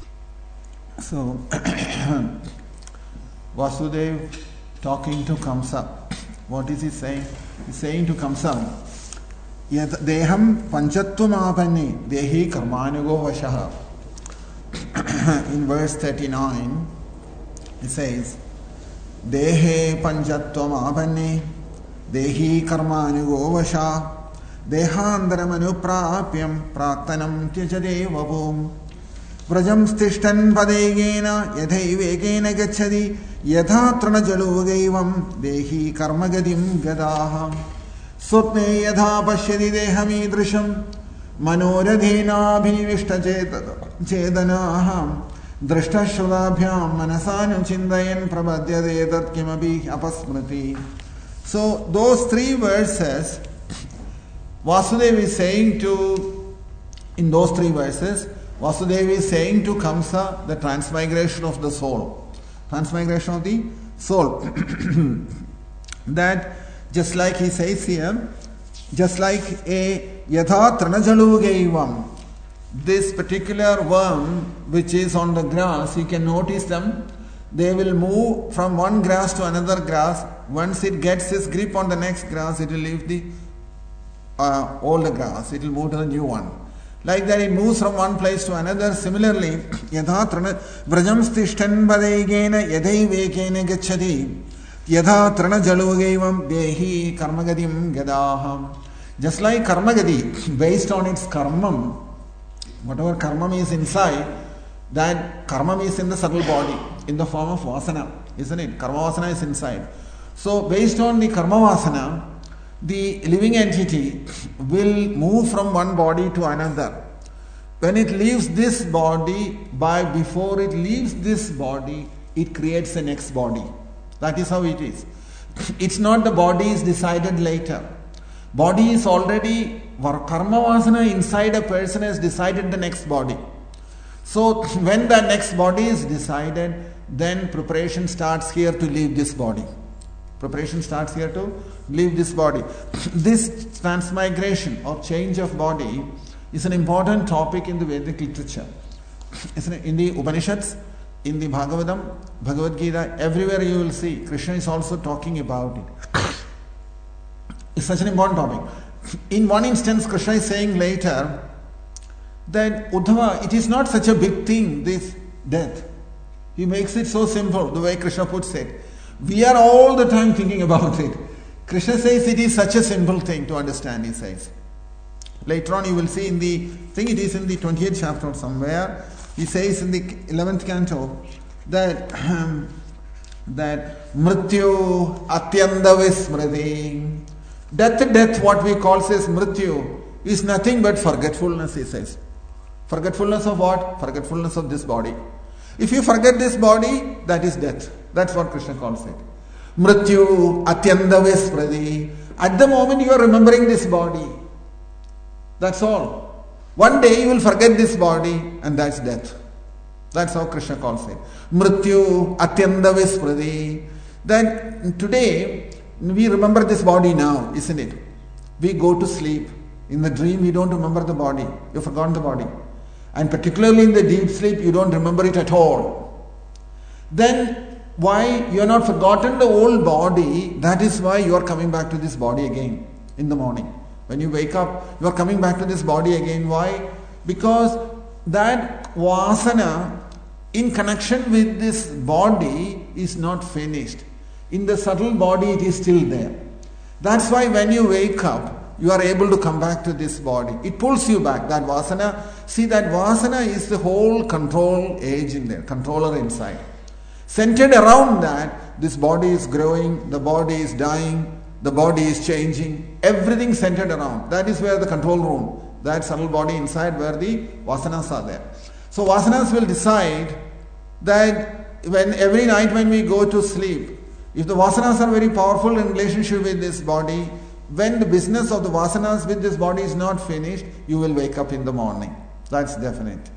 So Vasudev talking to Kamsa. What is he saying? He's saying to Kamsa Deham Panchatvamapani Dehi Karmanugo Vashaha. In verse thirty-nine, it says, Dehe Panchatvamapani Dehi Karmanugo Vasha Dehandramanuprapyam Praktanam Tyajadevavom Vrajam Stishtan Padegena Yadhaivekena Gachadi Yadha Tranajalugaivam Dehi Karmagadim Gadaham Sutne Yadha Pashyadi Dehami Drisham Manoradhena Bhivishta Chedanaham Drishta Shudabhyam Manasanu Chindayan Prabhadyade Tat Kimabi Apasmriti. So those three verses, Vasudeva is saying to, in those three verses, Vasudeva is saying to Kamsa the transmigration of the soul. Transmigration of the soul. That just like he says here, just like a Yatha Tranajalugaivam, this particular worm which is on the grass, you can notice them, they will move from one grass to another grass. Once it gets its grip on the next grass, it will leave the uh, old grass, it will move to the new one. Like that, it moves from one place to another. Similarly, Yatha Vrajam Stishtan Badaigena Yadaivekena Gachadi Yatha Tranajalugaivam Dehi Karmagadim Gadaham. Just like Karmagadi, based on its karmam, whatever karmam is inside, that karmam is in the subtle body, in the form of vasana, isn't it? Karma vasana is inside. So, based on the karma vasana, the living entity will move from one body to another. When it leaves this body, by before it leaves this body, it creates the next body. That is how it is. It's not the body is decided later. Body is already, karma vasana inside a person has decided the next body. So when the next body is decided, then preparation starts here to leave this body. Preparation starts here to leave this body. This transmigration or change of body is an important topic in the Vedic literature. In the Upanishads, in the Bhagavatam, Bhagavad Gita, everywhere you will see Krishna is also talking about it. It's such an important topic. In one instance, Krishna is saying later that Uddhava, it is not such a big thing, this death. He makes it so simple, the way Krishna puts it. We are all the time thinking about it. Krishna says it is such a simple thing to understand, he says. Later on you will see in the, I think it is in the twentieth chapter somewhere, he says in the eleventh canto that um, that Mrityu Atyanda Vismriti. Death, death, what we call says Mrityu, is nothing but forgetfulness, he says. Forgetfulness of what? Forgetfulness of this body. If you forget this body, that is death. That's what Krishna calls it. Mrityu Atyanda Vismriti. At the moment you are remembering this body. That's all. One day you will forget this body and that's death. That's how Krishna calls it. Mrityu Atyanda Vismriti. Then today, we remember this body now, isn't it? We go to sleep. In the dream, you don't remember the body. You've forgotten the body. And particularly in the deep sleep, you don't remember it at all. Then, why you are not forgotten the old body, that is why you are coming back to this body again in the morning. When you wake up, you are coming back to this body again. Why? Because that vasana in connection with this body is not finished. In the subtle body, it is still there. That's why when you wake up, you are able to come back to this body. It pulls you back, that vasana. See, that vasana is the whole control age in there, controller inside. Centered around that, this body is growing, the body is dying, the body is changing. Everything centered around. That is where the control room, that subtle body inside where the vasanas are there. So vasanas will decide that when every night when we go to sleep, if the vasanas are very powerful in relationship with this body, when the business of the vasanas with this body is not finished, you will wake up in the morning. That's definite.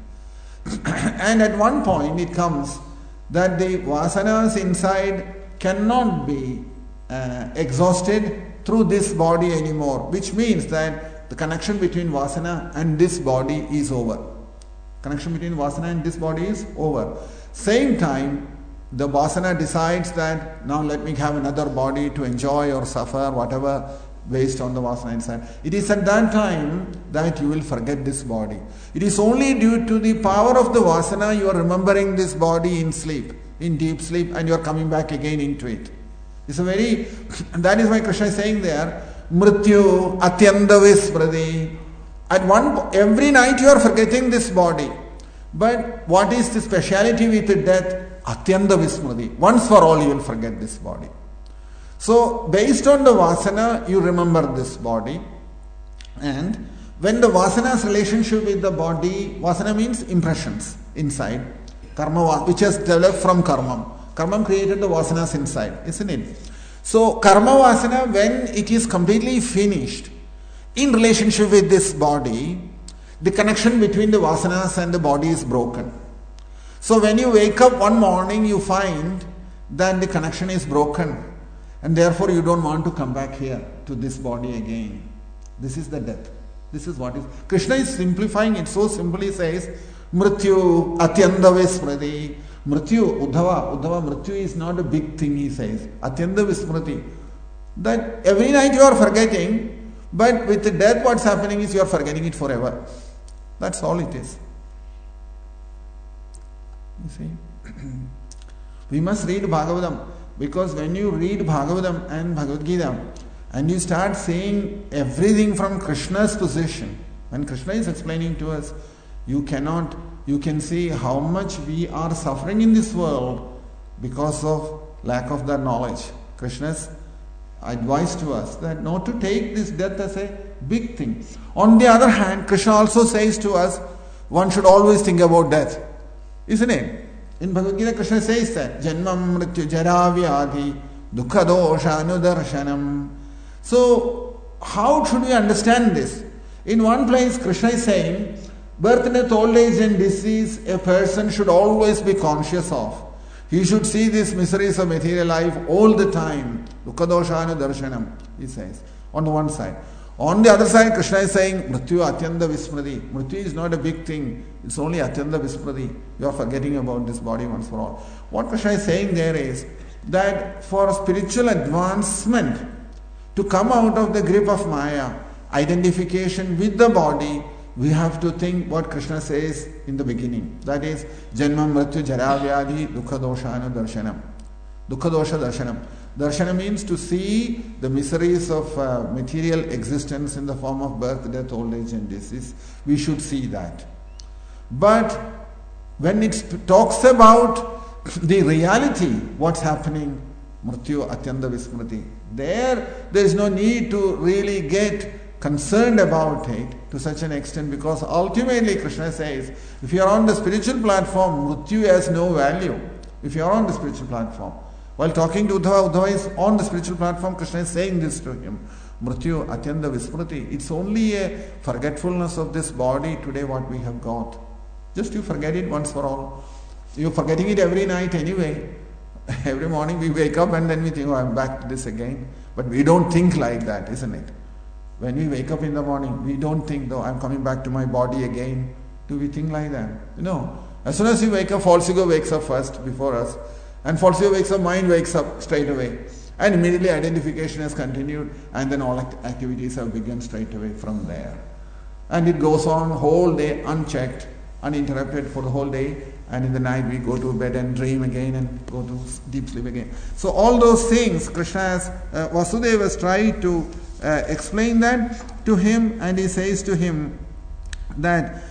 And at one point it comes that the vasanas inside cannot be uh, exhausted through this body anymore, which means that the connection between vasana and this body is over. Connection between vasana and this body is over. Same time, the vasana decides that now let me have another body to enjoy or suffer, whatever. based on the vasana inside. It is at that time that you will forget this body. It is only due to the power of the vasana you are remembering this body in sleep, in deep sleep, and you are coming back again into it. It's a very, that is why Krishna is saying there, Mrityu Atyanda Vismriti. At one, every night you are forgetting this body. But what is the speciality with death? Atyanda Vismriti. Once for all you will forget this body. So, based on the vasana, you remember this body. And when the vasana's relationship with the body, vasana means impressions inside, karma, which has developed from karma. Karma created the vasanas inside, isn't it? So, karma vasana, when it is completely finished, in relationship with this body, the connection between the vasanas and the body is broken. So, when you wake up one morning, you find that the connection is broken. And therefore you don't want to come back here to this body again. This is the death. This is what is. Krishna is simplifying it so simply, says, Mrityu Atyanda Vismriti. Mrityu, Uddhava, Uddhava, Mrityu is not a big thing, he says. Atyanda Vismriti. That every night you are forgetting, but with the death what's happening is you are forgetting it forever. That's all it is. You see? We must read Bhagavatam. Because when you read Bhagavatam and Bhagavad Gita and you start seeing everything from Krishna's position, when Krishna is explaining to us, you cannot, you can see how much we are suffering in this world because of lack of that knowledge. Krishna's advice to us that not to take this death as a big thing. On the other hand, Krishna also says to us, one should always think about death. Isn't it? In Bhagavad Gita, Krishna says that Janmam Mrityu Jara Vyadhi Dukha Dosha Anudarshanam. So, how should we understand this? In one place, Krishna is saying, birth, death, old age and disease, a person should always be conscious of. He should see these miseries of material life all the time. Dukha Dosha Anudarshanam, he says, on the one side. On the other side, Krishna is saying, Mrityu Atyanda Vismriti. Mrityu is not a big thing. It's only Atyanda Vismriti. You are forgetting about this body once for all. What Krishna is saying there is that for spiritual advancement, to come out of the grip of Maya, identification with the body, we have to think what Krishna says in the beginning. That is, Janma Mrityu Jara Vyadhi Dukha Doshanu Darshanam. Dukha Dosha Darshanam. Darshana means to see the miseries of uh, material existence in the form of birth, death, old age and disease. We should see that. But when it talks about the reality, what's happening, Mrityu Atyanda Vismriti, there, there is no need to really get concerned about it to such an extent, because ultimately Krishna says, if you are on the spiritual platform, Mrityu has no value. If you are on the spiritual platform. While talking to Uddhava, Uddhava is on the spiritual platform, Krishna is saying this to him. Mrityu Atyanda Vismriti. It's only a forgetfulness of this body today what we have got. Just you forget it once for all. You're forgetting it every night anyway. Every morning we wake up and then we think, oh, I'm back to this again. But we don't think like that, isn't it? When we wake up in the morning, we don't think, though, I'm coming back to my body again. Do we think like that? No. As soon as you wake up, false ego wakes up first before us. And false ego wakes up, mind wakes up straight away. And immediately identification has continued, and then all act- activities have begun straight away from there. And it goes on whole day unchecked, uninterrupted for the whole day, and in the night we go to bed and dream again and go to deep sleep again. So all those things, Krishna has, uh, Vasudeva has tried to uh, explain that to him, and he says to him that,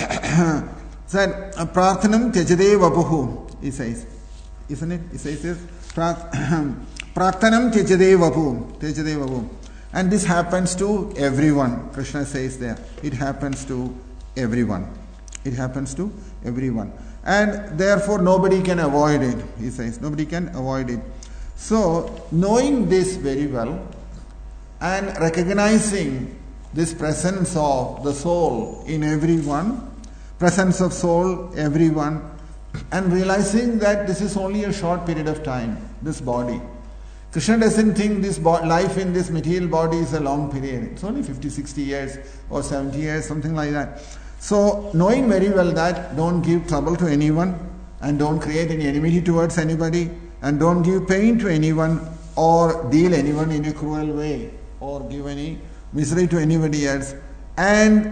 that Prarthanam Tyajade Vapuhu, he says. Isn't it? He says this. Prarthanam Tyajade Vapu. Tyajade Vapu. And this happens to everyone. Krishna says there. It happens to everyone. It happens to everyone. And therefore nobody can avoid it. He says. Nobody can avoid it. So, knowing this very well and recognizing this presence of the soul in everyone, presence of soul, everyone, and realizing that this is only a short period of time, this body. Krishna doesn't think this bo- life in this material body is a long period. It's only fifty, sixty years or seventy years, something like that. So, knowing very well that, don't give trouble to anyone and don't create any enmity towards anybody and don't give pain to anyone or deal anyone in a cruel way. or give any misery to anybody else. And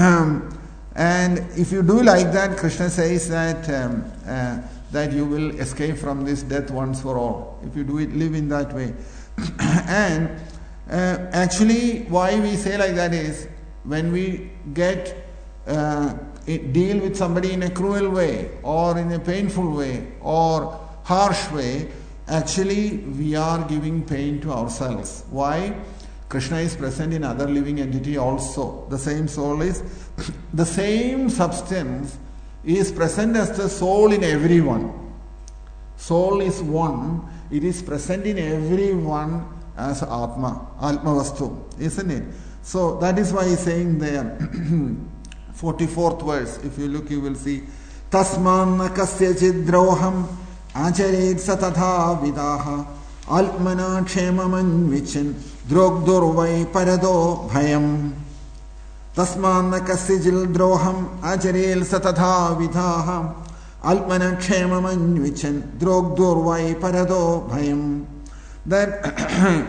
and if you do like that, Krishna says that um, uh, that you will escape from this death once for all. If you do it, live in that way. And uh, actually, why we say like that is when we get uh, it, deal with somebody in a cruel way or in a painful way or harsh way, actually we are giving pain to ourselves. Why? Krishna is present in other living entity also. The same soul is, the same substance is present as the soul in everyone. Soul is one, it is present in everyone as Atma, Atma Vastu, isn't it? So that is why he is saying there, forty-fourth verse, if you look you will see, Tasman nakasya chidroham acharet satatha vidaha alpmana kshemam vichin drogdurvai parado bhayam. Tasman nakasya chidroham acharet satatha vidaha alpmana kshemam vichin drogdurvai parado bhayam. That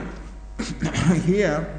here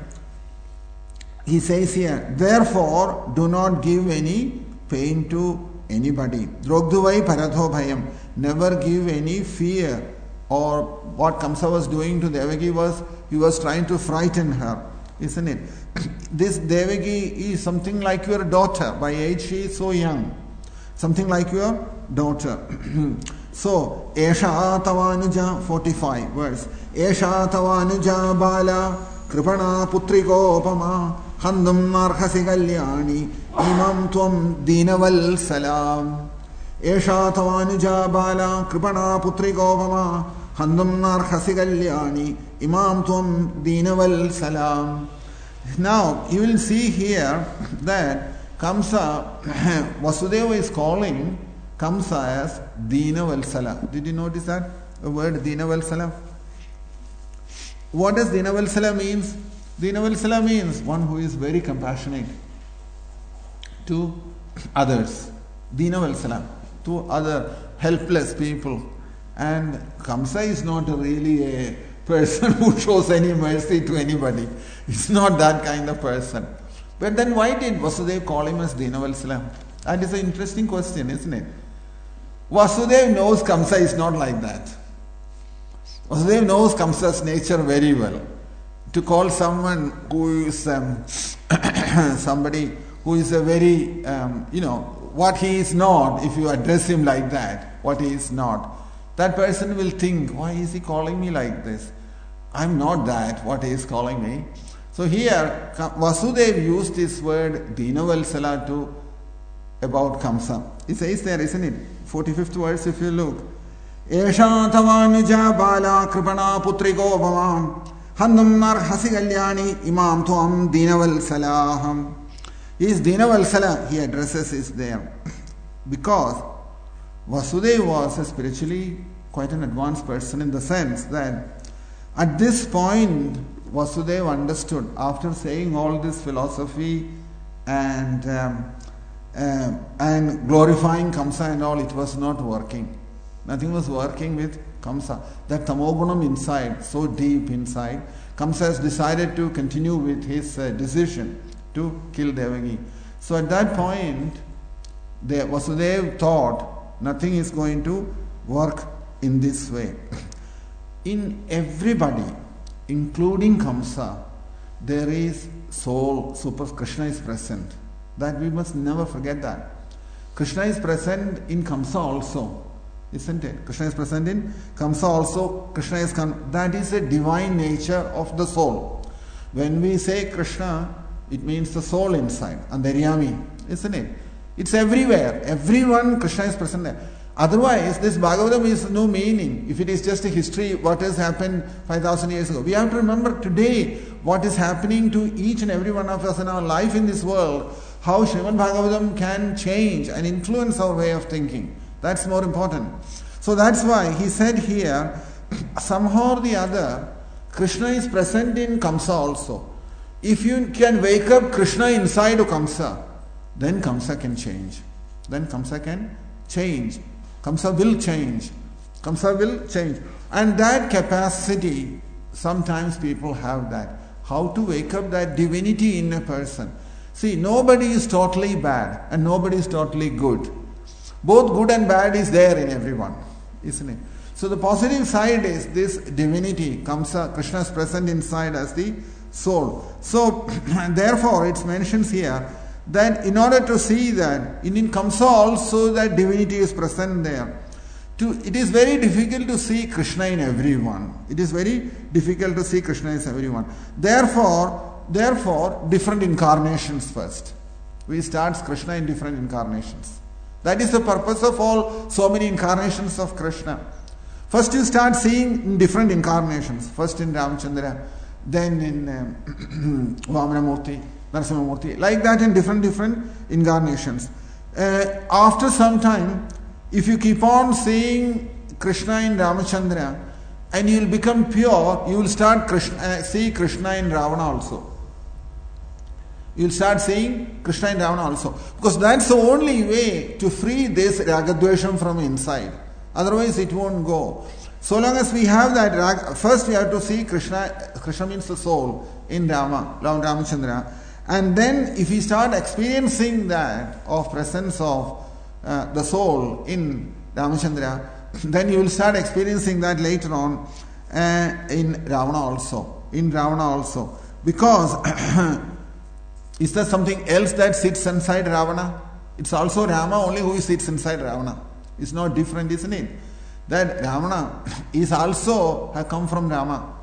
he says here, therefore do not give any pain to anybody. Drogduvai paratho bhayam. Never give any fear. Or what Kamsa was doing to Devaki was, he was trying to frighten her, isn't it? This Devaki is something like your daughter. By age she is so young. Something like your daughter. So, Esha Tavanuja, forty-five verse. Esha Tavanuja Bala Kripana Putrikopama Handam Narhasi Kalyani Imam Tvam Dinaval Salam. Esha Tavanuja Bala Kripana Putrikopama Handam Narhasi Kalyani Imam Tvam Dinaval Salam. Now, you will see here that Kamsa, Vasudeva is calling Kamsa as Dina Valsala. Did you notice that? The word Dina Valsala? What does Dina Valsala means? Dina Valsala means one who is very compassionate to others. Dina Valsala, to other helpless people. And Kamsa is not really a person who shows any mercy to anybody. He's not that kind of person. But then why did Vasudeva call him as Dina Valsala? That is an interesting question, isn't it? Vasudeva knows Kamsa is not like that. Vasudeva knows Kamsa's nature very well. To call someone who is um, somebody who is a very, um, you know, what he is not, if you address him like that, what he is not, that person will think, why is he calling me like this? I'm not that, what he is calling me. So here, Vasudeva used this word Dina Valsala to about Kamsa. It says there, isn't it? forty-fifth verse, if you look. Esha tavanuja bala kripana putriko bhavam handam narhasi kalyani imam tuam Dina Valsala. He is Dina Valsala, he addresses is there. Because Vasudeva was a spiritually quite an advanced person in the sense that at this point Vasudeva understood, after saying all this philosophy and um, uh, and glorifying Kamsa and all, it was not working. Nothing was working with Kamsa. That tamogunam inside, so deep inside, Kamsa has decided to continue with his uh, decision to kill Devaki. So at that point, the Vasudeva thought nothing is going to work in this way. In everybody, including Kamsa, there is soul, super Krishna is present. That we must never forget that. Krishna is present in Kamsa also, isn't it? Krishna is present in Kamsa also. Krishna is come. That is a divine nature of the soul. When we say Krishna, it means the soul inside, Antaryami, isn't it? It's everywhere. Everyone, Krishna is present there. Otherwise, this Bhagavatam is no meaning. If it is just a history, what has happened five thousand years ago. We have to remember today what is happening to each and every one of us in our life in this world. How Srimad Bhagavatam can change and influence our way of thinking. That's more important. So that's why he said here, somehow or the other, Krishna is present in Kamsa also. If you can wake up Krishna inside of Kamsa, then Kamsa can change. Then Kamsa can change. Kamsa will change. Kamsa will change. And that capacity, sometimes people have that. how to wake up that divinity in a person. See, nobody is totally bad and nobody is totally good. Both good and bad is there in everyone, isn't it? So the positive side is this divinity, Kamsa, Krishna is present inside as the soul. So therefore it mentions here that in order to see that, in Kamsa also that divinity is present there. To, it is very difficult to see Krishna in everyone. It is very difficult to see Krishna in everyone. Therefore, therefore, different incarnations first. We start Krishna in different incarnations. That is the purpose of all so many incarnations of Krishna. First you start seeing in different incarnations. First in Ramachandra, then in um, Vamanamurti, Narasimhamurti. Like that in different different incarnations. Uh, after some time, if you keep on seeing Krishna in Ramachandra and you will become pure, you will start Krishna, uh, see Krishna in Ravana also. You will start seeing Krishna in Ravana also. Because that's the only way to free this Ragadvesham from inside. Otherwise it won't go. So long as we have that, rag, first we have to see Krishna, Krishna means the soul in Rama, Ram Ramachandra. And then if we start experiencing that of presence of uh, the soul in Ramachandra, then you will start experiencing that later on uh, in Ravana also. In Ravana also. Because is there something else that sits inside Ravana? It's also Rama only who sits inside Ravana. It's not different, isn't it? That Ravana is also have come from Rama.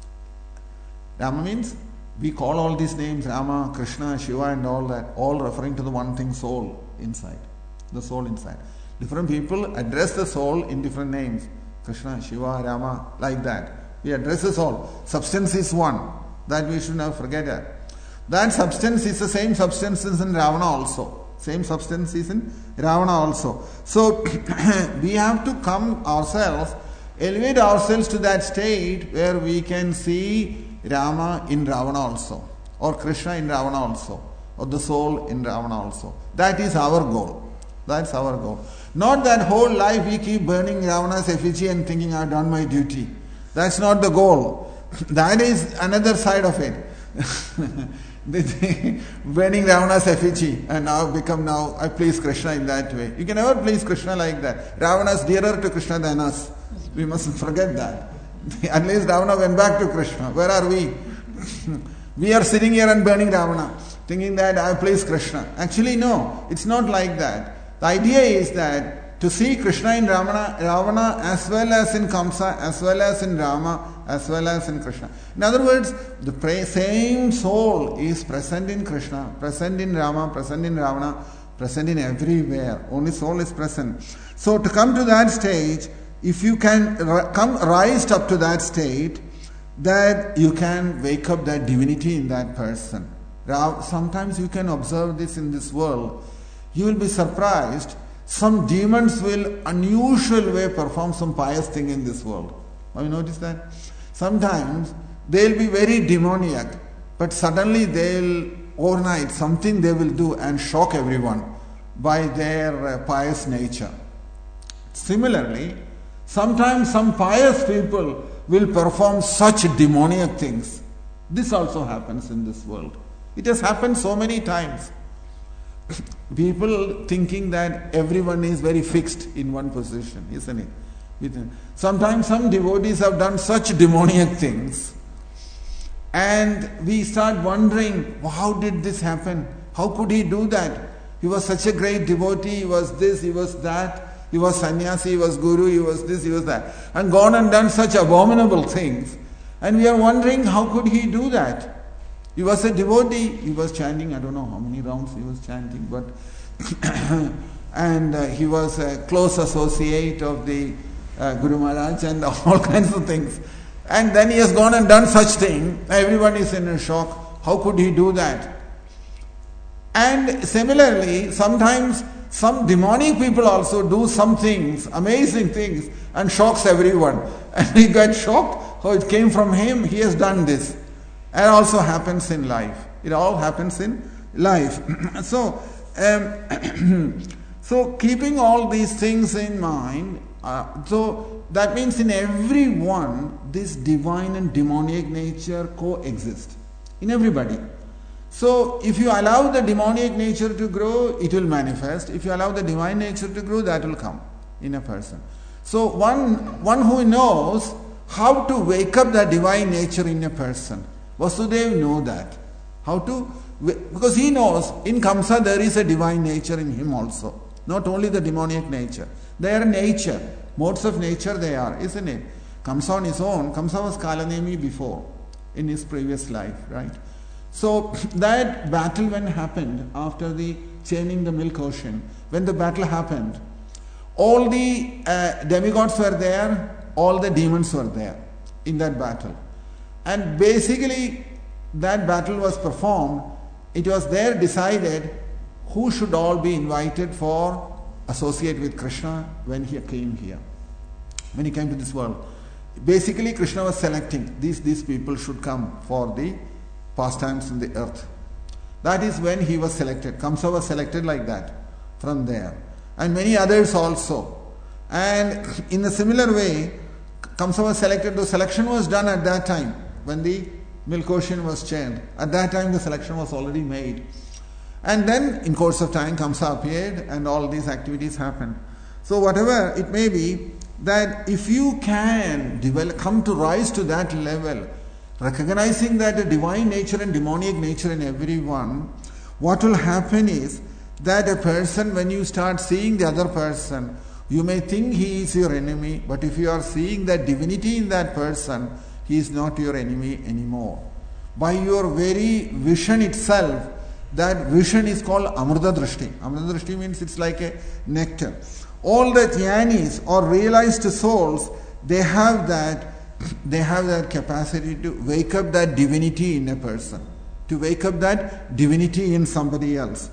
Rama means we call all these names Rama, Krishna, Shiva and all that, all referring to the one thing, soul inside. The soul inside. Different people address the soul in different names. Krishna, Shiva, Rama, like that. We address the soul. Substance is one. That we should not forget that. That substance is the same substance is in Ravana also. Same substance is in Ravana also. So we have to come ourselves, elevate ourselves to that state where we can see Rama in Ravana also, or Krishna in Ravana also, or the soul in Ravana also. That is our goal. That's our goal. Not that whole life we keep burning Ravana's effigy and thinking I've done my duty. That's not the goal. That is another side of it. Burning Ravana's effigy and now become now I please Krishna in that way. You can never please Krishna like that. Ravana is dearer to Krishna than us. We mustn't forget that. At least Ravana went back to Krishna. Where are we? We are sitting here and burning Ravana, thinking that I please Krishna. Actually, no, it's not like that. The idea is that to see Krishna in Ravana, Ravana as well as in Kamsa, as well as in Rama, as well as in Krishna. In other words, the same soul is present in Krishna, present in Rama, present in Ravana, present in everywhere. Only soul is present. So to come to that stage, if you can come rise up to that state, that you can wake up that divinity in that person. Sometimes you can observe this in this world. You will be surprised. Some demons will unusual way perform some pious thing in this world. Have you noticed that? Sometimes they'll be very demoniac, but suddenly they'll overnight something they will do and shock everyone by their uh, pious nature. Similarly, sometimes some pious people will perform such demoniac things. This also happens in this world. It has happened so many times. People thinking that everyone is very fixed in one position, isn't it? Sometimes some devotees have done such demoniac things and we start wondering, how did this happen? How could he do that? He was such a great devotee, he was this, he was that, he was sannyasi, he was guru, he was this, he was that, and gone and done such abominable things. And we are wondering, how could he do that? He was a devotee, he was chanting, I don't know how many rounds he was chanting, but and uh, he was a close associate of the uh, Guru Maharaj and all kinds of things. And then he has gone and done such thing. Everyone is in a shock. How could he do that? And similarly, sometimes some demonic people also do some things, amazing things, and shocks everyone. And we get shocked. Oh, it came from him. He has done this. It also happens in life. It all happens in life. So, um, so keeping all these things in mind, uh, so that means in everyone, this divine and demoniac nature coexist. in everybody. So if you allow the demoniac nature to grow, it will manifest. If you allow the divine nature to grow, that will come in a person. So one, one who knows how to wake up that divine nature in a person. Vasudev knows that. How to, because he knows in Kamsa there is a divine nature in him also. Not only the demoniac nature. They are nature. Modes of nature they are, isn't it? Kamsa on his own. Kamsa was Kalanemi before, in his previous life, right? So that battle when happened after the chaining the milk ocean, when the battle happened, all the uh, demigods were there, all the demons were there in that battle. And basically that battle was performed. It was there decided who should all be invited for associate with Krishna when he came here, when he came to this world. Basically Krishna was selecting these, these people should come for the pastimes in the earth. That is when he was selected. Kamsa was selected like that from there. And many others also. And in a similar way, Kamsa was selected. The selection was done at that time when the milk ocean was chained. At that time the selection was already made. And then in course of time Kamsa appeared and all these activities happened. So whatever it may be, that if you can develop, come to rise to that level, recognizing that a divine nature and demoniac nature in everyone, what will happen is that a person, when you start seeing the other person, you may think he is your enemy, but if you are seeing that divinity in that person, he is not your enemy anymore. By your very vision itself, that vision is called Amrita Drishti. Amrita Drishti means it's like a nectar. All the jnanis or realized souls, they have that they have that capacity to wake up that divinity in a person, to wake up that divinity in somebody else.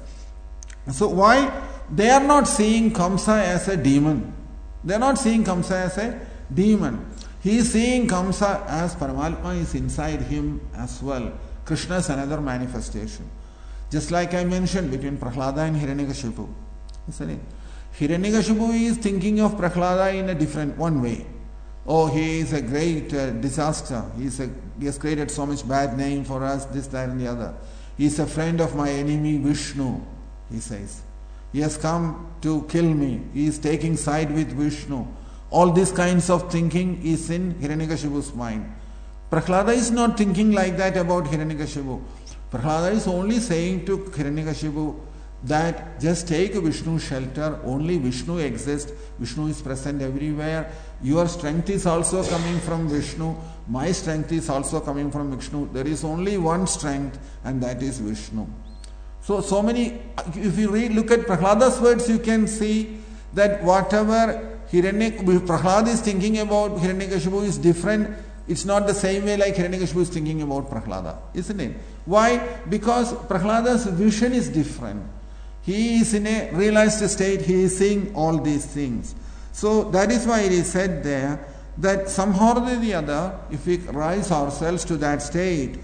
So why? They are not seeing Kamsa as a demon. They are not seeing Kamsa as a demon. He is seeing Kamsa as Paramatma is inside him as well. Krishna is another manifestation. Just like I mentioned between Prahlada and Hiranyakashipu. Isn't it? Hiranyakashipu is thinking of Prahlada in a different one way. Oh, he is a great uh, disaster. He, is a, he has created so much bad name for us, this, that and the other. He is a friend of my enemy Vishnu, he says. He has come to kill me. He is taking side with Vishnu. All these kinds of thinking is in Hiranyakashipu's mind. Prahlada is not thinking like that about Hiranyakashipu. Prahlada is only saying to Hiranyakashipu that just take Vishnu shelter, only Vishnu exists, Vishnu is present everywhere, your strength is also coming from Vishnu, my strength is also coming from Vishnu, there is only one strength and that is Vishnu. So, so many, if you read, look at Prahlada's words, you can see that whatever Hiranyak, Prahlada is thinking about Hiranyakashipu is different. It's not the same way like Hiranyakashipu is thinking about Prahlada, isn't it? Why? Because Prahlada's vision is different. He is in a realized state, he is seeing all these things. So that is why it is said there that somehow or the other, if we rise ourselves to that state,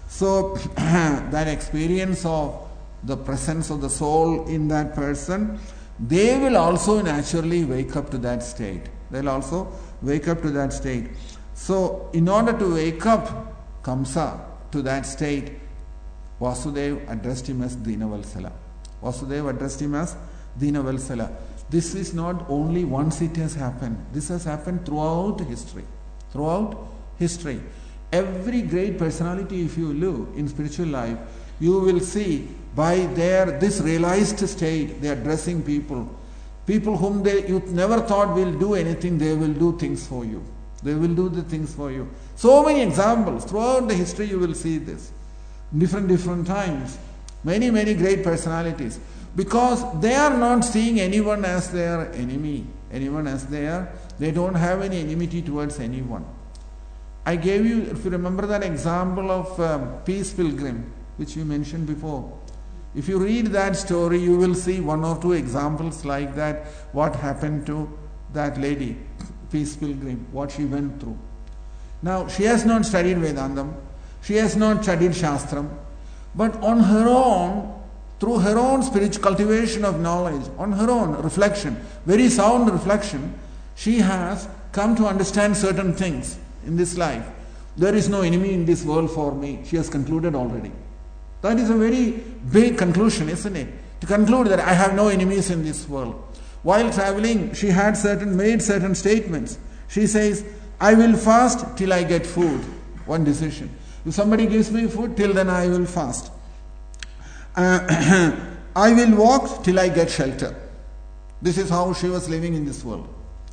so that experience of the presence of the soul in that person, they will also naturally wake up to that state. They will also wake up to that state. So in order to wake up Kamsa to that state, Vasudeva addressed him as Dinavalsala. Vasudeva addressed him as Dinavalsala. This is not only once it has happened. This has happened throughout history. Throughout history. Every great personality, if you look in spiritual life, you will see by their this realized state, they are addressing people. People whom they you never thought will do anything, they will do things for you. They will do the things for you. So many examples. Throughout the history you will see this. Different, different times. Many, many great personalities. Because they are not seeing anyone as their enemy. Anyone as their, they don't have any enmity towards anyone. I gave you, if you remember that example of um, Peace Pilgrim, which we mentioned before. If you read that story, you will see one or two examples like that. What happened to that lady, Peace Pilgrim, what she went through. Now, she has not studied Vedantam. She has not studied Shastram. But on her own, through her own spiritual cultivation of knowledge, on her own reflection, very sound reflection, she has come to understand certain things in this life. There is no enemy in this world for me. She has concluded already. That is a very big conclusion, isn't it? To conclude that I have no enemies in this world. While traveling, she had certain made certain statements. She says, I will fast till I get food. One decision. If somebody gives me food, till then I will fast. Uh, I will walk till I get shelter. This is how she was living in this world.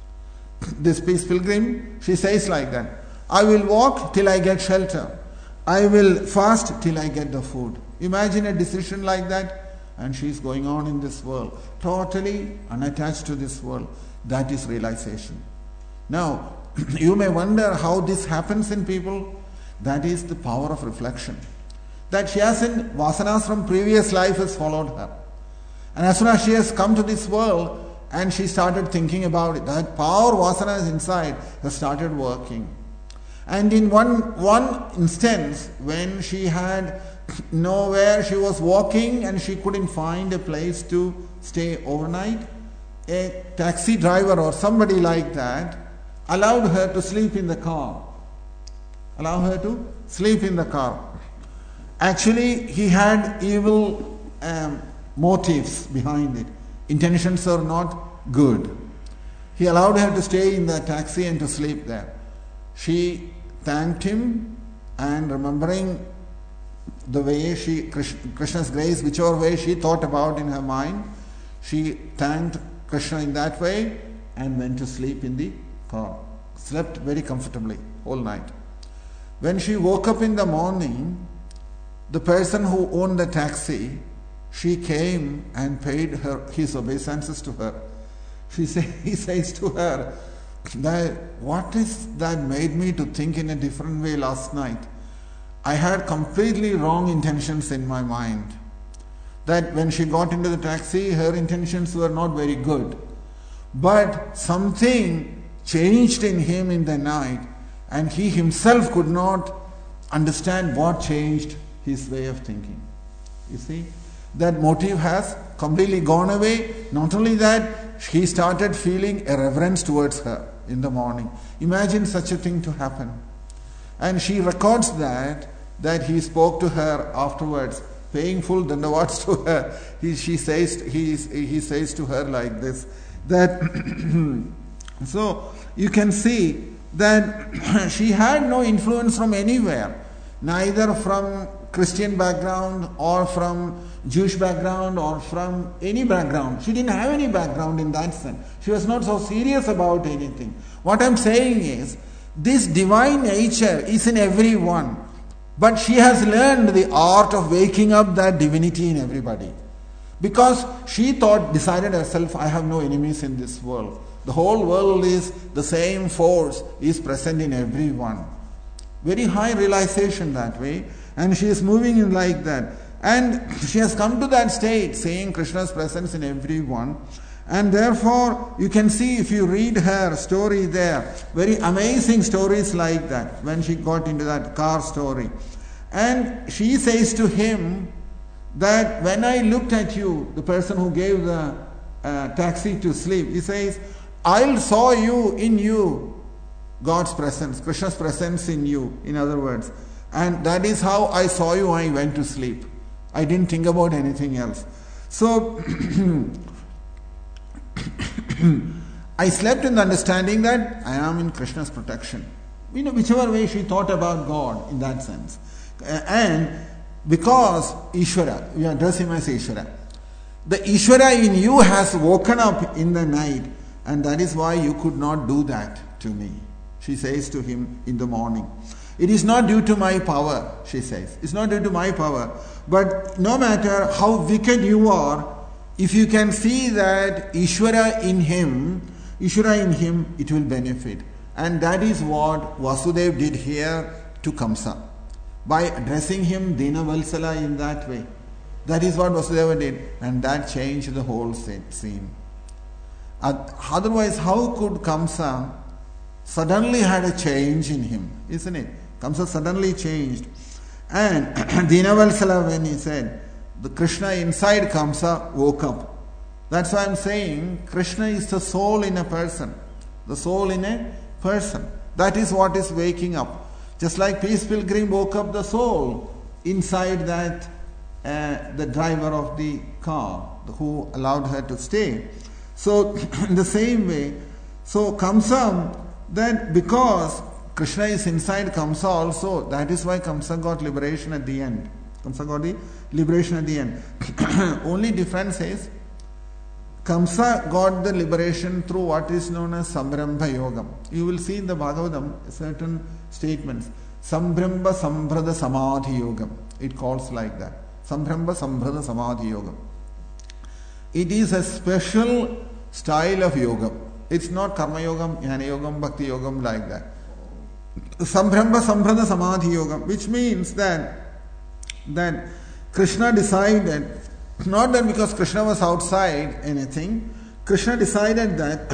This peace pilgrim, she says like that. I will walk till I get shelter. I will fast till I get the food. Imagine a decision like that. And she is going on in this world, totally unattached to this world. That is realization. Now, you may wonder how this happens in people. That is the power of reflection. That she has in vasanas from previous life has followed her. And as soon as she has come to this world and she started thinking about it, that power vasanas inside has started working. And in one, one instance, when she had nowhere, she was walking and she couldn't find a place to stay overnight, a taxi driver or somebody like that allowed her to sleep in the car. Allow her to sleep in the car. Actually, he had evil um, motives behind it. Intentions are not good. He allowed her to stay in the taxi and to sleep there. She thanked him, and remembering the way she, Krishna's grace, whichever way she thought about in her mind, she thanked Krishna in that way and went to sleep in the car. Slept very comfortably all night. When she woke up in the morning, the person who owned the taxi, she came and paid her his obeisances to her. She say, he says to her, that what is that made me to think in a different way last night? I had completely wrong intentions in my mind. That when she got into the taxi, her intentions were not very good. But something changed in him in the night, and he himself could not understand what changed his way of thinking. You see, that motive has completely gone away. Not only that, he started feeling a reverence towards her in the morning. Imagine such a thing to happen. And she records that, that he spoke to her afterwards, paying full dandavats to her. He, she says, he, he says to her like this, that, so you can see that she had no influence from anywhere, neither from Christian background or from Jewish background or from any background. She didn't have any background in that sense. She was not so serious about anything. What I'm saying is, this divine nature is in everyone, but she has learned the art of waking up that divinity in everybody. Because she thought, decided herself, I have no enemies in this world. The whole world is the same force, is present in everyone. Very high realization that way. And she is moving in like that. And she has come to that state, seeing Krishna's presence in everyone. And therefore, you can see if you read her story there, very amazing stories like that, when she got into that car story. And she says to him that when I looked at you, the person who gave the uh, taxi to sleep, he says, I saw you in you, God's presence, Krishna's presence in you, in other words. And that is how I saw you when I went to sleep. I didn't think about anything else. So, I slept in the understanding that I am in Krishna's protection. You know, whichever way she thought about God in that sense. And because Ishvara, we address him as Ishvara. The Ishvara in you has woken up in the night, and that is why you could not do that to me. She says to him in the morning. It is not due to my power, she says. It's not due to my power. But no matter how wicked you are, if you can see that Ishvara in him, Ishvara in him, it will benefit. And that is what Vasudeva did here to Kamsa. By addressing him Dina Valsala in that way. That is what Vasudeva did. And that changed the whole scene. Otherwise, how could Kamsa suddenly had a change in him, isn't it? Kamsa suddenly changed. And Dina Valsala, when he said, the Krishna inside Kamsa woke up. That's why I'm saying Krishna is the soul in a person. The soul in a person. That is what is waking up. Just like Peace Pilgrim woke up the soul inside that, uh, the driver of the car who allowed her to stay. So in the same way, so Kamsa, that because Krishna is inside Kamsa also, that is why Kamsa got liberation at the end. Kamsa got the liberation at the end. Only difference is, Kamsa got the liberation through what is known as Sambrambha Yogam. You will see in the Bhagavatam certain statements. Sambrambha Sambrada Samadhi Yogam. It calls like that. Sambrambha Sambrada Samadhi Yogam. It is a special style of yoga. It's not Karma Yogam, Jnana Yogam, Bhakti Yogam like that. Sambrambha Sambrada Samadhi Yogam, which means that that Krishna decided, not that because Krishna was outside anything, Krishna decided that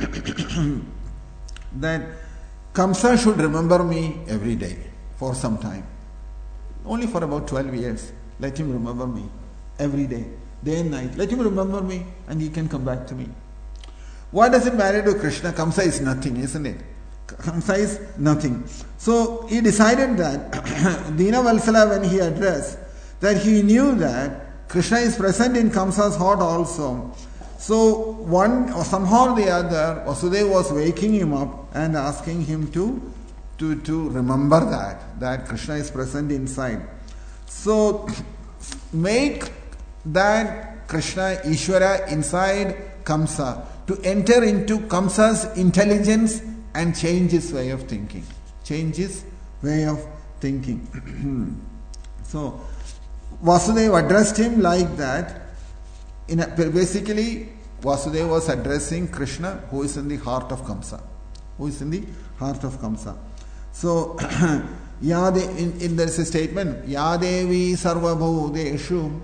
that Kamsa should remember me every day for some time. Only for about twelve years. Let him remember me every day, day and night. Let him remember me and he can come back to me. What does it matter to Krishna? Kamsa is nothing, isn't it? Kamsa is nothing. So he decided that Dina Valsala, when he addressed, that he knew that Krishna is present in Kamsa's heart also. So one or somehow or the other, Vasudeva was waking him up and asking him to, to, to remember that, that Krishna is present inside. So make that Krishna, Ishvara inside Kamsa, to enter into Kamsa's intelligence and change his way of thinking. Change his way of thinking. So Vasudeva addressed him like that. In a, basically, Vasudeva was addressing Krishna, who is in the heart of Kamsa. Who is in the heart of Kamsa. So, Yade, in, in there is a statement, Yadevi Sarva Bhudeshu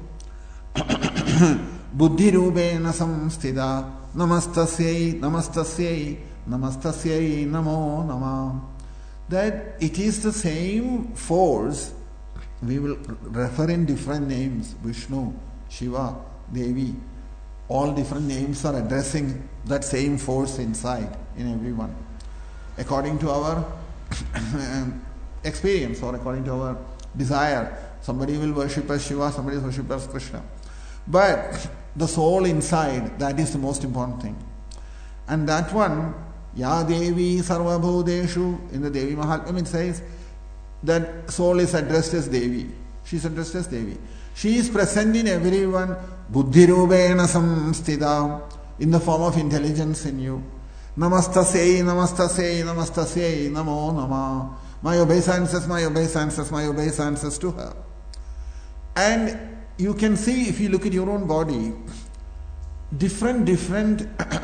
Buddhi Rubena Samstida Namastasyai Namastasyai Namastasyai Namo Nama. That it is the same force. We will refer in different names, Vishnu, Shiva, Devi. All different names are addressing that same force inside in everyone. According to our experience or according to our desire, somebody will worship as Shiva, somebody will worship as Krishna. But the soul inside, that is the most important thing. And that one, Ya Devi Sarva Bhudeshu, in the Devi Mahatmya it says, that soul is addressed as Devi. She is addressed as Devi. She is present in everyone, Buddhi Rubena Samstida, in the form of intelligence in you. Namastasei, Namastasei, Namastasei, Namo Nama. My obeisances, my obeisances, my obeisances to her. And you can see, if you look at your own body, different, different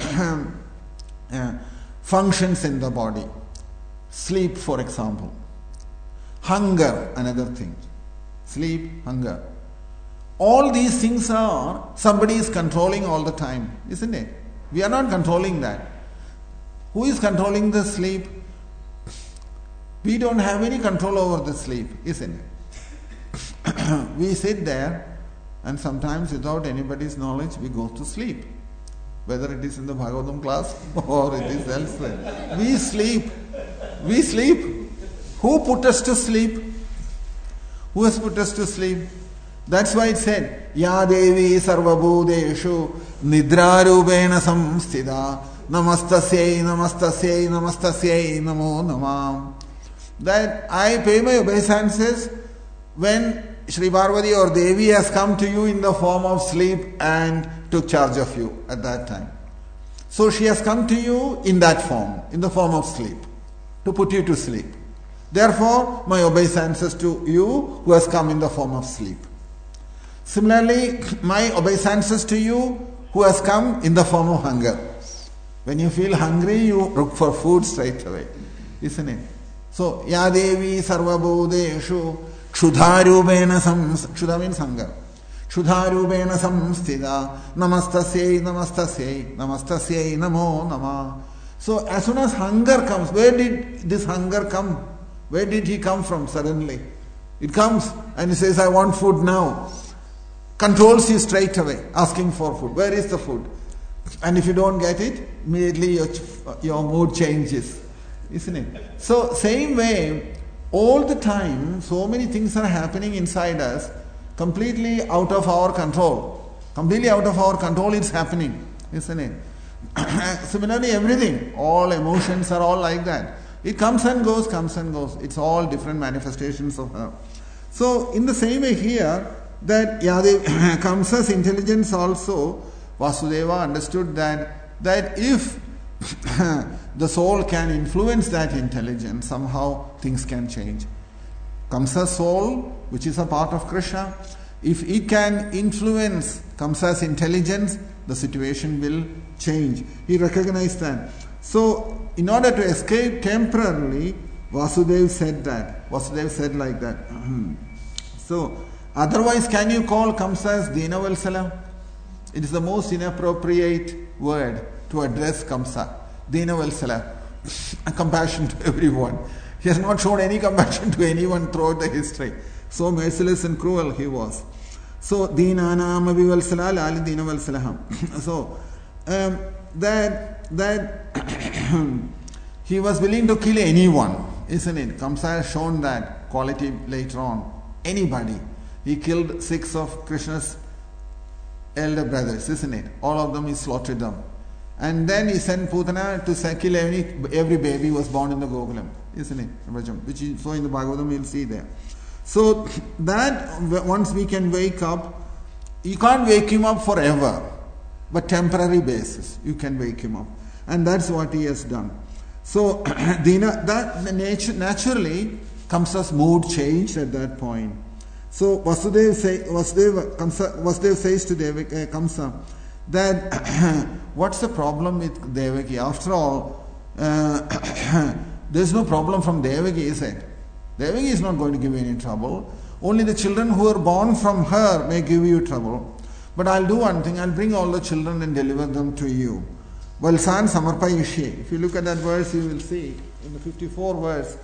uh, functions in the body. Sleep, for example. Hunger, another thing. Sleep, hunger. All these things are, somebody is controlling all the time, isn't it? We are not controlling that. Who is controlling the sleep? We don't have any control over the sleep, isn't it? We sit there and sometimes without anybody's knowledge we go to sleep. Whether it is in the Bhagavatam class or it is elsewhere. We sleep. We sleep. Who put us to sleep? Who has put us to sleep? That's why it said, Ya Devi Sarva Bhudeshu Nidra Rubena Samstida Namastasei, Namastasei, Namastasei, Namo Nama. That I pay my obeisances when Shri Parvati or Devi has come to you in the form of sleep and took charge of you at that time. So she has come to you in that form, in the form of sleep, to put you to sleep. Therefore, my obeisances to you who has come in the form of sleep. Similarly, my obeisances to you who has come in the form of hunger. When you feel hungry, you look for food straight away, isn't it? So, Ya Devi Sarva Bhudeshu Kshudarubena Sams. Kshuda means hunger. Kshudarubena Samstida Namastasei, Namastasei, Namastasei, Namo Nama. So, as soon as hunger comes, where did this hunger come? Where did he come from suddenly? It comes and he says, I want food now. Controls you straight away, asking for food. Where is the food? And if you don't get it, immediately your, your mood changes. Isn't it? So, same way, all the time, so many things are happening inside us, completely out of our control. Completely out of our control it's happening, isn't it? Similarly, everything, all emotions are all like that. It comes and goes, comes and goes. It's all different manifestations of her. So, in the same way here, that Yadev, Kamsa's intelligence also, Vasudeva understood that, that if the soul can influence that intelligence, somehow things can change. Kamsa's soul, which is a part of Krishna, if it can influence Kamsa's intelligence, the situation will change. He recognized that. So, in order to escape temporarily, Vasudeva said that. Vasudeva said like that. So, otherwise, can you call Kamsa as Dinavalsala? It is the most inappropriate word to address Kamsa. Dinavalsala. Compassion to everyone. He has not shown any compassion to anyone throughout the history. So merciless and cruel he was. So, Dinanam Avivalsala Lali Dinavalsalaham. So, um, that, that he was willing to kill anyone, isn't it? Kamsa has shown that quality later on. Anybody. He killed six of Krishna's elder brothers, isn't it? All of them, he slaughtered them. And then he sent Putana to kill every, every baby was born in the Gokulam, isn't it? Which you saw in the Bhagavatam, you'll see there. So that once we can wake up, you can't wake him up forever, but temporary basis, you can wake him up. And that's what he has done. So Dina, that nature, naturally, Kamsa's mood changed at that point. So Vasudeva, say, Vasudeva, Kamsa, Vasudeva says to Devaki, uh, Kamsa that what's the problem with Devaki? After all, uh, there's no problem from Devaki, is it? Devaki is not going to give you any trouble. Only the children who are born from her may give you trouble. But I'll do one thing, I'll bring all the children and deliver them to you. Valsan Samarpayishye. If you look at that verse, you will see in the fifty-fourth verse,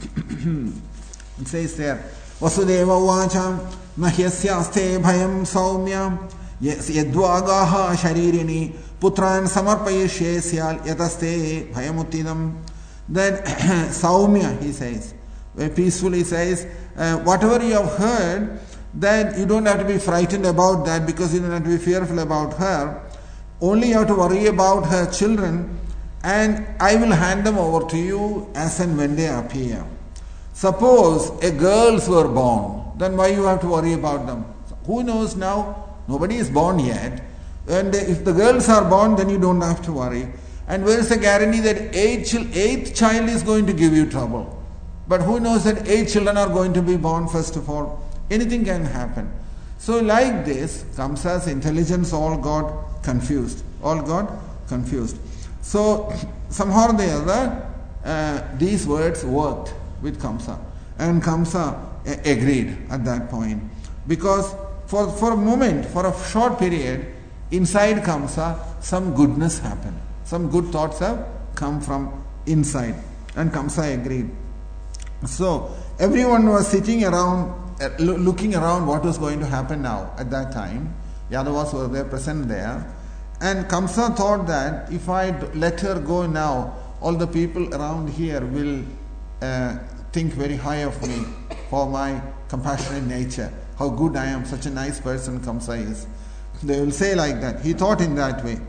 it says there, Vasudeva Vacham Nahyasyaste Bhayam Saumya Yadvagaha Sharirini Putran Samarpayishye Syal Yataste Bhayamutidam. Then Saumya, he says, very peacefully says, uh, whatever you have heard, that you don't have to be frightened about that because you don't have to be fearful about her. Only you have to worry about her children, and I will hand them over to you as and when they appear. Suppose a girls were born, then why you have to worry about them? Who knows now? Nobody is born yet. And if the girls are born, then you don't have to worry. And where is the guarantee that eighth, eighth child is going to give you trouble? But who knows that eight children are going to be born first of all? Anything can happen. So like this, Kamsa's intelligence all got confused. All got confused. So somehow or the other, uh, these words worked with Kamsa. And Kamsa uh, agreed at that point. Because for, for a moment, for a short period, inside Kamsa, some goodness happened. Some good thoughts have come from inside. And Kamsa agreed. So everyone was sitting around, uh, lo- looking around what was going to happen now at that time. Yadavas were there, present there. And Kamsa thought that if I d- let her go now, all the people around here will uh, think very high of me for my compassionate nature. How good I am, such a nice person Kamsa is. They will say like that. He thought in that way.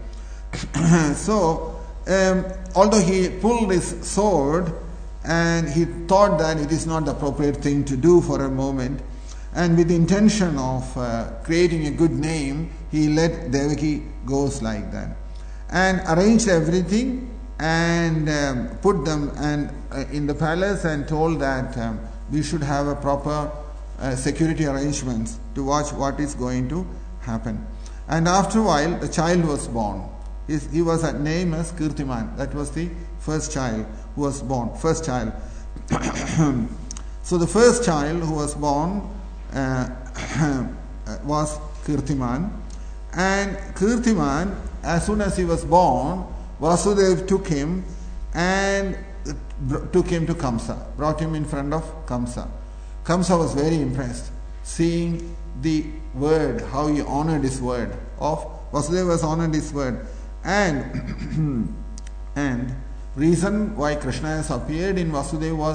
So, um, although he pulled his sword, and he thought that it is not the appropriate thing to do for a moment, and with the intention of uh, creating a good name, he let Devaki go like that, and arranged everything, and um, put them and uh, in the palace, and told that um, we should have a proper uh, security arrangements to watch what is going to happen. And after a while, the child was born. His, he was at name as Kirtiman. That was the first child who was born. First child. So the first child who was born uh, was Kirtiman. And Kirtiman, as soon as he was born, Vasudeva took him and took him to Kamsa, brought him in front of Kamsa. Kamsa was very impressed, seeing the word, how he honored his word. Of Vasudeva was honored his word. And and reason why Krishna has appeared in Vasudeva was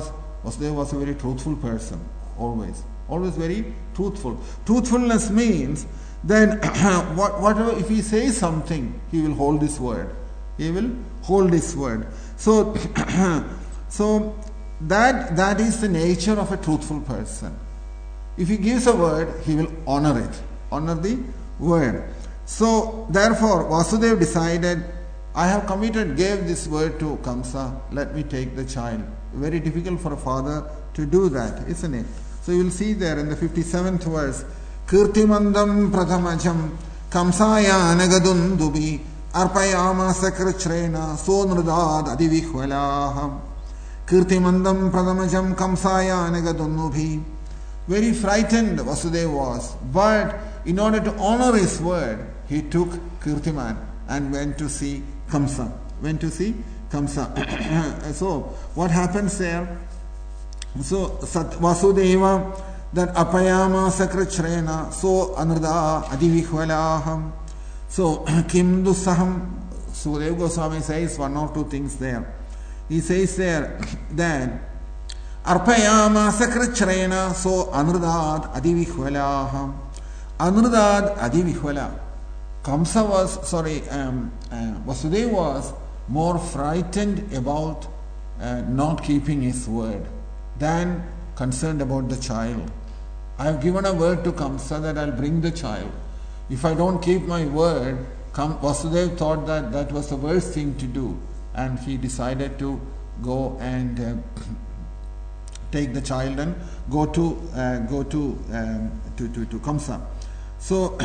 Vasudeva was a very truthful person, always. Always very truthful. Truthfulness means then what, whatever, if he says something, he will hold his word. He will hold his word. So, so that that is the nature of a truthful person. If he gives a word, he will honor it. Honor the word. So, therefore, Vasudeva decided, I have committed, gave this word to Kamsa, let me take the child. Very difficult for a father to do that, isn't it? So you will see there in the fifty-seventh verse, Kirtimandam prathamajam Kamsaya anagadundubi arpayama sakrachrena sonradad adivihvalaham. Kirtimandam prathamajam Kamsaya anagadundubi. Very frightened Vasudeva was, but in order to honor his word, he took Kirtiman and went to see Kamsa. Went to see Kamsa. So, what happens there? So, Sat Vasudeva, that apayama sakrachrena, so anrada adivihvalaham. So, kim dusaham, Sukadeva Goswami says one or two things there. He says there that arpayama sakrachrena, so anrada adivihvalaham. Anrada adivihvala. Kamsa was, sorry, um, uh, Vasudeva was more frightened about uh, not keeping his word than concerned about the child. I have given a word to Kamsa that I'll bring the child. If I don't keep my word, Kam- Vasudeva thought that that was the worst thing to do, and he decided to go and uh, take the child and go to uh, go to, um, to to to Kamsa. So,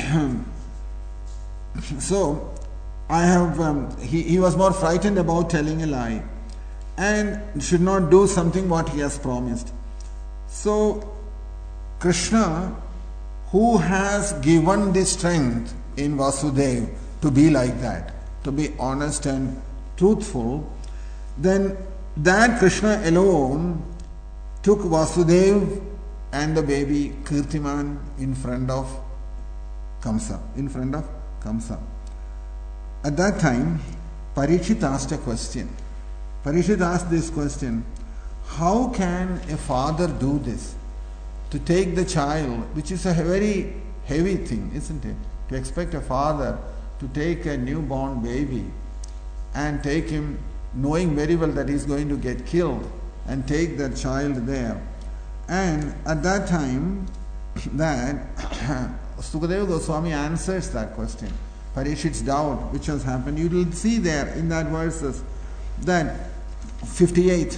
so I have. Um, he he was more frightened about telling a lie, and should not do something what he has promised. So, Krishna, who has given the strength in Vasudeva to be like that, to be honest and truthful, then that Krishna alone took Vasudeva and the baby Kirtiman in front of Kamsa, in front of Kamsa. At that time, Parikshit asked a question. Parikshit asked this question, how can a father do this? To take the child, which is a very heavy thing, isn't it? To expect a father to take a newborn baby and take him, knowing very well that he is going to get killed, and take that child there. And at that time, that Sukadeva Goswami answers that question. Parikshit's doubt, which has happened, you will see there in that verses, that fifty-eight,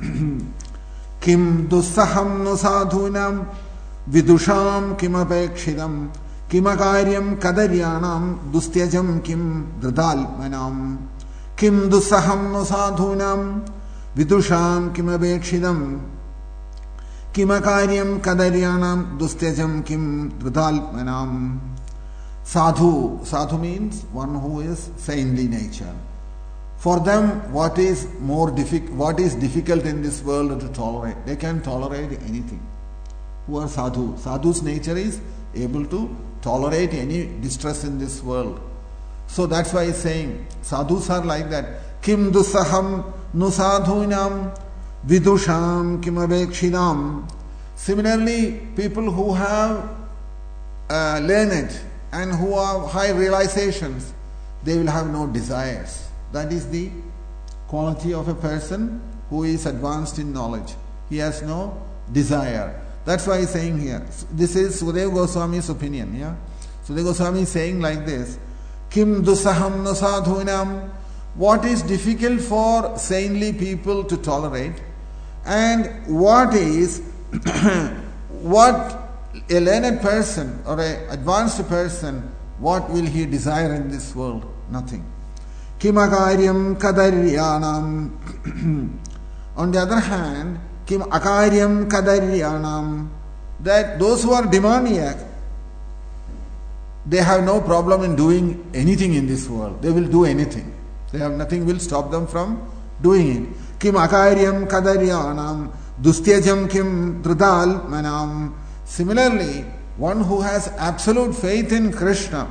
Kim dusaham no sadhunam vidusham kim apekshidam kim akaryam kadaryanam dustyajam kim dradal manam. Kim dusaham no sadhunam vidusham kim apekshidam kim akaryam kadaryanam dustyajam kim dradal manam. Sadhu, sadhu means one who is saintly nature. For them, what is more difficult, what is difficult in this world to tolerate? They can tolerate anything. Who are sadhu? Sadhu's nature is able to tolerate any distress in this world. So that's why he's saying, sadhus are like that. Kim dusaham nu sadhunam vidusham kim avekshidam. Similarly, people who have uh, learned and who have high realizations, they will have no desires. That is the quality of a person who is advanced in knowledge. He has no desire. That's why he's saying here. This is Sukadeva Goswami's opinion. Yeah, Sukadeva Goswami is saying like this: Kim dusaham no sadhunam. What is difficult for saintly people to tolerate, and what is what a learned person or an advanced person, what will he desire in this world? Nothing. Kim akaryam kadaryanam. On the other hand, kim akaryam kadaryanam, that those who are demoniac, they have no problem in doing anything in this world. They will do anything. They have nothing will stop them from doing it. Kim akaryam kadaryanam dustyajam kim dradal manam. Similarly, one who has absolute faith in Krishna,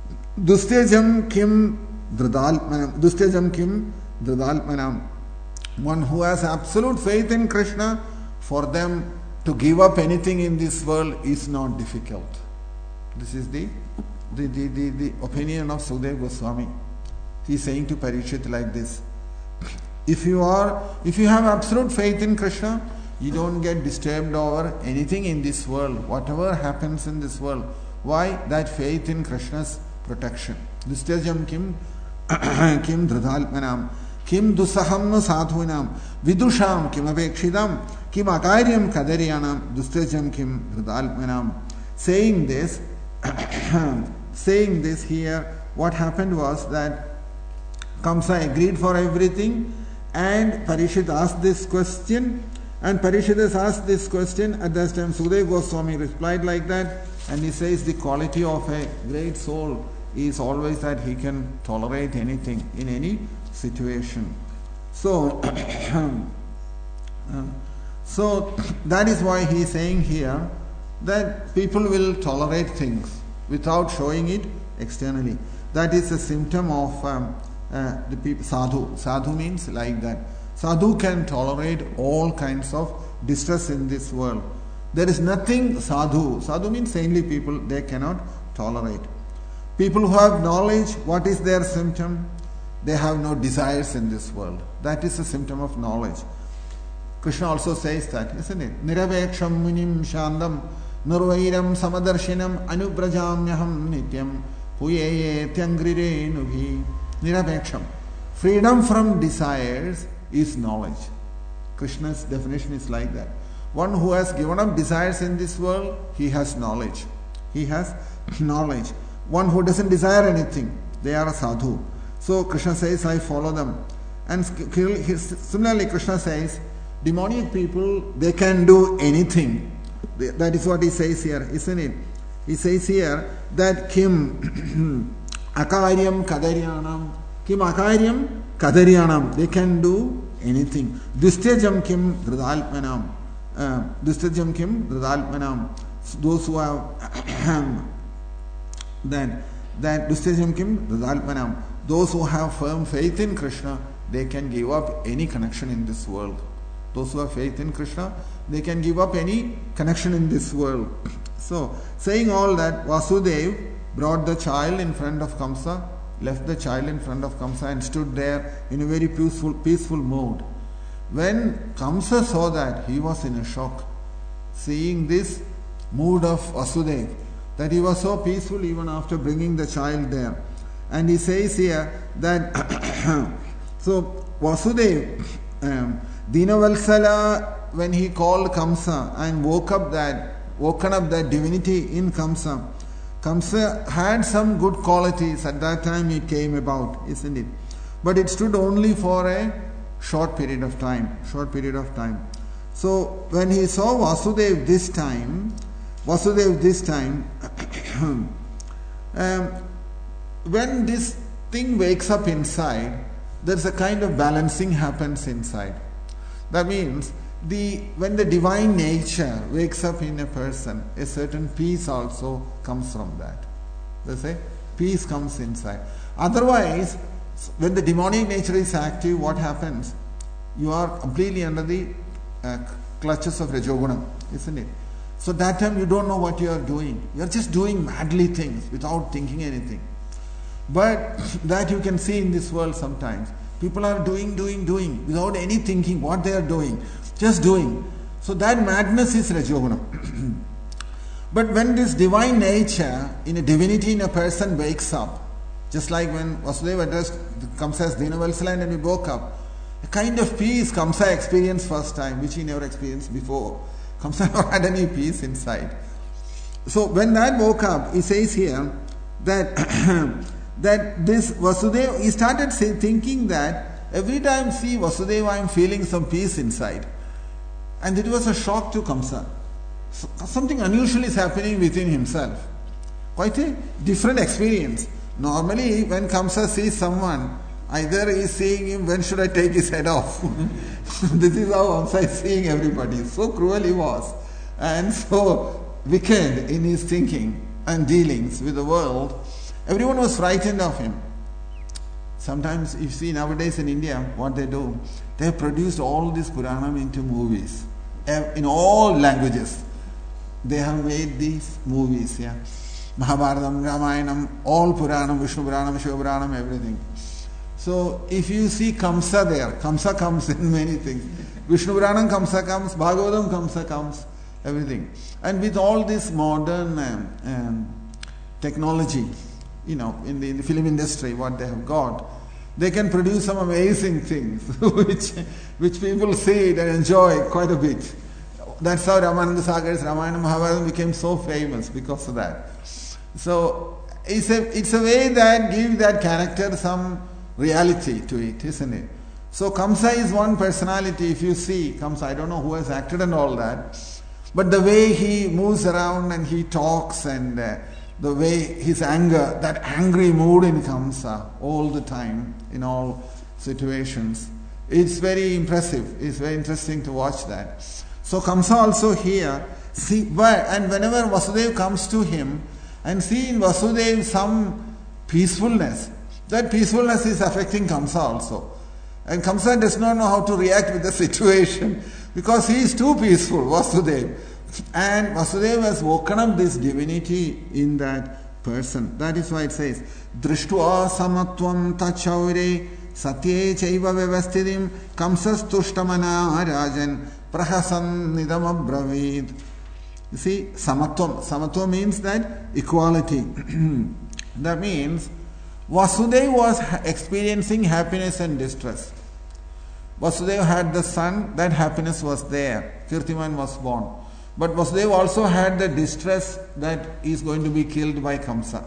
dustyajam kim dradal manam, dustyajam kim dradal manam. one who has absolute faith in Krishna, for them to give up anything in this world is not difficult. This is the the, the, the, the opinion of Sukadeva Goswami. He is saying to Parikshit like this: if you are, if you have absolute faith in Krishna, you don't get disturbed over anything in this world, whatever happens in this world. Why? That faith in Krishna's protection. Dustajam kim kim dhridhalpanam kim dusaham sadhunam vidusham kim apekshidam kim akaryam kadaryanam dustajam kim dhridhalpanam. Saying this, saying this here, what happened was that Kamsa agreed for everything, and Parikshit asked this question, and Parikshit has asked this question. At that time Sukadeva Goswami replied like that, and he says the quality of a great soul is always that he can tolerate anything in any situation. So, so that is why he is saying here that people will tolerate things without showing it externally. That is a symptom of um, uh, the people. Sadhu. Sadhu means like that. Sadhu can tolerate all kinds of distress in this world. There is nothing sadhu. Sadhu means saintly people, they cannot tolerate. People who have knowledge, what is their symptom? They have no desires in this world. That is a symptom of knowledge. Krishna also says that, isn't it? Nirabeksham munim shandam nurvairam samadarsinam anubrajamyaham nityam puyeye tyangrire nubhi. Nirabeksham. Freedom from desires is knowledge. Krishna's definition is like that. One who has given up desires in this world, he has knowledge. He has knowledge. One who doesn't desire anything, they are a sadhu. So Krishna says, I follow them. And similarly, Krishna says, demonic people, they can do anything. That is what he says here, isn't it? He says here that Kim Akaryam Kadaryanam, Kim Akaryam Kadaryanam, they can do anything. Dustajam Kim Dhridhalpanam, Dustajam Kim Dhridhalpanam, those who have then that Dustajam Kim Dhridhalpanam, those who have firm faith in Krishna, they can give up any connection in this world. Those who have faith in Krishna, they can give up any connection in this world. So, saying all that, Vasudev brought the child in front of Kamsa, left the child in front of Kamsa and stood there in a very peaceful, peaceful mood. When Kamsa saw that, he was in a shock. Seeing this mood of Vasudev, that he was so peaceful even after bringing the child there. And he says here that, so Vasudev, um, Dinavalsala, when he called Kamsa and woke up that, woken up that divinity in Kamsa, Kamsa had some good qualities at that time it came about, isn't it? But it stood only for a short period of time, short period of time. So when he saw Vasudev this time, Vasudev this time, um, when this thing wakes up inside, there's a kind of balancing happens inside. That means the when the divine nature wakes up in a person, a certain peace also comes from that. They say peace comes inside. Otherwise, when the demonic nature is active, what happens? You are completely under the uh, clutches of Rajogunam, isn't it? So that time you don't know what you are doing. You are just doing madly things without thinking anything. But that you can see in this world sometimes. People are doing, doing, doing without any thinking what they are doing. Just doing. So that madness is Rajogunam. But when this divine nature in a divinity in a person wakes up, just like when Vasudeva addressed Kamsa as Dinavalsala and we woke up, a kind of peace Kamsa experienced first time, which he never experienced before. Kamsa never had any peace inside. So when that woke up, he says here that that this Vasudeva, he started say, thinking that every time see Vasudeva, I am feeling some peace inside. And it was a shock to Kamsa. So, something unusual is happening within himself. Quite a different experience. Normally, when Kamsa sees someone, either he is seeing him, when should I take his head off? This is how Kamsa is seeing everybody. So cruel he was. And so wicked in his thinking and dealings with the world. Everyone was frightened of him. Sometimes you see nowadays in India what they do, they have produced all this Puranam into movies in all languages. They have made these movies, yeah. Mahabharatam, Ramayanam, all Puranam, Vishnu Puranam, Shiva Puranam, everything. So if you see Kamsa there, Kamsa comes in many things. Vishnu Puranam, Kamsa comes, Bhagavatam, Kamsa comes, everything. And with all this modern um, um, technology, you know, in the, in the film industry, what they have got, they can produce some amazing things which which people see it and enjoy quite a bit. That's how Ramananda Sagar's Ramayana Mahabharata became so famous, because of that. So it's a it's a way that gives that character some reality to it, isn't it? So Kamsa is one personality. If you see Kamsa, I don't know who has acted and all that, but the way he moves around and he talks, and uh, the way his anger, that angry mood in Kamsa all the time, in all situations, it's very impressive. It's very interesting to watch that. So Kamsa also here, see, but, and whenever Vasudeva comes to him, and see in Vasudeva some peacefulness, that peacefulness is affecting Kamsa also. And Kamsa does not know how to react with the situation, because he is too peaceful, Vasudeva. And Vasudeva has woken up this divinity in that person. That is why it says, Drishtva samatvam tachaure satye chaiva vyavasthitim kamsas tushtamana rajan prahasan nidam abravid. You see, samatvam. Samatvam means that equality. That means Vasudeva was experiencing happiness and distress. Vasudeva had the son, that happiness was there. Kirtiman was born. But Vasudeva also had the distress that he is going to be killed by Kamsa.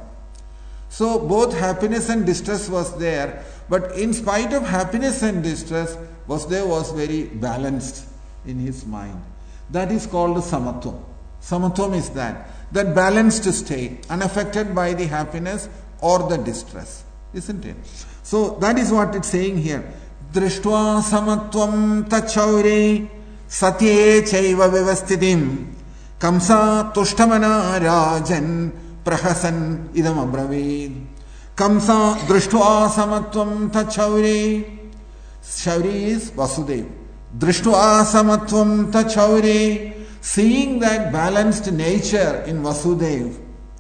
So both happiness and distress was there. But in spite of happiness and distress, Vasudeva was very balanced in his mind. That is called samatvam. Samatvam is that. That balanced state, unaffected by the happiness or the distress. Isn't it? So that is what it's saying here. Drishtva samatvam tachaure satye chaiva vyavasthitim kamsa tushtamana rajan prahasan idam abravid. Kamsa drishtva samatvam tachaure. Shauri is Vasudeva. Drishtva samatvam tachaure. Seeing that balanced nature in Vasudeva.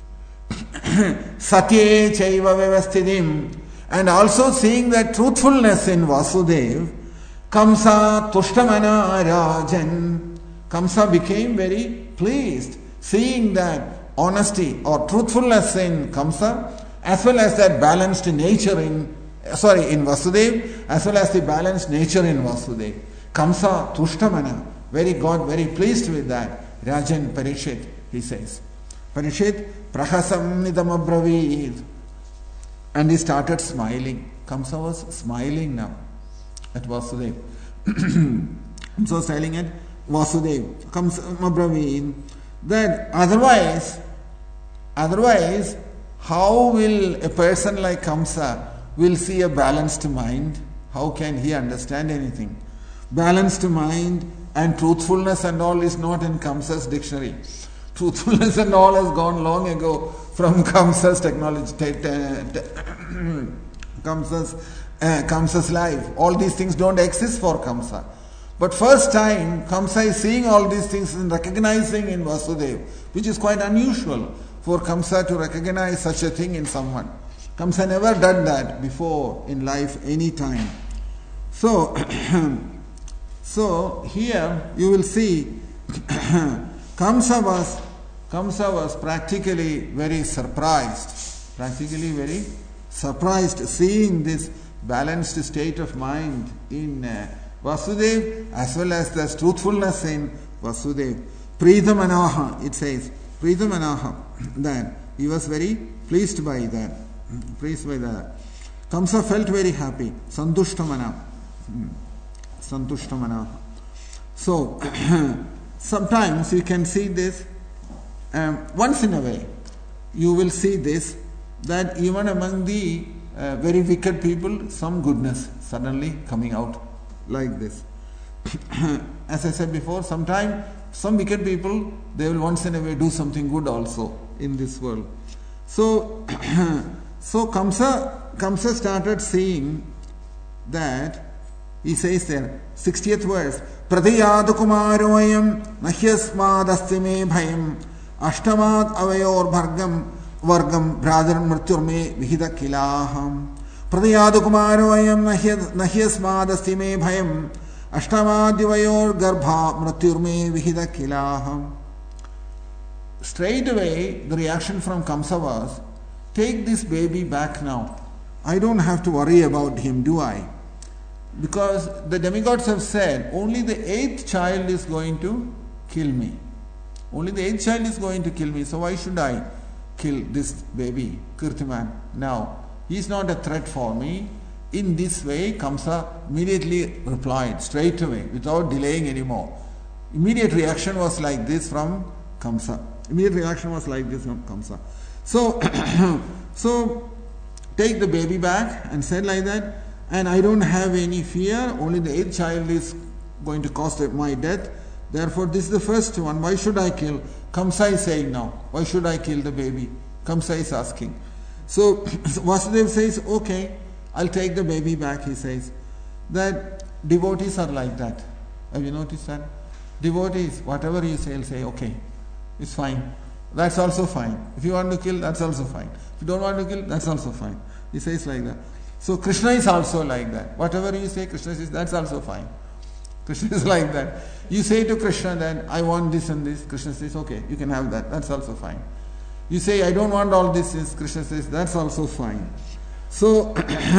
Satye chaiva vyavasthitim. And also seeing that truthfulness in Vasudeva. Kamsa tushtamana rajan. Kamsa became very pleased, seeing that honesty or truthfulness in Kamsa, as well as that balanced nature in, sorry, in Vasudeva, as well as the balanced nature in Vasudeva. Kamsa tushtamana, very God, very pleased with that. Rajan Parishit, he says. Parishit, prahasam nidam abravid. And he started smiling. Kamsa was smiling now at Vasudeva. So smiling at Vasudeva. Kamsa abravid. That otherwise, otherwise, how will a person like Kamsa will see a balanced mind? How can he understand anything? Balanced mind and truthfulness and all is not in Kamsa's dictionary. Truthfulness and all has gone long ago from Kamsa's technology, te- te- te- Kamsa's, uh, Kamsa's life. All these things don't exist for Kamsa. But first time, Kamsa is seeing all these things and recognizing in Vasudeva, which is quite unusual for Kamsa to recognize such a thing in someone. Kamsa never done that before in life any time. So, so here you will see Kamsa was Kamsa was practically very surprised, practically very surprised seeing this balanced state of mind in uh, Vasudeva as well as the truthfulness in Vasudeva. Pridhamanaha, it says, Pridhamanaha, that he was very pleased by that, pleased by that. Kamsa felt very happy. Santushtamana, Santushtamana. So, sometimes you can see this, um, once in a way, you will see this, that even among the uh, very wicked people, some goodness suddenly coming out like this. As I said before, sometimes some wicked people, they will once in a way do something good also in this world. So, so Kamsa, Kamsa started seeing that, he says there, sixtieth verse, Pratiyadu kumaroyam nahyasmad astime bhayam ashtamad avayor bhargam vargam bradar mrityurme vihida kilaham. Pratiyadu kumaroyam nahyasmad astime bhayam ashtamad avayor garbha mrityurme vihida kilaham. Straight away, the reaction from Kamsa was, take this baby back now. I don't have to worry about him, do I? Because the demigods have said, only the eighth child is going to kill me. Only the eighth child is going to kill me. So why should I kill this baby, Kirtiman, now? He is not a threat for me. In this way, Kamsa immediately replied, straight away, without delaying anymore. Immediate reaction was like this from Kamsa. Immediate reaction was like this from Kamsa. So, so take the baby back and said like that, and I don't have any fear, only the eighth child is going to cause my death. Therefore, this is the first one. Why should I kill? Kamsa is saying now, why should I kill the baby? Kamsa is asking. So, Vasudeva says, okay, I'll take the baby back, he says. That devotees are like that. Have you noticed that? Devotees, whatever you say, will say, okay, it's fine. That's also fine. If you want to kill, that's also fine. If you don't want to kill, that's also fine. He says like that. So Krishna is also like that. Whatever you say, Krishna says, that's also fine. Krishna is like that. You say to Krishna that, I want this and this. Krishna says, okay, you can have that. That's also fine. You say, I don't want all this. Krishna says, that's also fine. So,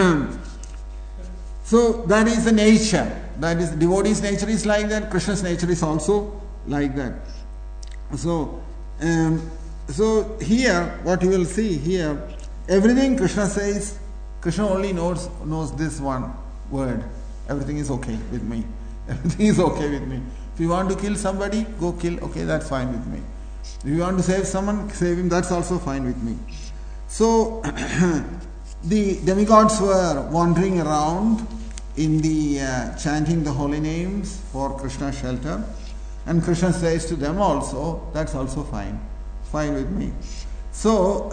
so that is the nature. That is, devotee's nature is like that. Krishna's nature is also like that. So, um, so here, what you will see here, everything Krishna says, Krishna only knows knows this one word. Everything is okay with me. Everything is okay with me. If you want to kill somebody, go kill. Okay, that's fine with me. If you want to save someone, save him. That's also fine with me. So, the demigods were wandering around in the uh, chanting the holy names for Krishna's shelter. And Krishna says to them also, that's also fine. Fine with me. So,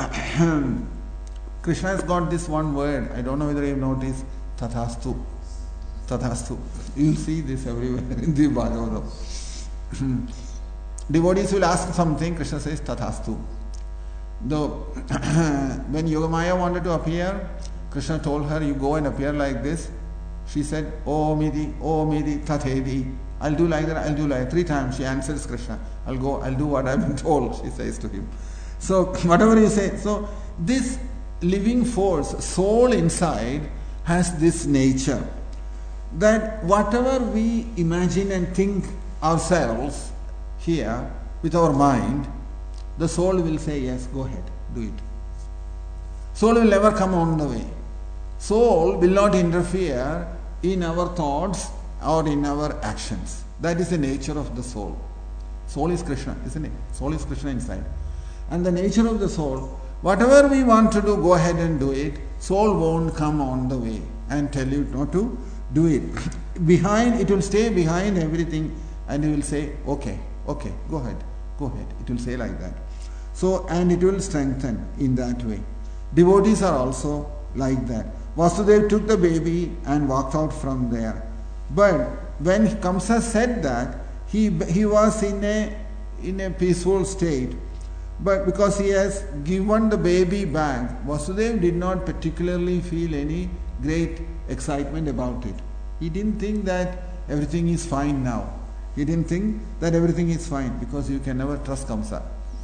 Krishna has got this one word. I don't know whether you noticed, Tathastu. Tathastu. You will see this everywhere in the Bhagavatam. Devotees will ask something, Krishna says, Tathastu. Though, when Yogamaya wanted to appear, Krishna told her, you go and appear like this. She said, Oh Midi, Oh Midi, Tathedi. I'll do like that, I'll do like that. Three times she answers Krishna. I'll go, I'll do what I've been told, she says to him. So, whatever you say. So, this living force, soul inside, has this nature. That whatever we imagine and think ourselves here, with our mind, the soul will say, yes, go ahead, do it. Soul will never come on the way. Soul will not interfere in our thoughts or in our actions. That is the nature of the soul. Soul is Krishna, isn't it? Soul is Krishna inside. And the nature of the soul, whatever we want to do, go ahead and do it. Soul won't come on the way and tell you not to do it. Behind, it will stay behind everything and it will say, okay, okay, go ahead, go ahead. It will say like that. So, and it will strengthen in that way. Devotees are also like that. Vasudeva took the baby and walked out from there. But when Kamsa said that, he he was in a in a peaceful state. But because he has given the baby back, Vasudeva did not particularly feel any great excitement about it. He didn't think that everything is fine now. He didn't think that everything is fine, because you can never trust Kamsa.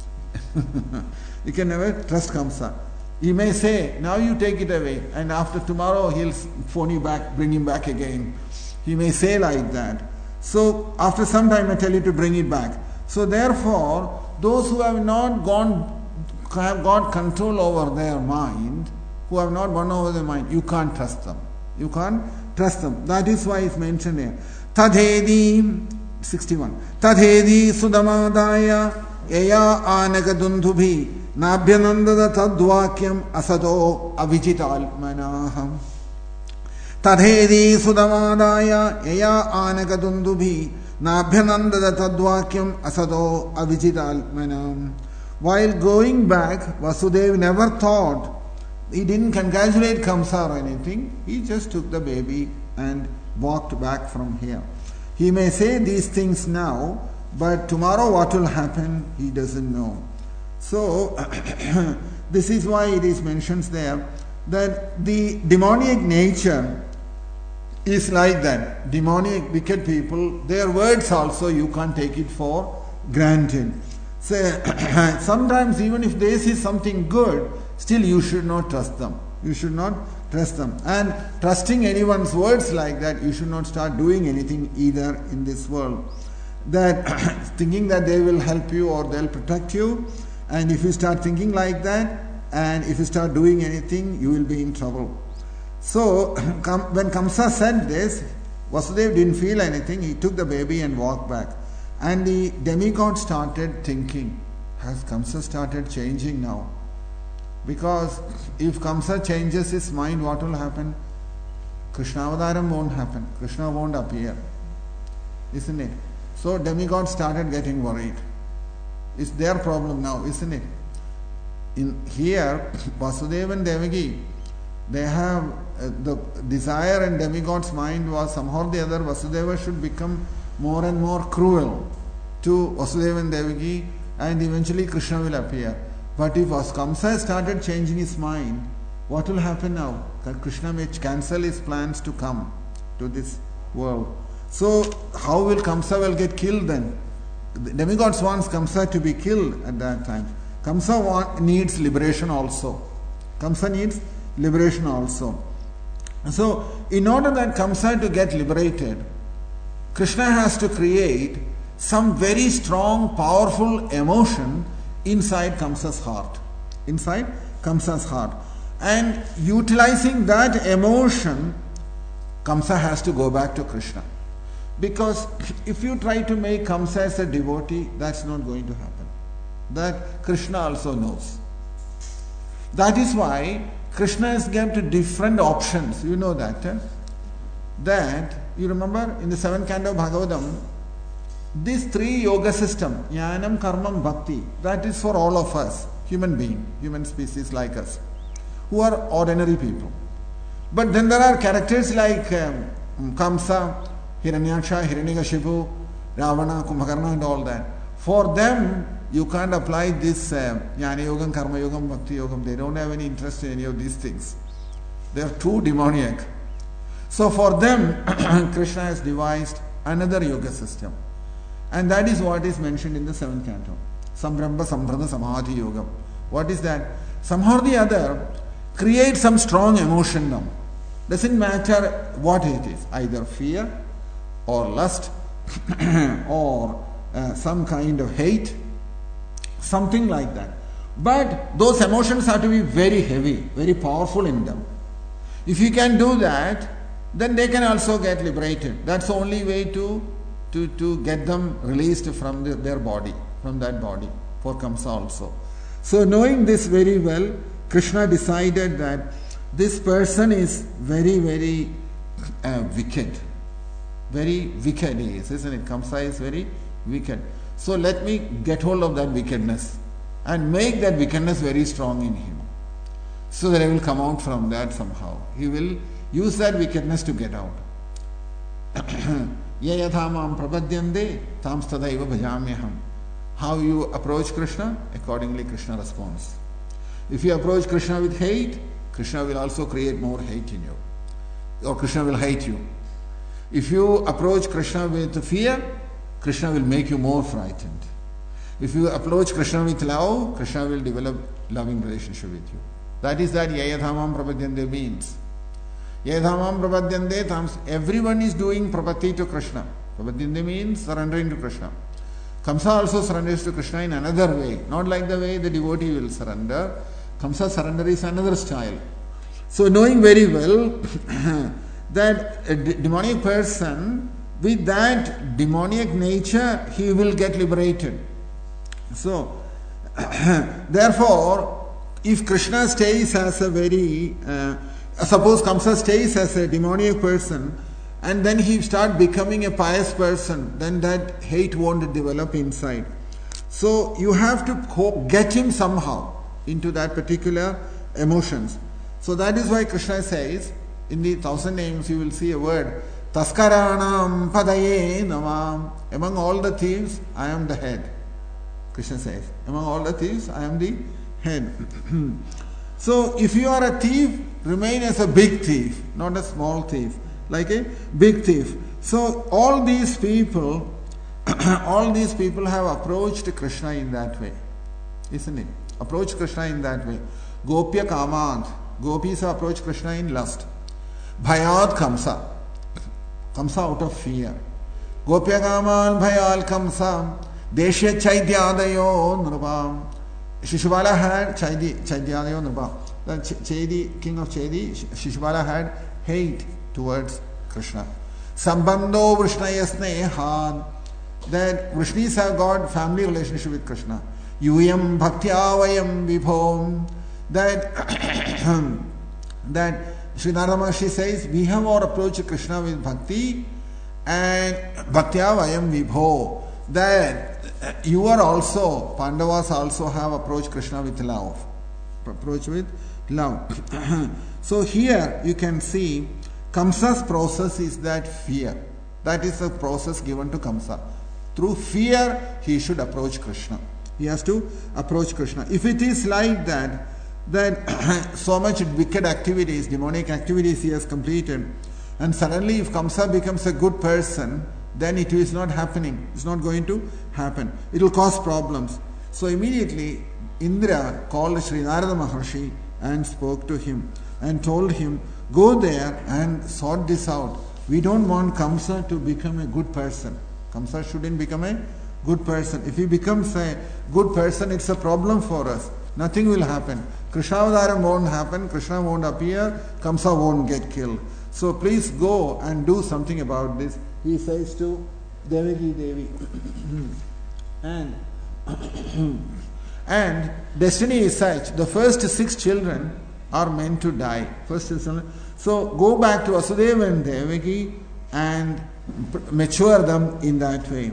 You can never trust Kamsa. He may say, now you take it away, and after tomorrow he'll phone you back, bring him back again. He may say like that. So after some time I tell you to bring it back. So therefore, those who have not gone, have got control over their mind, who have not won over their mind, you can't trust them. You can't trust them. That is why it's mentioned here. Tadhedi, sixty-one. Tadhedi sudamadaya yaya anagadundubhi nabhyanandada tadvakyam asado avijital manaham. Tadhedi sudamadaya yaya anagadundubhi nabhyanandada tadvakyam asado avijital manaham. While going back, Vasudeva never thought He didn't congratulate Kamsa or anything. He just took the baby and walked back from here. He may say these things now, but tomorrow what will happen, he doesn't know. So, this is why it is mentioned there that the demoniac nature is like that. Demoniac, wicked people, their words also you can't take it for granted. So, sometimes even if they say something good, still you should not trust them. You should not trust them. And trusting anyone's words like that, you should not start doing anything either in this world. That thinking that they will help you or they'll protect you, and if you start thinking like that, and if you start doing anything, you will be in trouble. So, when Kamsa said this, Vasudeva didn't feel anything. He took the baby and walked back. And the demigod started thinking, has Kamsa started changing now? Because if Kamsa changes his mind, what will happen? Krishnavadaram won't happen. Krishna won't appear. Isn't it? So demigod started getting worried. It's their problem now, isn't it? In here, Vasudeva and Devaki, they have uh, the desire in demigod's mind was somehow or the other Vasudeva should become more and more cruel to Vasudeva and Devaki, and eventually Krishna will appear. But if Kamsa started changing his mind, what will happen now? That Krishna may cancel his plans to come to this world. So how will Kamsa will get killed then? The demigods wants Kamsa to be killed at that time. Kamsa want, needs liberation also. Kamsa needs liberation also. So in order that Kamsa to get liberated, Krishna has to create some very strong, powerful emotion inside Kamsa's heart. Inside Kamsa's heart. And utilizing that emotion, Kamsa has to go back to Krishna. Because if you try to make Kamsa as a devotee, that's not going to happen. That Krishna also knows. That is why Krishna has given different options. You know that. Eh? That, you remember in the seventh canto of Bhagavatam, these three yoga system, Jnanam, Karmam, Bhakti, that is for all of us, human being, human species like us, who are ordinary people. But then there are characters like um, Kamsa, Hiranyaksha, Hiranyakashipu, Ravana, Kumbhakarna and all that. For them, you can't apply this uh, Jnana Yogam, Karma Yogam, Bhakti Yogam. They don't have any interest in any of these things. They are too demoniac. So for them, Krishna has devised another yoga system. And that is what is mentioned in the seventh canto. Sambrambha Sambrada Samadhi Yogam. What is that? Somehow or the other, create some strong emotion now. Doesn't matter what it is. Either fear or lust or uh, some kind of hate. Something like that. But those emotions have to be very heavy, very powerful in them. If you can do that, then they can also get liberated. That's the only way to to, to get them released from the, their body, from that body, for Kamsa also. So knowing this very well, Krishna decided that this person is very, very uh, wicked. Very wicked he is, isn't it? Kamsa is very wicked. So let me get hold of that wickedness and make that wickedness very strong in him. So that I will come out from that somehow. He will use that wickedness to get out. Yayathamam prapadyande tam stadaiva bhajamyaham. How you approach Krishna? Accordingly Krishna responds. If you approach Krishna with hate, Krishna will also create more hate in you. Or Krishna will hate you. If you approach Krishna with fear, Krishna will make you more frightened. If you approach Krishna with love, Krishna will develop loving relationship with you. That is that Yayathamam prapadyande means. Yayathamam prapadyande, everyone is doing prapatti to Krishna. Prapadyande means surrendering to Krishna. Kamsa also surrenders to Krishna in another way. Not like the way the devotee will surrender. Kamsa surrender is another style. So knowing very well that a demonic person, with that demoniac nature, he will get liberated. So, therefore, if Krishna stays as a very, uh, suppose Kamsa stays as a demoniac person, and then he start becoming a pious person, then that hate won't develop inside. So, you have to get him somehow into that particular emotions. So that is why Krishna says, in the thousand names you will see a word, Taskaranam Padaye Namam. Among all the thieves, I am the head. Krishna says, among all the thieves, I am the head. So if you are a thief, remain as a big thief, not a small thief, like a big thief. So all these people, all these people have approached Krishna in that way, isn't it? Approach Krishna in that way. Gopya Kamad. Gopis have approached Krishna in lust. Bhayad Kamsa. Kamsa out of fear. Gopya Kamad Bhayal Kamsa. Deshya Chaidyadayo Nrupam. Shishubala had Chaidi, Chaidyadayo Nrupam. The Chaidi, king of Chaidi, Shishubala had hate towards Krishna. Sambandho Vrishnayasne had. That Vrishnis have got family relationship with Krishna. Yuyam Bhaktyavayam Vibhom. That that Sri Narada Maharshi says, we have our approach to Krishna with bhakti and Bhaktyavayam Vibho. That you are also, Pandavas also have approached Krishna with love. Approach with love. So here you can see Kamsa's process is that fear. That is the process given to Kamsa. Through fear, he should approach Krishna. He has to approach Krishna. If it is like that, that so much wicked activities, demonic activities he has completed, and suddenly if Kamsa becomes a good person, then it is not happening. It's not going to happen. It will cause problems. So immediately Indra called Sri Narada Maharshi and spoke to him and told him, go there and sort this out. We don't want Kamsa to become a good person. Kamsa shouldn't become a good person. If he becomes a good person, it's a problem for us. Nothing will happen. Krishnavadaram won't happen, Krishna won't appear, Kamsa won't get killed. So please go and do something about this, he says to Devaki Devi. and and destiny is such, the first six children are meant to die. First six children. So go back to Vasudeva and Devaki and mature them in that way.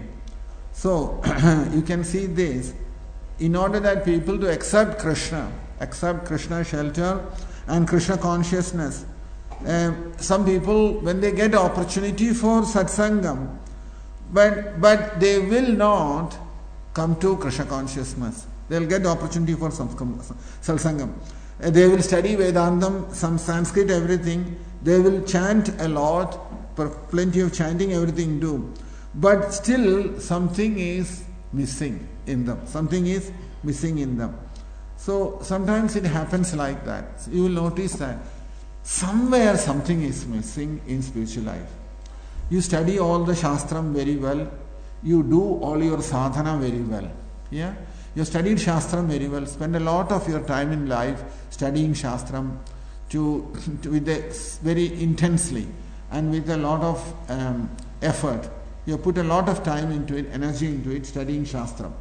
So you can see this. In order that people to accept Krishna, accept Krishna shelter and Krishna consciousness, um, some people, when they get opportunity for satsangam, but but they will not come to Krishna consciousness. They will get the opportunity for satsangam. Uh, they will study Vedantam, some Sanskrit, everything. They will chant a lot, plenty of chanting, everything do. But still something is missing in them. Something is missing in them. So sometimes it happens like that. So you will notice that somewhere something is missing in spiritual life. You study all the Shastram very well. You do all your sadhana very well. Yeah? You studied Shastram very well. Spend a lot of your time in life studying Shastram to, to with a, very intensely and with a lot of um, effort. You put a lot of time into it, energy into it, studying Shastram.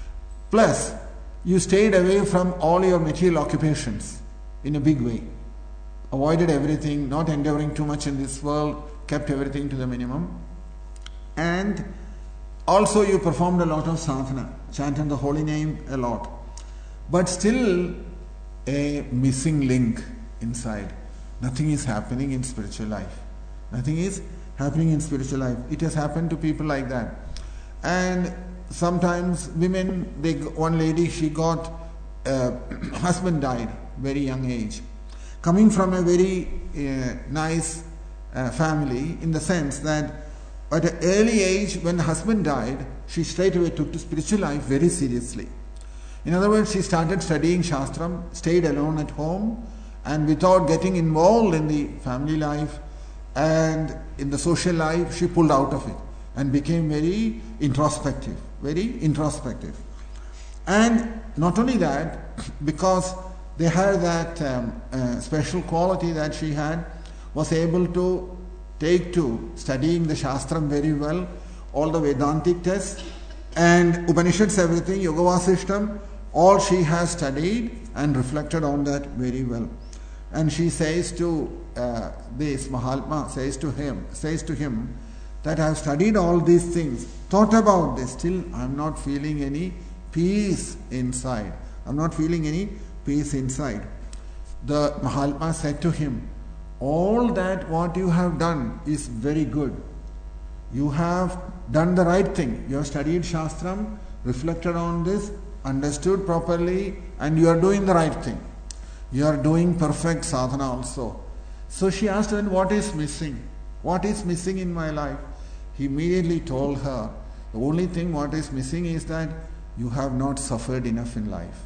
Plus, you stayed away from all your material occupations in a big way. Avoided everything, not endeavoring too much in this world, kept everything to the minimum. And also you performed a lot of sadhana, chanted the holy name a lot. But still a missing link inside. Nothing is happening in spiritual life. Nothing is happening in spiritual life. It has happened to people like that. And sometimes women, they, one lady, she got, uh, husband died, very young age. Coming from a very uh, nice uh, family, in the sense that at an early age, when the husband died, she straight away took to spiritual life very seriously. In other words, she started studying Shastram, stayed alone at home, and without getting involved in the family life and in the social life, she pulled out of it and became very introspective, very introspective. And not only that, because they had that um, uh, special quality that she had, was able to take to studying the Shastram very well, all the Vedantic tests, and Upanishads, everything, Yoga Vasishtam, all she has studied and reflected on that very well. And she says to uh, this Mahatma, says to him, says to him that I have studied all these things, thought about this, still I am not feeling any peace inside. I am not feeling any peace inside. the Mahatma said to him, all that what you have done is very good. You have done the right thing. You have studied Shastram, reflected on this, understood properly, and you are doing the right thing. You are doing perfect sadhana also. So she asked him, what is missing? What is missing in my life? He immediately told her, the only thing what is missing is that you have not suffered enough in life.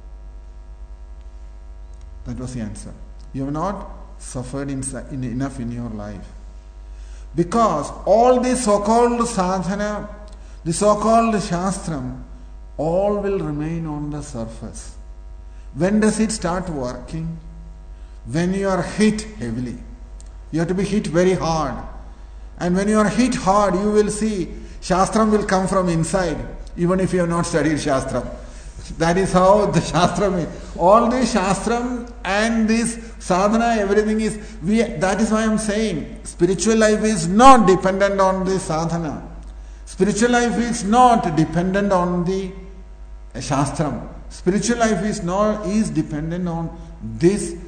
That was the answer. You have not suffered in, in, enough in your life. Because all the so-called sadhana, the so-called shastram, all will remain on the surface. When does it start working? When you are hit heavily. You have to be hit very hard. And when you are hit hard, you will see Shastram will come from inside, even if you have not studied Shastram. That is how the Shastram is. All the Shastram and this sadhana, everything is, we, that is why I am saying, spiritual life is not dependent on the sadhana. Spiritual life is not dependent on the Shastram. Spiritual life is not is dependent on this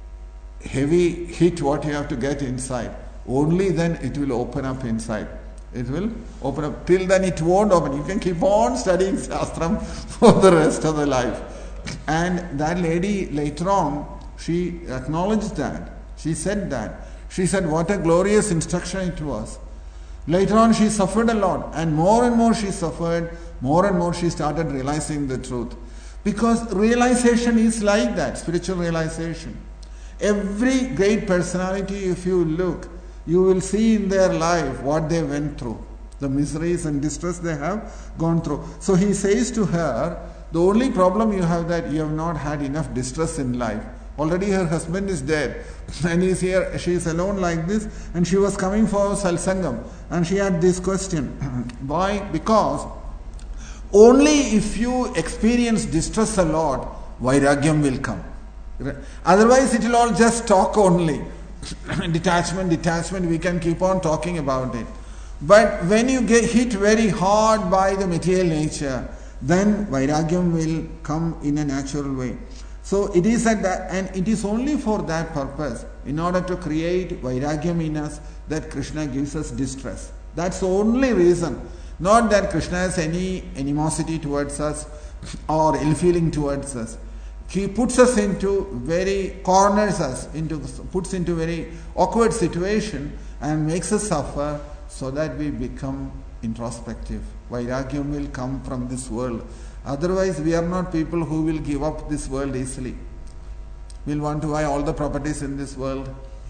heavy hit what you have to get inside. Only then it will open up inside. It will open up. Till then it won't open. You can keep on studying Shastram for the rest of the life. And that lady later on, she acknowledged that. She said that. She said what a glorious instruction it was. Later on she suffered a lot. And more and more she suffered, more and more she started realizing the truth. Because realization is like that, spiritual realization. Every great personality, if you look, you will see in their life what they went through, the miseries and distress they have gone through. So he says to her, the only problem you have that you have not had enough distress in life. Already her husband is dead and he's here, she is alone like this, and she was coming for Salsangam and she had this question. Why? Because only if you experience distress a lot, Vairagyam will come. Otherwise it will all just talk only. detachment, detachment, we can keep on talking about it. But when you get hit very hard by the material nature, then Vairagyam will come in a natural way. So it is at that, and it is only for that purpose, in order to create Vairagyam in us, that Krishna gives us distress. That's the only reason. Not that Krishna has any animosity towards us or ill feeling towards us. He puts us into very, corners us, into puts into very awkward situation and makes us suffer so that we become introspective. Vairagyam will come from this world. Otherwise, we are not people who will give up this world easily. We'll want to buy all the properties in this world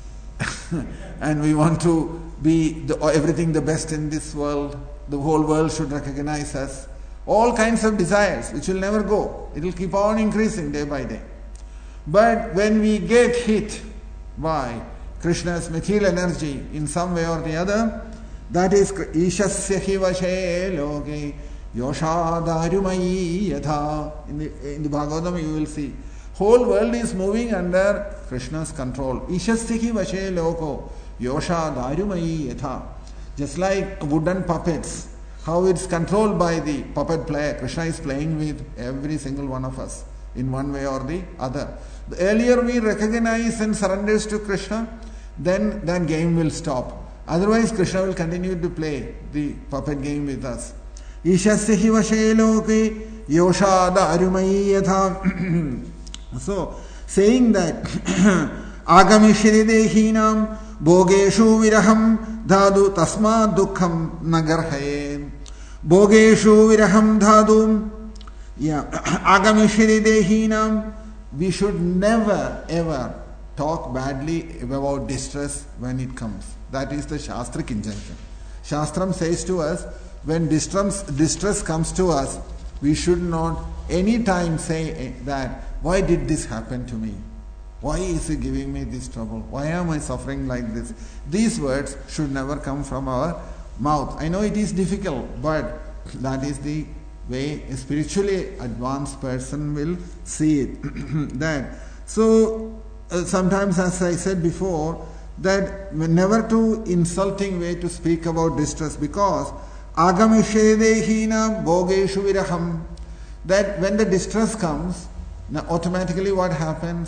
and we want to be the, everything the best in this world. The whole world should recognize us. All kinds of desires which will never go. It will keep on increasing day by day. But when we get hit by Krishna's material energy in some way or the other, that is Ishasya hi vashe loke yoshadarumayi yatha. In the, in the Bhagavatam you will see, whole world is moving under Krishna's control. Ishasya hi vashe loko yoshadarumayi yatha. Just like wooden puppets, how it's controlled by the puppet player. Krishna is playing with every single one of us in one way or the other. The earlier we recognize and surrenders to Krishna, then that game will stop. Otherwise Krishna will continue to play the puppet game with us. Ishasya hi vashe loke yoshada arumayi yatha. So saying that agamishri dehinam Bhogeshu viraham dhadu tasma dukkham nagarhaye. Bhogeshu viraham dhadu. Yeah. Agamishri dehinam. We should never ever talk badly about distress when it comes. That is the Shastric injunction. Shastram says to us, when distress, distress comes to us, we should not any time say that, why did this happen to me? Why is he giving me this trouble? Why am I suffering like this? These words should never come from our mouth. I know it is difficult, but that is the way a spiritually advanced person will see it. that so uh, sometimes, as I said before, that never to insulting way to speak about distress, because agamishedehina bhogeshu viraham, that when the distress comes, now automatically what happens?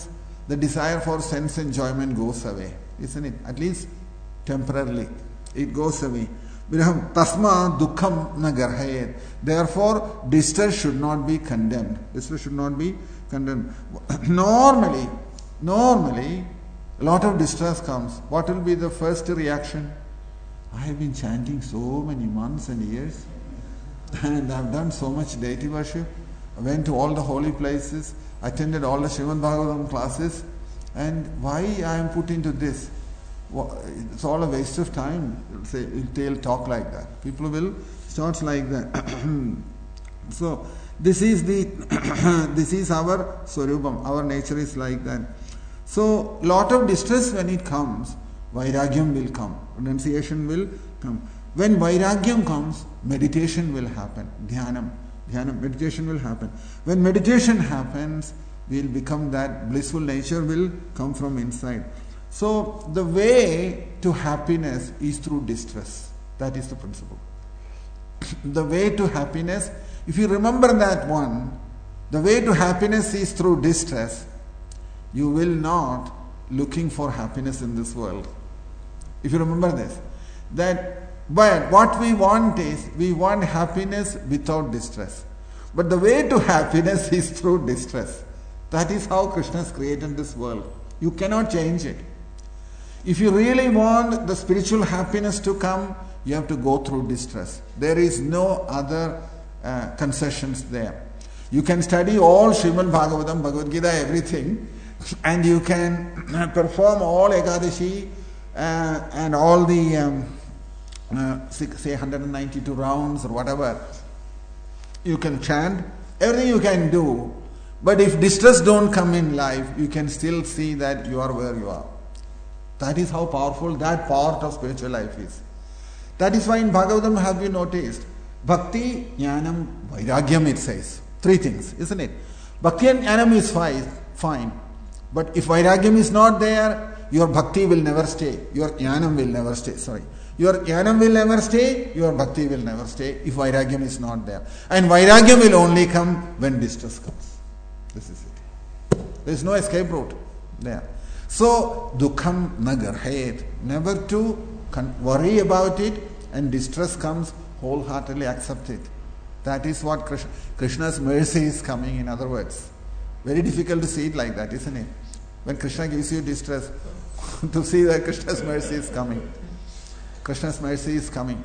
the desire for sense enjoyment goes away, isn't it? At least temporarily, it goes away. Tasma dukkham na garhayet. Therefore, distress should not be condemned. Distress should not be condemned. Normally, normally, a lot of distress comes. What will be the first reaction? I have been chanting so many months and years, and I have done so much deity worship. I went to all the holy places, attended all the Srimad Bhagavatam classes, and why I am put into this? It's all a waste of time. Say, they'll talk like that. People will start like that. So this is the this is our swarupam. Our nature is like that. So lot of distress when it comes, vairagyam will come. Renunciation will come. When vairagyam comes, meditation will happen. Dhyanam. Dhyanam, meditation will happen. When meditation happens, we will become that blissful nature will come from inside. So the way to happiness is through distress. That is the principle. The way to happiness, if you remember that one, the way to happiness is through distress. You will not looking for happiness in this world. If you remember this, that but what we want is, we want happiness without distress. But the way to happiness is through distress. That is how Krishna has created this world. You cannot change it. If you really want the spiritual happiness to come, you have to go through distress. There is no other uh, concessions there. You can study all Srimad Bhagavatam, Bhagavad Gita, everything, and you can perform all Ekadashi uh, and all the um, uh, say one hundred ninety-two rounds or whatever. You can chant, everything you can do, but if distress don't come in life, you can still see that you are where you are. That is how powerful that part of spiritual life is. That is why in Bhagavatam, have you noticed, Bhakti, Jnanam, Vairagyam it says. Three things, isn't it? Bhakti and Jnanam is fine, fine. But if Vairagyam is not there, your Bhakti will never stay. Your Jnanam will never stay. Sorry. Your Jnanam will never stay, your Bhakti will never stay if Vairagyam is not there. And Vairagyam will only come when distress comes. This is it. There is no escape route there. So, dukkham na garhayet. Never to con- worry about it, and distress comes, wholeheartedly accept it. That is what Krishna, Krishna's mercy is coming, in other words. Very difficult to see it like that, isn't it? When Krishna gives you distress, to see that Krishna's mercy is coming. Krishna's mercy is coming.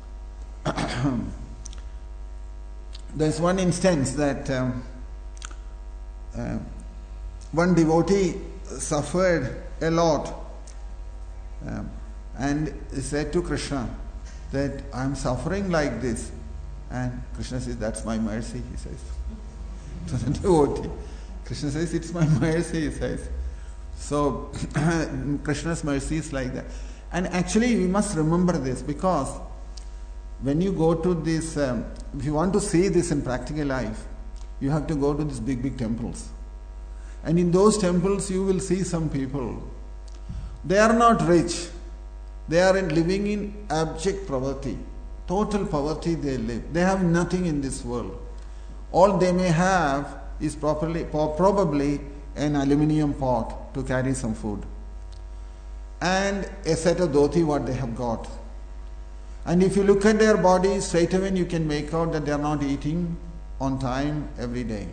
There's one instance that um, uh, one devotee suffered a lot um, and said to Krishna that I'm suffering like this, and Krishna says, that's my mercy, he says. To the devotee, Krishna says, it's my mercy, he says. So Krishna's mercy is like that. And actually we must remember this, because when you go to this, um, if you want to see this in practical life, you have to go to these big big temples. And in those temples you will see some people, they are not rich, they are in living in abject poverty, total poverty they live. They have nothing in this world. All they may have is properly, probably an aluminium pot to carry some food, and a set of dhoti what they have got. And if you look at their bodies, straight away you can make out that they are not eating on time every day.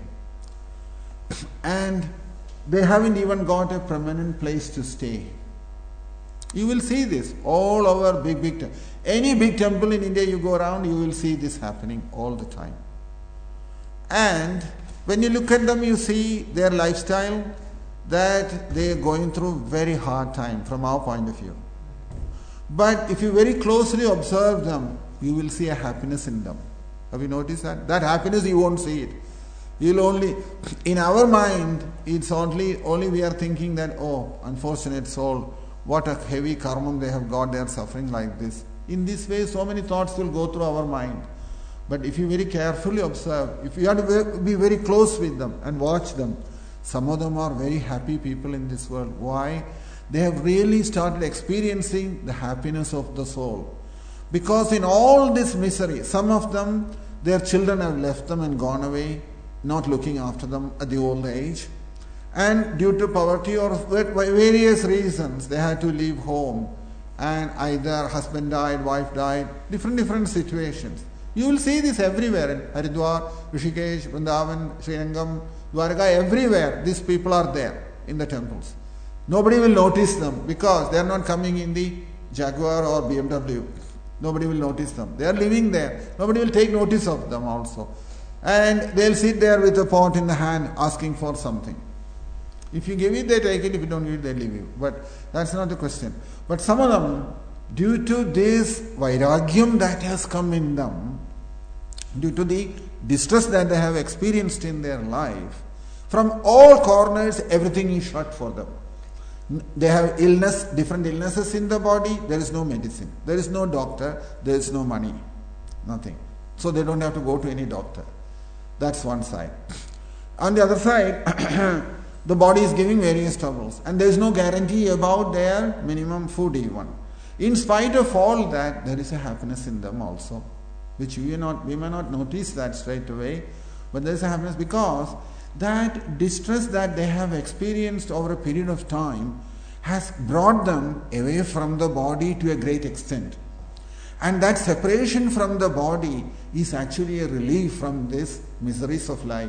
And they haven't even got a permanent place to stay. You will see this all over big, big temples. Any big temple in India you go around, you will see this happening all the time. And when you look at them, you see their lifestyle, that they are going through very hard time from our point of view. But if you very closely observe them, you will see a happiness in them. Have you noticed that? That happiness you won't see it. You'll only, in our mind, it's only, only we are thinking that, oh, unfortunate soul, what a heavy karma they have got, they are suffering like this. In this way, so many thoughts will go through our mind. But if you very carefully observe, if you have to be very close with them and watch them, some of them are very happy people in this world. Why? They have really started experiencing the happiness of the soul. Because in all this misery, some of them, their children have left them and gone away, not looking after them at the old age. And due to poverty or various reasons, they had to leave home. And either husband died, wife died, different, different situations. You will see this everywhere in Haridwar, Rishikesh, Vrindavan, Srirangam, Dwarka, everywhere. These people are there in the temples. Nobody will notice them because they are not coming in the Jaguar or B M W. Nobody will notice them. They are living there. Nobody will take notice of them also. And they'll sit there with a pot in the hand asking for something. If you give it, they take it. If you don't give it, they leave you. But that's not the question. But some of them, due to this vairagyam that has come in them, due to the distress that they have experienced in their life, from all corners, everything is shut for them. They have illness, different illnesses in the body. There is no medicine. There is no doctor. There is no money. Nothing. So they don't have to go to any doctor. That's one side. On the other side, the body is giving various troubles. And there is no guarantee about their minimum food even. In spite of all that, there is a happiness in them also, which we, not, we may not notice that straight away. But there is a happiness because that distress that they have experienced over a period of time has brought them away from the body to a great extent. And that separation from the body is actually a relief from these miseries of life.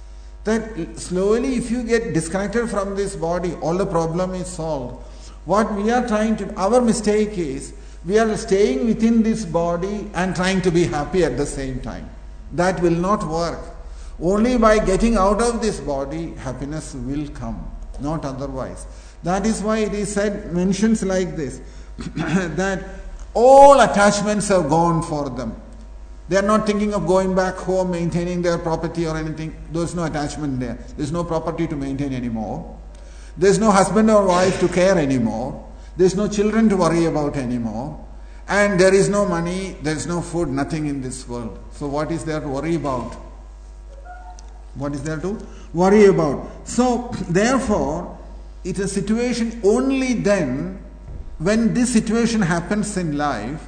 That slowly, if you get disconnected from this body, all the problem is solved. What we are trying to, our mistake is, we are staying within this body and trying to be happy at the same time. That will not work. Only by getting out of this body, happiness will come, not otherwise. That is why it is said, mentions like this, that all attachments have gone for them. They are not thinking of going back home, maintaining their property or anything. There is no attachment there. There is no property to maintain anymore. There is no husband or wife to care anymore. There is no children to worry about anymore. And there is no money, there is no food, nothing in this world. So what is there to worry about? What is there to worry about? So, therefore, it's a situation only then, when this situation happens in life,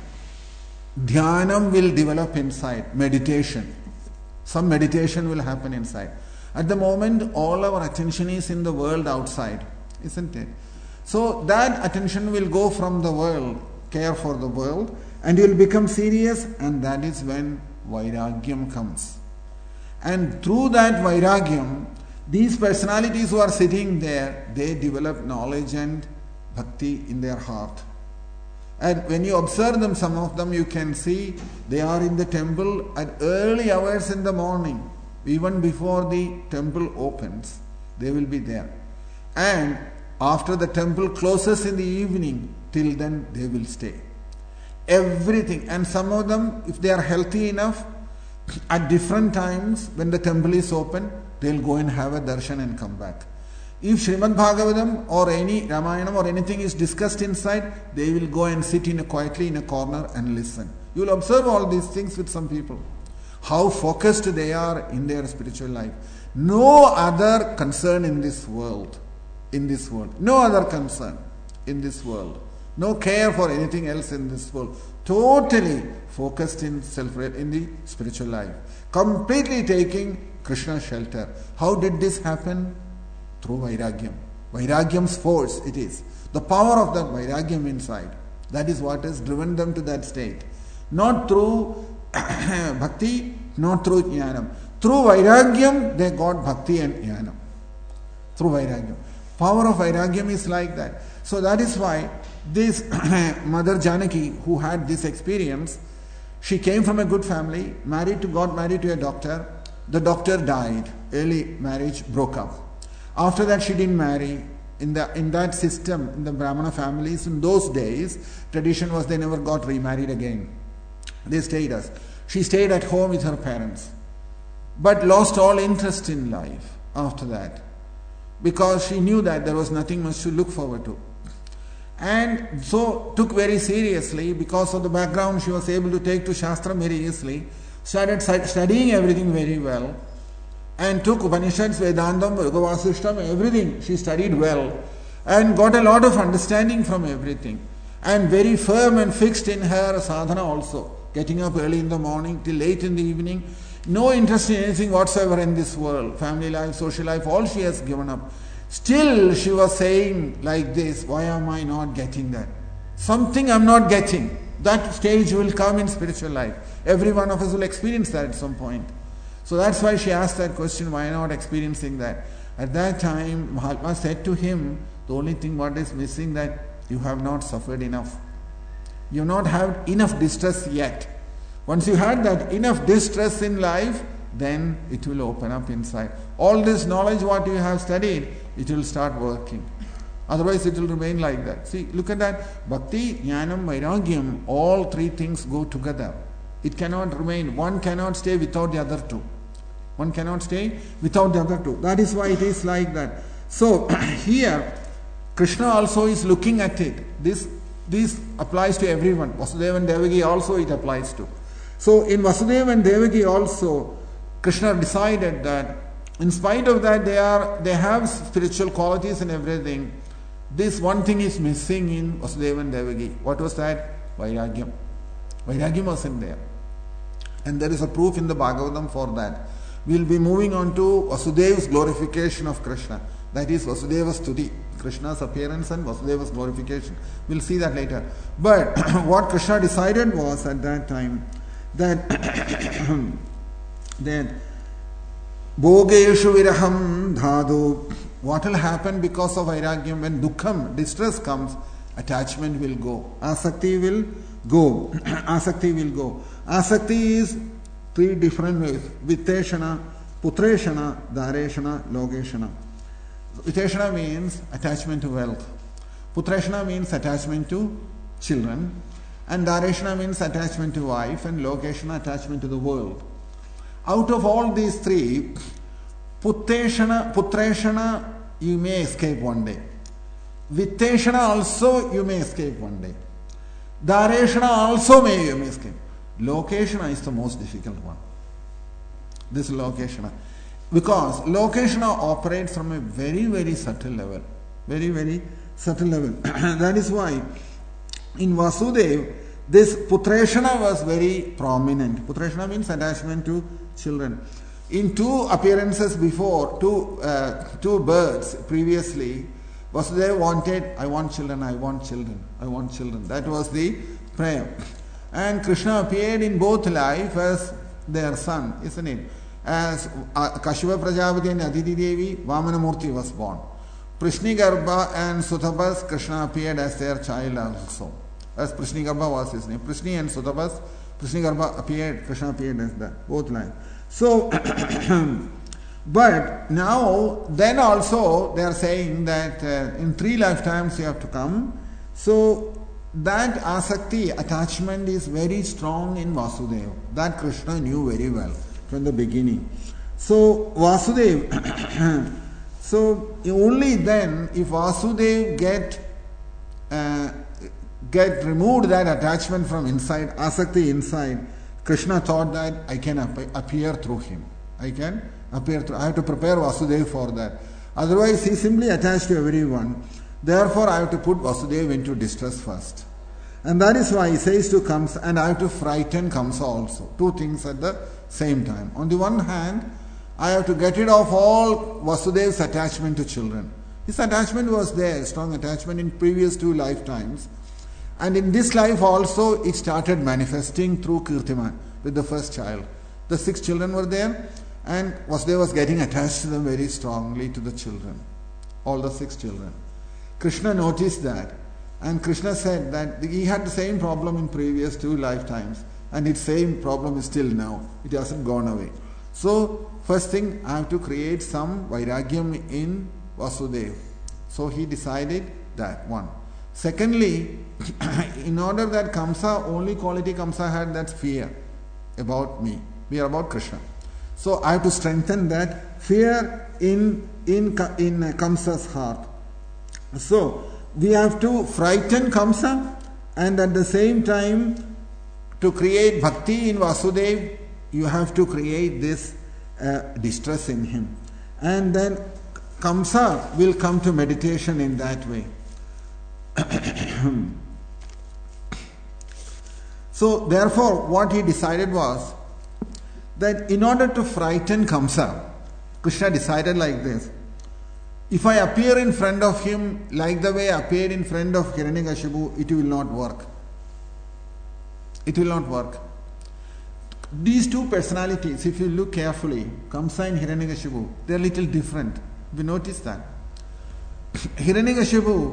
dhyanam will develop inside, meditation. Some meditation will happen inside. At the moment, all our attention is in the world outside, isn't it? So, that attention will go from the world, care for the world, and you will become serious, and that is when vairagyam comes. And through that vairagyam, these personalities who are sitting there, they develop knowledge and bhakti in their heart. And when you observe them, some of them you can see they are in the temple at early hours in the morning. Even before the temple opens, they will be there. And after the temple closes in the evening, till then they will stay. Everything. And some of them, if they are healthy enough, at different times when the temple is open, they'll go and have a darshan and come back. If Srimad Bhagavatam or any Ramayanam or anything is discussed inside, they will go and sit in a, quietly in a corner and listen. You will observe all these things with some people. How focused they are in their spiritual life. No other concern in this world. In this world. No other concern in this world. No care for anything else in this world. Totally focused in self in the spiritual life. Completely taking Krishna's shelter. How did this happen? Through vairagyam. Vairagyam's force it is. The power of that vairagyam inside. That is what has driven them to that state. Not through bhakti, not through jnanam. Through vairagyam, they got bhakti and jnanam. Through vairagyam. Power of vairagyam is like that. So that is why this Mother Janaki, who had this experience, she came from a good family, married to, got married to a doctor. The doctor died. Early marriage broke up. After that, she didn't marry. In the in that system, in the Brahmana families, in those days, tradition was they never got remarried again. They stayed us. She stayed at home with her parents, but lost all interest in life after that, because she knew that there was nothing much to look forward to. And so took very seriously, because of the background she was able to take to Shastra very easily, started studying everything very well, and took Upanishads, Vedantam, Bhagavasishtam, everything she studied well, and got a lot of understanding from everything, and very firm and fixed in her sadhana also, getting up early in the morning till late in the evening, no interest in anything whatsoever in this world, family life, social life, all she has given up. Still she was saying like this, why am I not getting that? Something I'm not getting. That stage will come in spiritual life. Every one of us will experience that at some point. So that's why she asked that question, why not experiencing that? At that time, Mahatma said to him, the only thing what is missing that you have not suffered enough. You have not had enough distress yet. Once you had that enough distress in life, then it will open up inside. All this knowledge what you have studied, it will start working. Otherwise it will remain like that. See, look at that. Bhakti, Jnanam, Vairagyam, all three things go together. It cannot remain. One cannot stay without the other two. One cannot stay without the other two. That is why it is like that. So here, Krishna also is looking at it. This, this applies to everyone. Vasudeva and Devaki also it applies to. So in Vasudeva and Devaki also, Krishna decided that in spite of that they are they have spiritual qualities and everything. This one thing is missing in Vasudeva and Devaki. What was that? Vairagyam. Vairagyam wasn't there. And there is a proof in the Bhagavatam for that. We will be moving on to Vasudeva's glorification of Krishna. That is Vasudeva's stuti. Krishna's appearance and Vasudeva's glorification. We will see that later. But what Krishna decided was at that time that that Bhogeshu viraham dhadu. What will happen because of Vairagyam? When dukkham, distress comes, attachment will go. Asakti will go. Asakti will go. Asakti is three different ways. Vitteshana, Putreshana, Dareshana, Logeshana. Vitteshana means attachment to wealth. Putreshana means attachment to children. And Dareshana means attachment to wife. And Logeshana, attachment to the world. Out of all these three, Putreshana, Putreshana, you may escape one day. Vitteshana also you may escape one day. Dareshana also may you may escape. Lokeshana is the most difficult one. This Lokeshana. Because Lokeshana operates from a very, very subtle level. Very, very subtle level. That is why in Vasudev, this Putreshana was very prominent. Putreshana means attachment to children. In two appearances before, two, uh, two births previously, Vasudeva wanted, I want children, I want children, I want children. That was the prayer. And Krishna appeared in both life as their son, isn't it? As uh, Kashyapa Prajapati and Aditi Devi, Vamanamurti was born. Prishnigarbha and Sutapas, Krishna appeared as their child also. As Prishnigarbha was his name. Prishni and Sutapas, Prishnigarbha appeared, Krishna appeared as that, both life. So, but now, then also they are saying that uh, in three lifetimes you have to come. So, that asakti, attachment is very strong in Vasudeva. That Krishna knew very well from the beginning. So, Vasudeva, so only then if Vasudeva get, uh, get removed that attachment from inside, asakti inside, Krishna thought that I can ap- appear through him. I can appear through. I have to prepare Vasudeva for that. Otherwise, he simply attached to everyone. Therefore, I have to put Vasudeva into distress first. And that is why he says to Kamsa, and I have to frighten Kamsa also. Two things at the same time. On the one hand, I have to get rid of all Vasudeva's attachment to children. His attachment was there, strong attachment in previous two lifetimes. And in this life also, it started manifesting through Kirtiman with the first child. The six children were there, and Vasudeva was getting attached to them very strongly, to the children. All the six children. Krishna noticed that, and Krishna said that he had the same problem in previous two lifetimes, and its same problem is still now. It hasn't gone away. So, first thing, I have to create some Vairagyam in Vasudeva. So he decided that one. Secondly, in order that Kamsa, only quality Kamsa had, that fear about me, fear about Krishna. So I have to strengthen that fear in, in, in Kamsa's heart. So we have to frighten Kamsa, and at the same time, to create bhakti in Vasudeva, you have to create this uh, distress in him. And then Kamsa will come to meditation in that way. So therefore what he decided was that in order to frighten Kamsa, Krishna decided like this, if I appear in front of him like the way I appeared in front of Hiranyakashipu, it will not work. It will not work. These two personalities, if you look carefully, Kamsa and Hiranyakashipu, they are a little different. We notice that. Hiranyakashipu,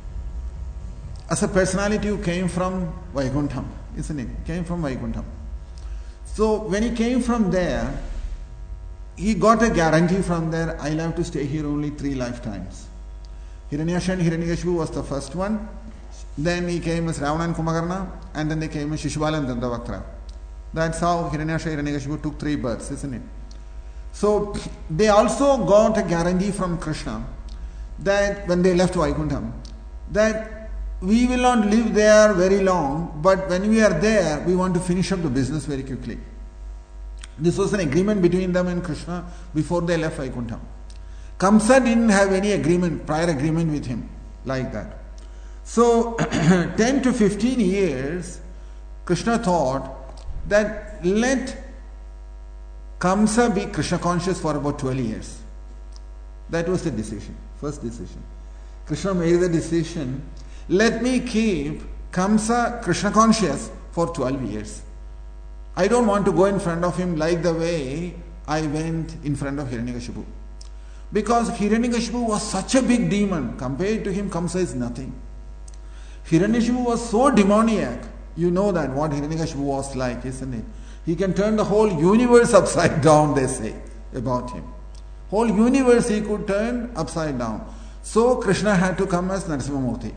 as a personality who came from Vaikuntham, isn't it? Came from Vaikuntham. So when he came from there, he got a guarantee from there, I'll have to stay here only three lifetimes. Hiranyasha and Hiranyakashipu was the first one. Then he came as Ravana and Kumbhakarna, and then they came as Shishupala and Dandavakra. That's how Hiranyasha and Hiranyakashipu took three births, isn't it? So they also got a guarantee from Krishna that when they left Vaikuntham, that we will not live there very long, but when we are there, we want to finish up the business very quickly. This was an agreement between them and Krishna before they left Vaikuntham. Kamsa didn't have any agreement, prior agreement with him like that. So ten to fifteen years, Krishna thought that let Kamsa be Krishna conscious for about twelve years. That was the decision, first decision. Krishna made the decision, let me keep Kamsa Krishna conscious for twelve years. I don't want to go in front of him like the way I went in front of Hiranyakashipu. Because Hiranyakashipu was such a big demon, compared to him Kamsa is nothing. Hiranyakashipu was so demoniac. You know that what Hiranyakashipu was like, isn't it? He can turn the whole universe upside down, they say, about him. Whole universe he could turn upside down. So Krishna had to come as Narasimhamurti.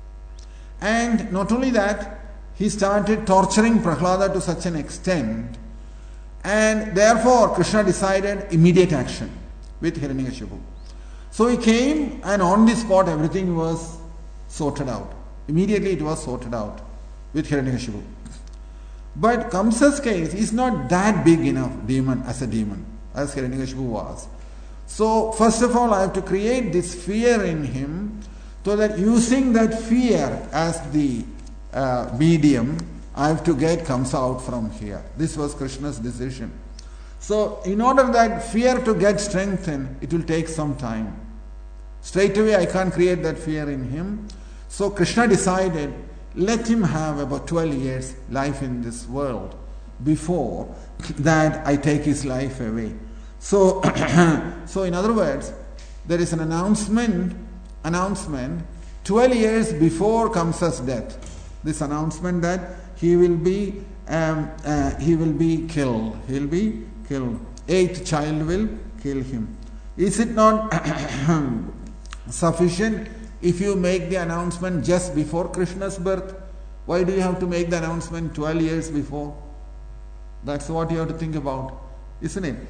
And not only that, he started torturing Prahlada to such an extent, and therefore Krishna decided immediate action with Hiranyakashipu. So he came, and on the spot everything was sorted out. Immediately it was sorted out with Hiranyakashipu. But Kamsa's case is not that big enough demon as a demon as Hiranyakashipu was. So first of all I have to create this fear in him, so that using that fear as the uh, medium, I have to get Kamsa out from here. This was Krishna's decision. So in order that fear to get strengthened, it will take some time. Straight away I can't create that fear in him. So Krishna decided, let him have about twelve years life in this world before that I take his life away. So, so in other words, there is an announcement, announcement twelve years before Kamsa's death. This announcement that he will be, um, uh, he will be killed. He will be killed. Eighth child will kill him. Is it not sufficient if you make the announcement just before Krishna's birth? Why do you have to make the announcement twelve years before? That's what you have to think about, isn't it?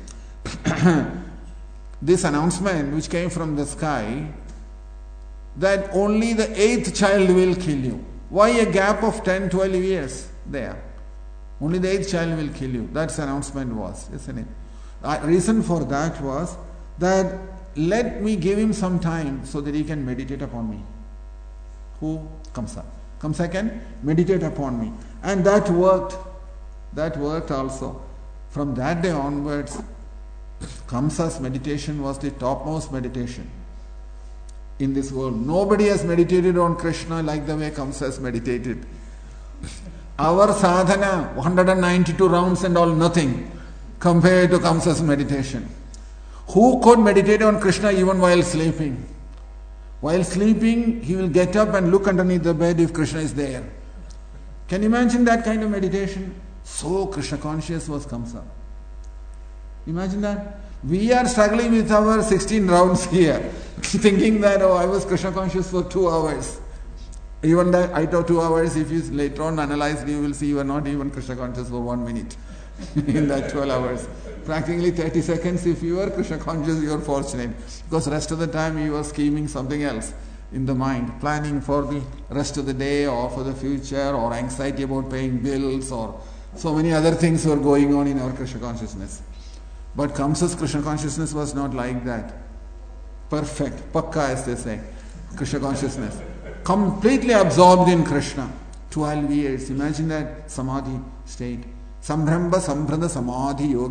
This announcement which came from the sky, that only the eighth child will kill you. Why a gap of ten, twelve years there? Only the eighth child will kill you. That's the announcement was, isn't it? The reason for that was that let me give him some time so that he can meditate upon me. Who? Kamsa. Kamsa can meditate upon me. And that worked. That worked also. From that day onwards, Kamsa's meditation was the topmost meditation in this world. Nobody has meditated on Krishna like the way Kamsa has meditated. Our sadhana, one hundred ninety-two rounds and all, nothing compared to Kamsa's meditation. Who could meditate on Krishna even while sleeping? While sleeping, he will get up and look underneath the bed if Krishna is there. Can you imagine that kind of meditation? So Krishna conscious was Kamsa. Imagine that. We are struggling with our sixteen rounds here, thinking that, oh, I was Krishna conscious for two hours. Even that, I thought two hours, if you later on analyze, you will see you are not even Krishna conscious for one minute in that twelve hours. Practically thirty seconds, if you are Krishna conscious, you are fortunate. Because the rest of the time you are scheming something else in the mind, planning for the rest of the day or for the future, or anxiety about paying bills, or so many other things were going on in our Krishna consciousness. But Kamsa's Krishna consciousness was not like that. Perfect, pakka as they say, Krishna consciousness. Completely absorbed in Krishna. twelve years. Imagine that samadhi state. Sambramba Sambrada Samadhi Yoga.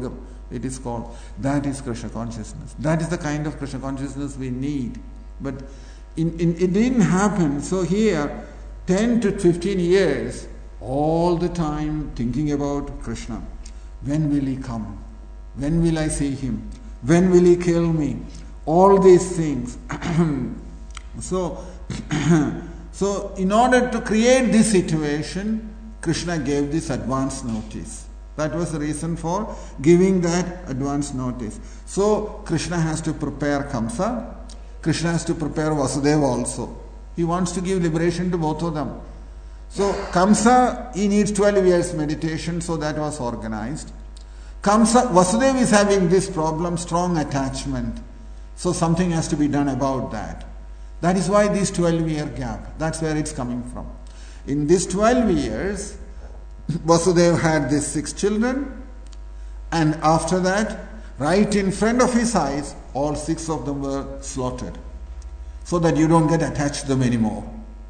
it is called. That is Krishna consciousness. That is the kind of Krishna consciousness we need. But in, in, it didn't happen. So here, ten to fifteen years, all the time thinking about Krishna. When will he come? When will I see him? When will he kill me? All these things. so, so in order to create this situation, Krishna gave this advance notice. That was the reason for giving that advance notice. So Krishna has to prepare Kamsa. Krishna has to prepare Vasudeva also. He wants to give liberation to both of them. So Kamsa, he needs twelve years meditation, so that was organized. Kamsa, Vasudeva is having this problem, strong attachment. So something has to be done about that. That is why this twelve year gap. That's where it's coming from. In this twelve years, Vasudeva had these six children, and after that, right in front of his eyes, all six of them were slaughtered, so that you don't get attached to them anymore.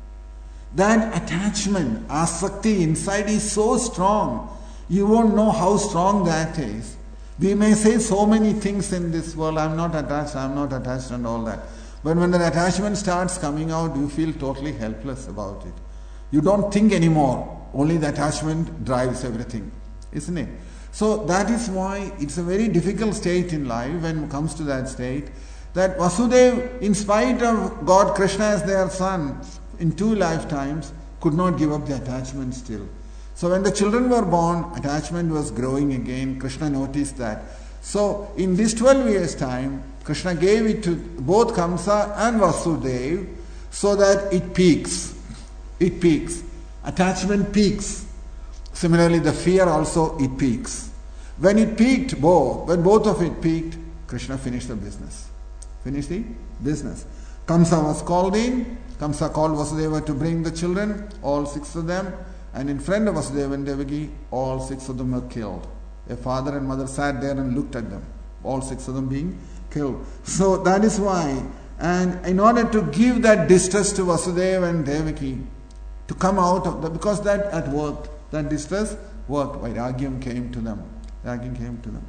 That attachment, asakti inside is so strong, you won't know how strong that is. We may say so many things in this world, I'm not attached, I'm not attached and all that. But when the attachment starts coming out, you feel totally helpless about it. You don't think anymore. Only the attachment drives everything, isn't it? So that is why it's a very difficult state in life when it comes to that state, that Vasudeva, in spite of God, Krishna as their son, in two lifetimes, could not give up the attachment still. So when the children were born, attachment was growing again. Krishna noticed that. So in this twelve years time, Krishna gave it to both Kamsa and Vasudeva so that it peaks. It peaks. Attachment peaks. Similarly, the fear also, it peaks. When it peaked both, when both of it peaked, Krishna finished the business. Finished the business. Kamsa was called in. Kamsa called Vasudeva to bring the children, all six of them. And in front of Vasudeva and Devaki, all six of them were killed. A father and mother sat there and looked at them. All six of them being killed. So that is why. And in order to give that distress to Vasudeva and Devaki, to come out of that, because that had worked, that distress worked. Vairagyam came to them. Vairagyam came to them.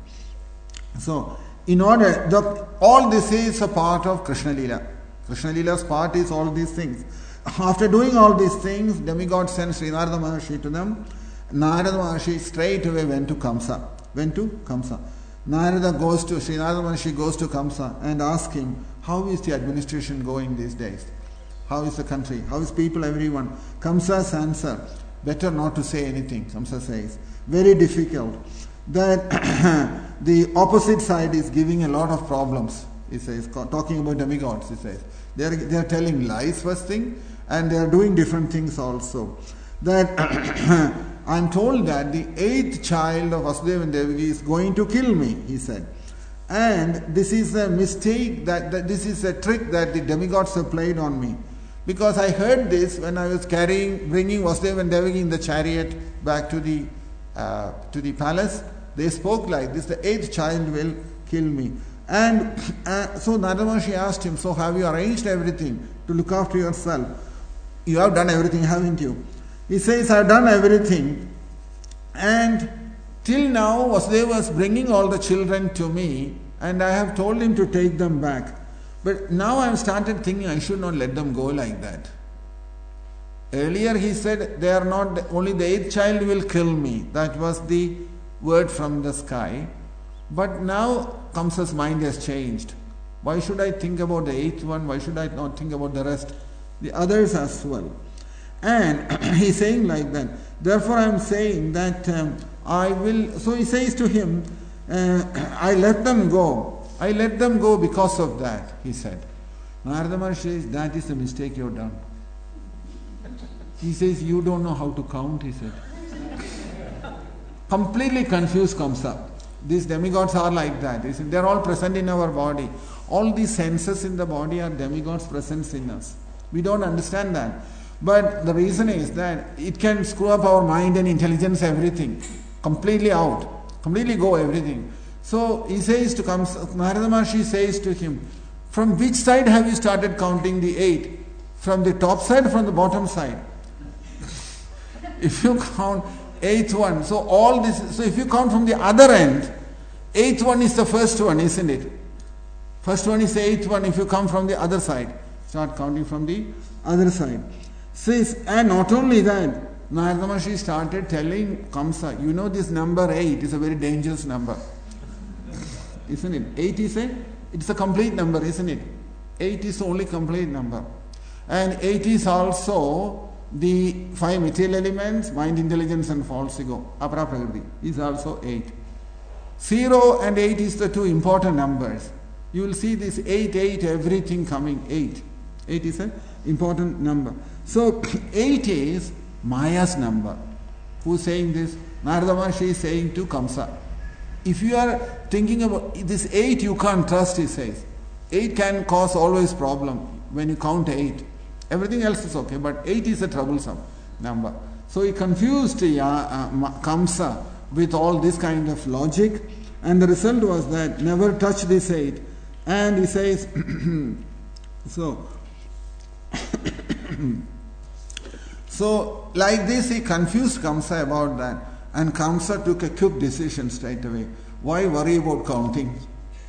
So, in order, the, all this is a part of Krishna Leela. Krishna Leela's part is all these things. After doing all these things, demigod sent Sri Narada Maharshi to them. Narada Maharshi straight away went to Kamsa. Went to Kamsa. Narada goes to, Sri Narada Maharshi goes to Kamsa and asks him, how is the administration going these days? How is the country? How is people, everyone? Kamsa's answer, better not to say anything, Kamsa says. Very difficult. That the opposite side is giving a lot of problems, he says, talking about demigods, he says. They are, they are telling lies first thing, and they are doing different things also. That I am told that the eighth child of Vasudeva and Devaki is going to kill me, he said. And this is a mistake, that, that this is a trick that the demigods have played on me. Because I heard this when I was carrying, bringing Vasudeva and Devaki in the chariot back to the uh, to the palace. They spoke like this: the eighth child will kill me. And uh, so Narada Maharshi asked him, so have you arranged everything to look after yourself? You have done everything, haven't you? He says, I have done everything. And till now, Vasudeva was bringing all the children to me, and I have told him to take them back. But now I have started thinking I should not let them go like that. Earlier he said, they are not, only the eighth child will kill me. That was the word from the sky. But now Kamsa's mind has changed. Why should I think about the eighth one? Why should I not think about the rest? The others as well. And he's saying like that. Therefore I am saying that um, I will, so he says to him, uh, I let them go. I let them go because of that, he said. Narada Maharshi says, that is the mistake you have done. He says, you don't know how to count, he said. Completely confused Kamsa. These demigods are like that. They are all present in our body. All these senses in the body are demigods present in us. We don't understand that. But the reason is that it can screw up our mind and intelligence, everything. Completely out. Completely go everything. So he says to Kamsa, Narada Maharshi says to him, from which side have you started counting the eight? From the top side or from the bottom side? If you count eighth one, so all this, so if you count from the other end, Eighth one is the first one, isn't it? First one is the eighth one if you come from the other side. Start counting from the other side. Says, and not only that, Narada Maharshi started telling Kamsa, you know this number eight is a very dangerous number. Isn't it? Eight is a, it's a complete number, isn't it? Eight is the only complete number. And eight is also the five material elements, mind, intelligence and false ego. Apara Prakriti is also eight. Zero and eight is the two important numbers. You will see this eight, eight, everything coming, eight. Eight is an important number. So, eight is Maya's number. Who is saying this? Narada Maharshi is saying to Kamsa. If you are thinking about this eight, you can't trust, he says. Eight can cause always problem when you count eight. Everything else is okay, but eight is a troublesome number. So he confused uh, uh, Kamsa with all this kind of logic, and the result was that never touch this eight. And he says, so, so like this he confused Kamsa about that, and Kamsa took a quick decision straight away. Why worry about counting?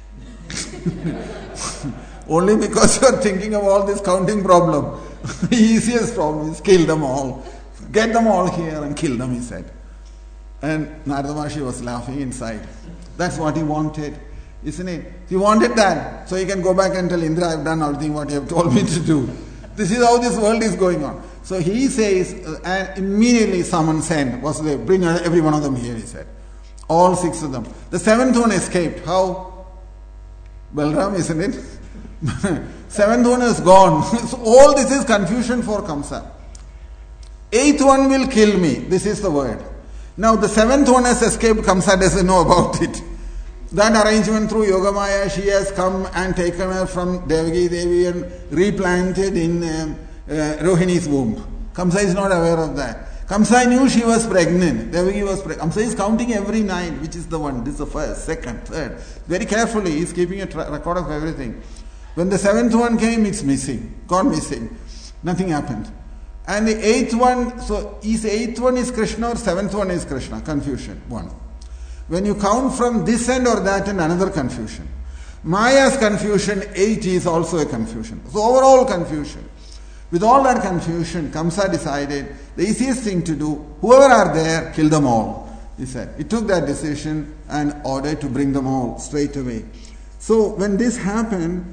Only because you are thinking of all this counting problem. The easiest problem is kill them all. Get them all here and kill them, he said. And Narada Maharshi was laughing inside. That's what he wanted, isn't it? He wanted that, so he can go back and tell Indra, I have done everything what you have told me to do. This is how this world is going on. So he says, uh, and immediately someone sent, was there, bring every one of them here, he said. All six of them. The seventh one escaped. How? Balram, isn't it? Seventh one is gone. So all this is confusion for Kamsa. Eighth one will kill me. This is the word. Now the seventh one has escaped. Kamsa doesn't know about it. That arrangement through Yogamaya, she has come and taken her from Devaki Devi and replanted in um, uh, Rohini's womb. Kamsa is not aware of that. Kamsa knew she was pregnant. Devaki was pregnant. Kamsa is counting every night, which is the one. This is the first, second, third. Very carefully, he is keeping a tra- record of everything. When the seventh one came, it's missing. Gone missing. Nothing happened. And the eighth one, so is eighth one is Krishna or seventh one is Krishna? Confusion. One. When you count from this end or that end, another confusion. Maya's confusion, eight is also a confusion. So overall confusion. With all that confusion, Kamsa decided the easiest thing to do, whoever are there, kill them all, he said. He took that decision and ordered to bring them all straight away. So when this happened,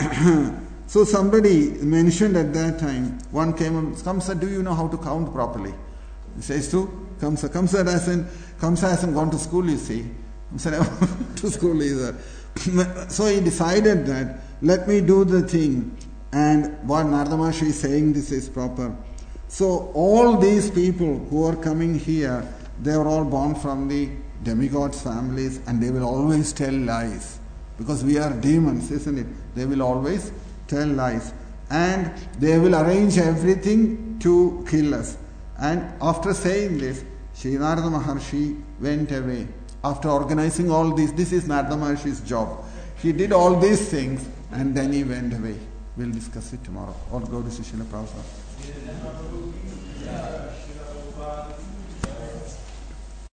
so somebody mentioned at that time, one came and Kamsa, do you know how to count properly? He says to Kamsa, Kamsa hasn't, Kamsa hasn't gone to school, you see. Kamsa never went to school either. So he decided that, let me do the thing. And what Narada Maharshi is saying, this is proper. So all these people who are coming here, they are all born from the demigods' families, and they will always tell lies. Because we are demons, isn't it? They will always tell lies. And they will arrange everything to kill us. And after saying this, Sri Narada Maharshi went away. After organizing all this, this is Narada Maharshi's job. He did all these things and then he went away. We'll discuss it tomorrow. All go to Srila Prabhupada.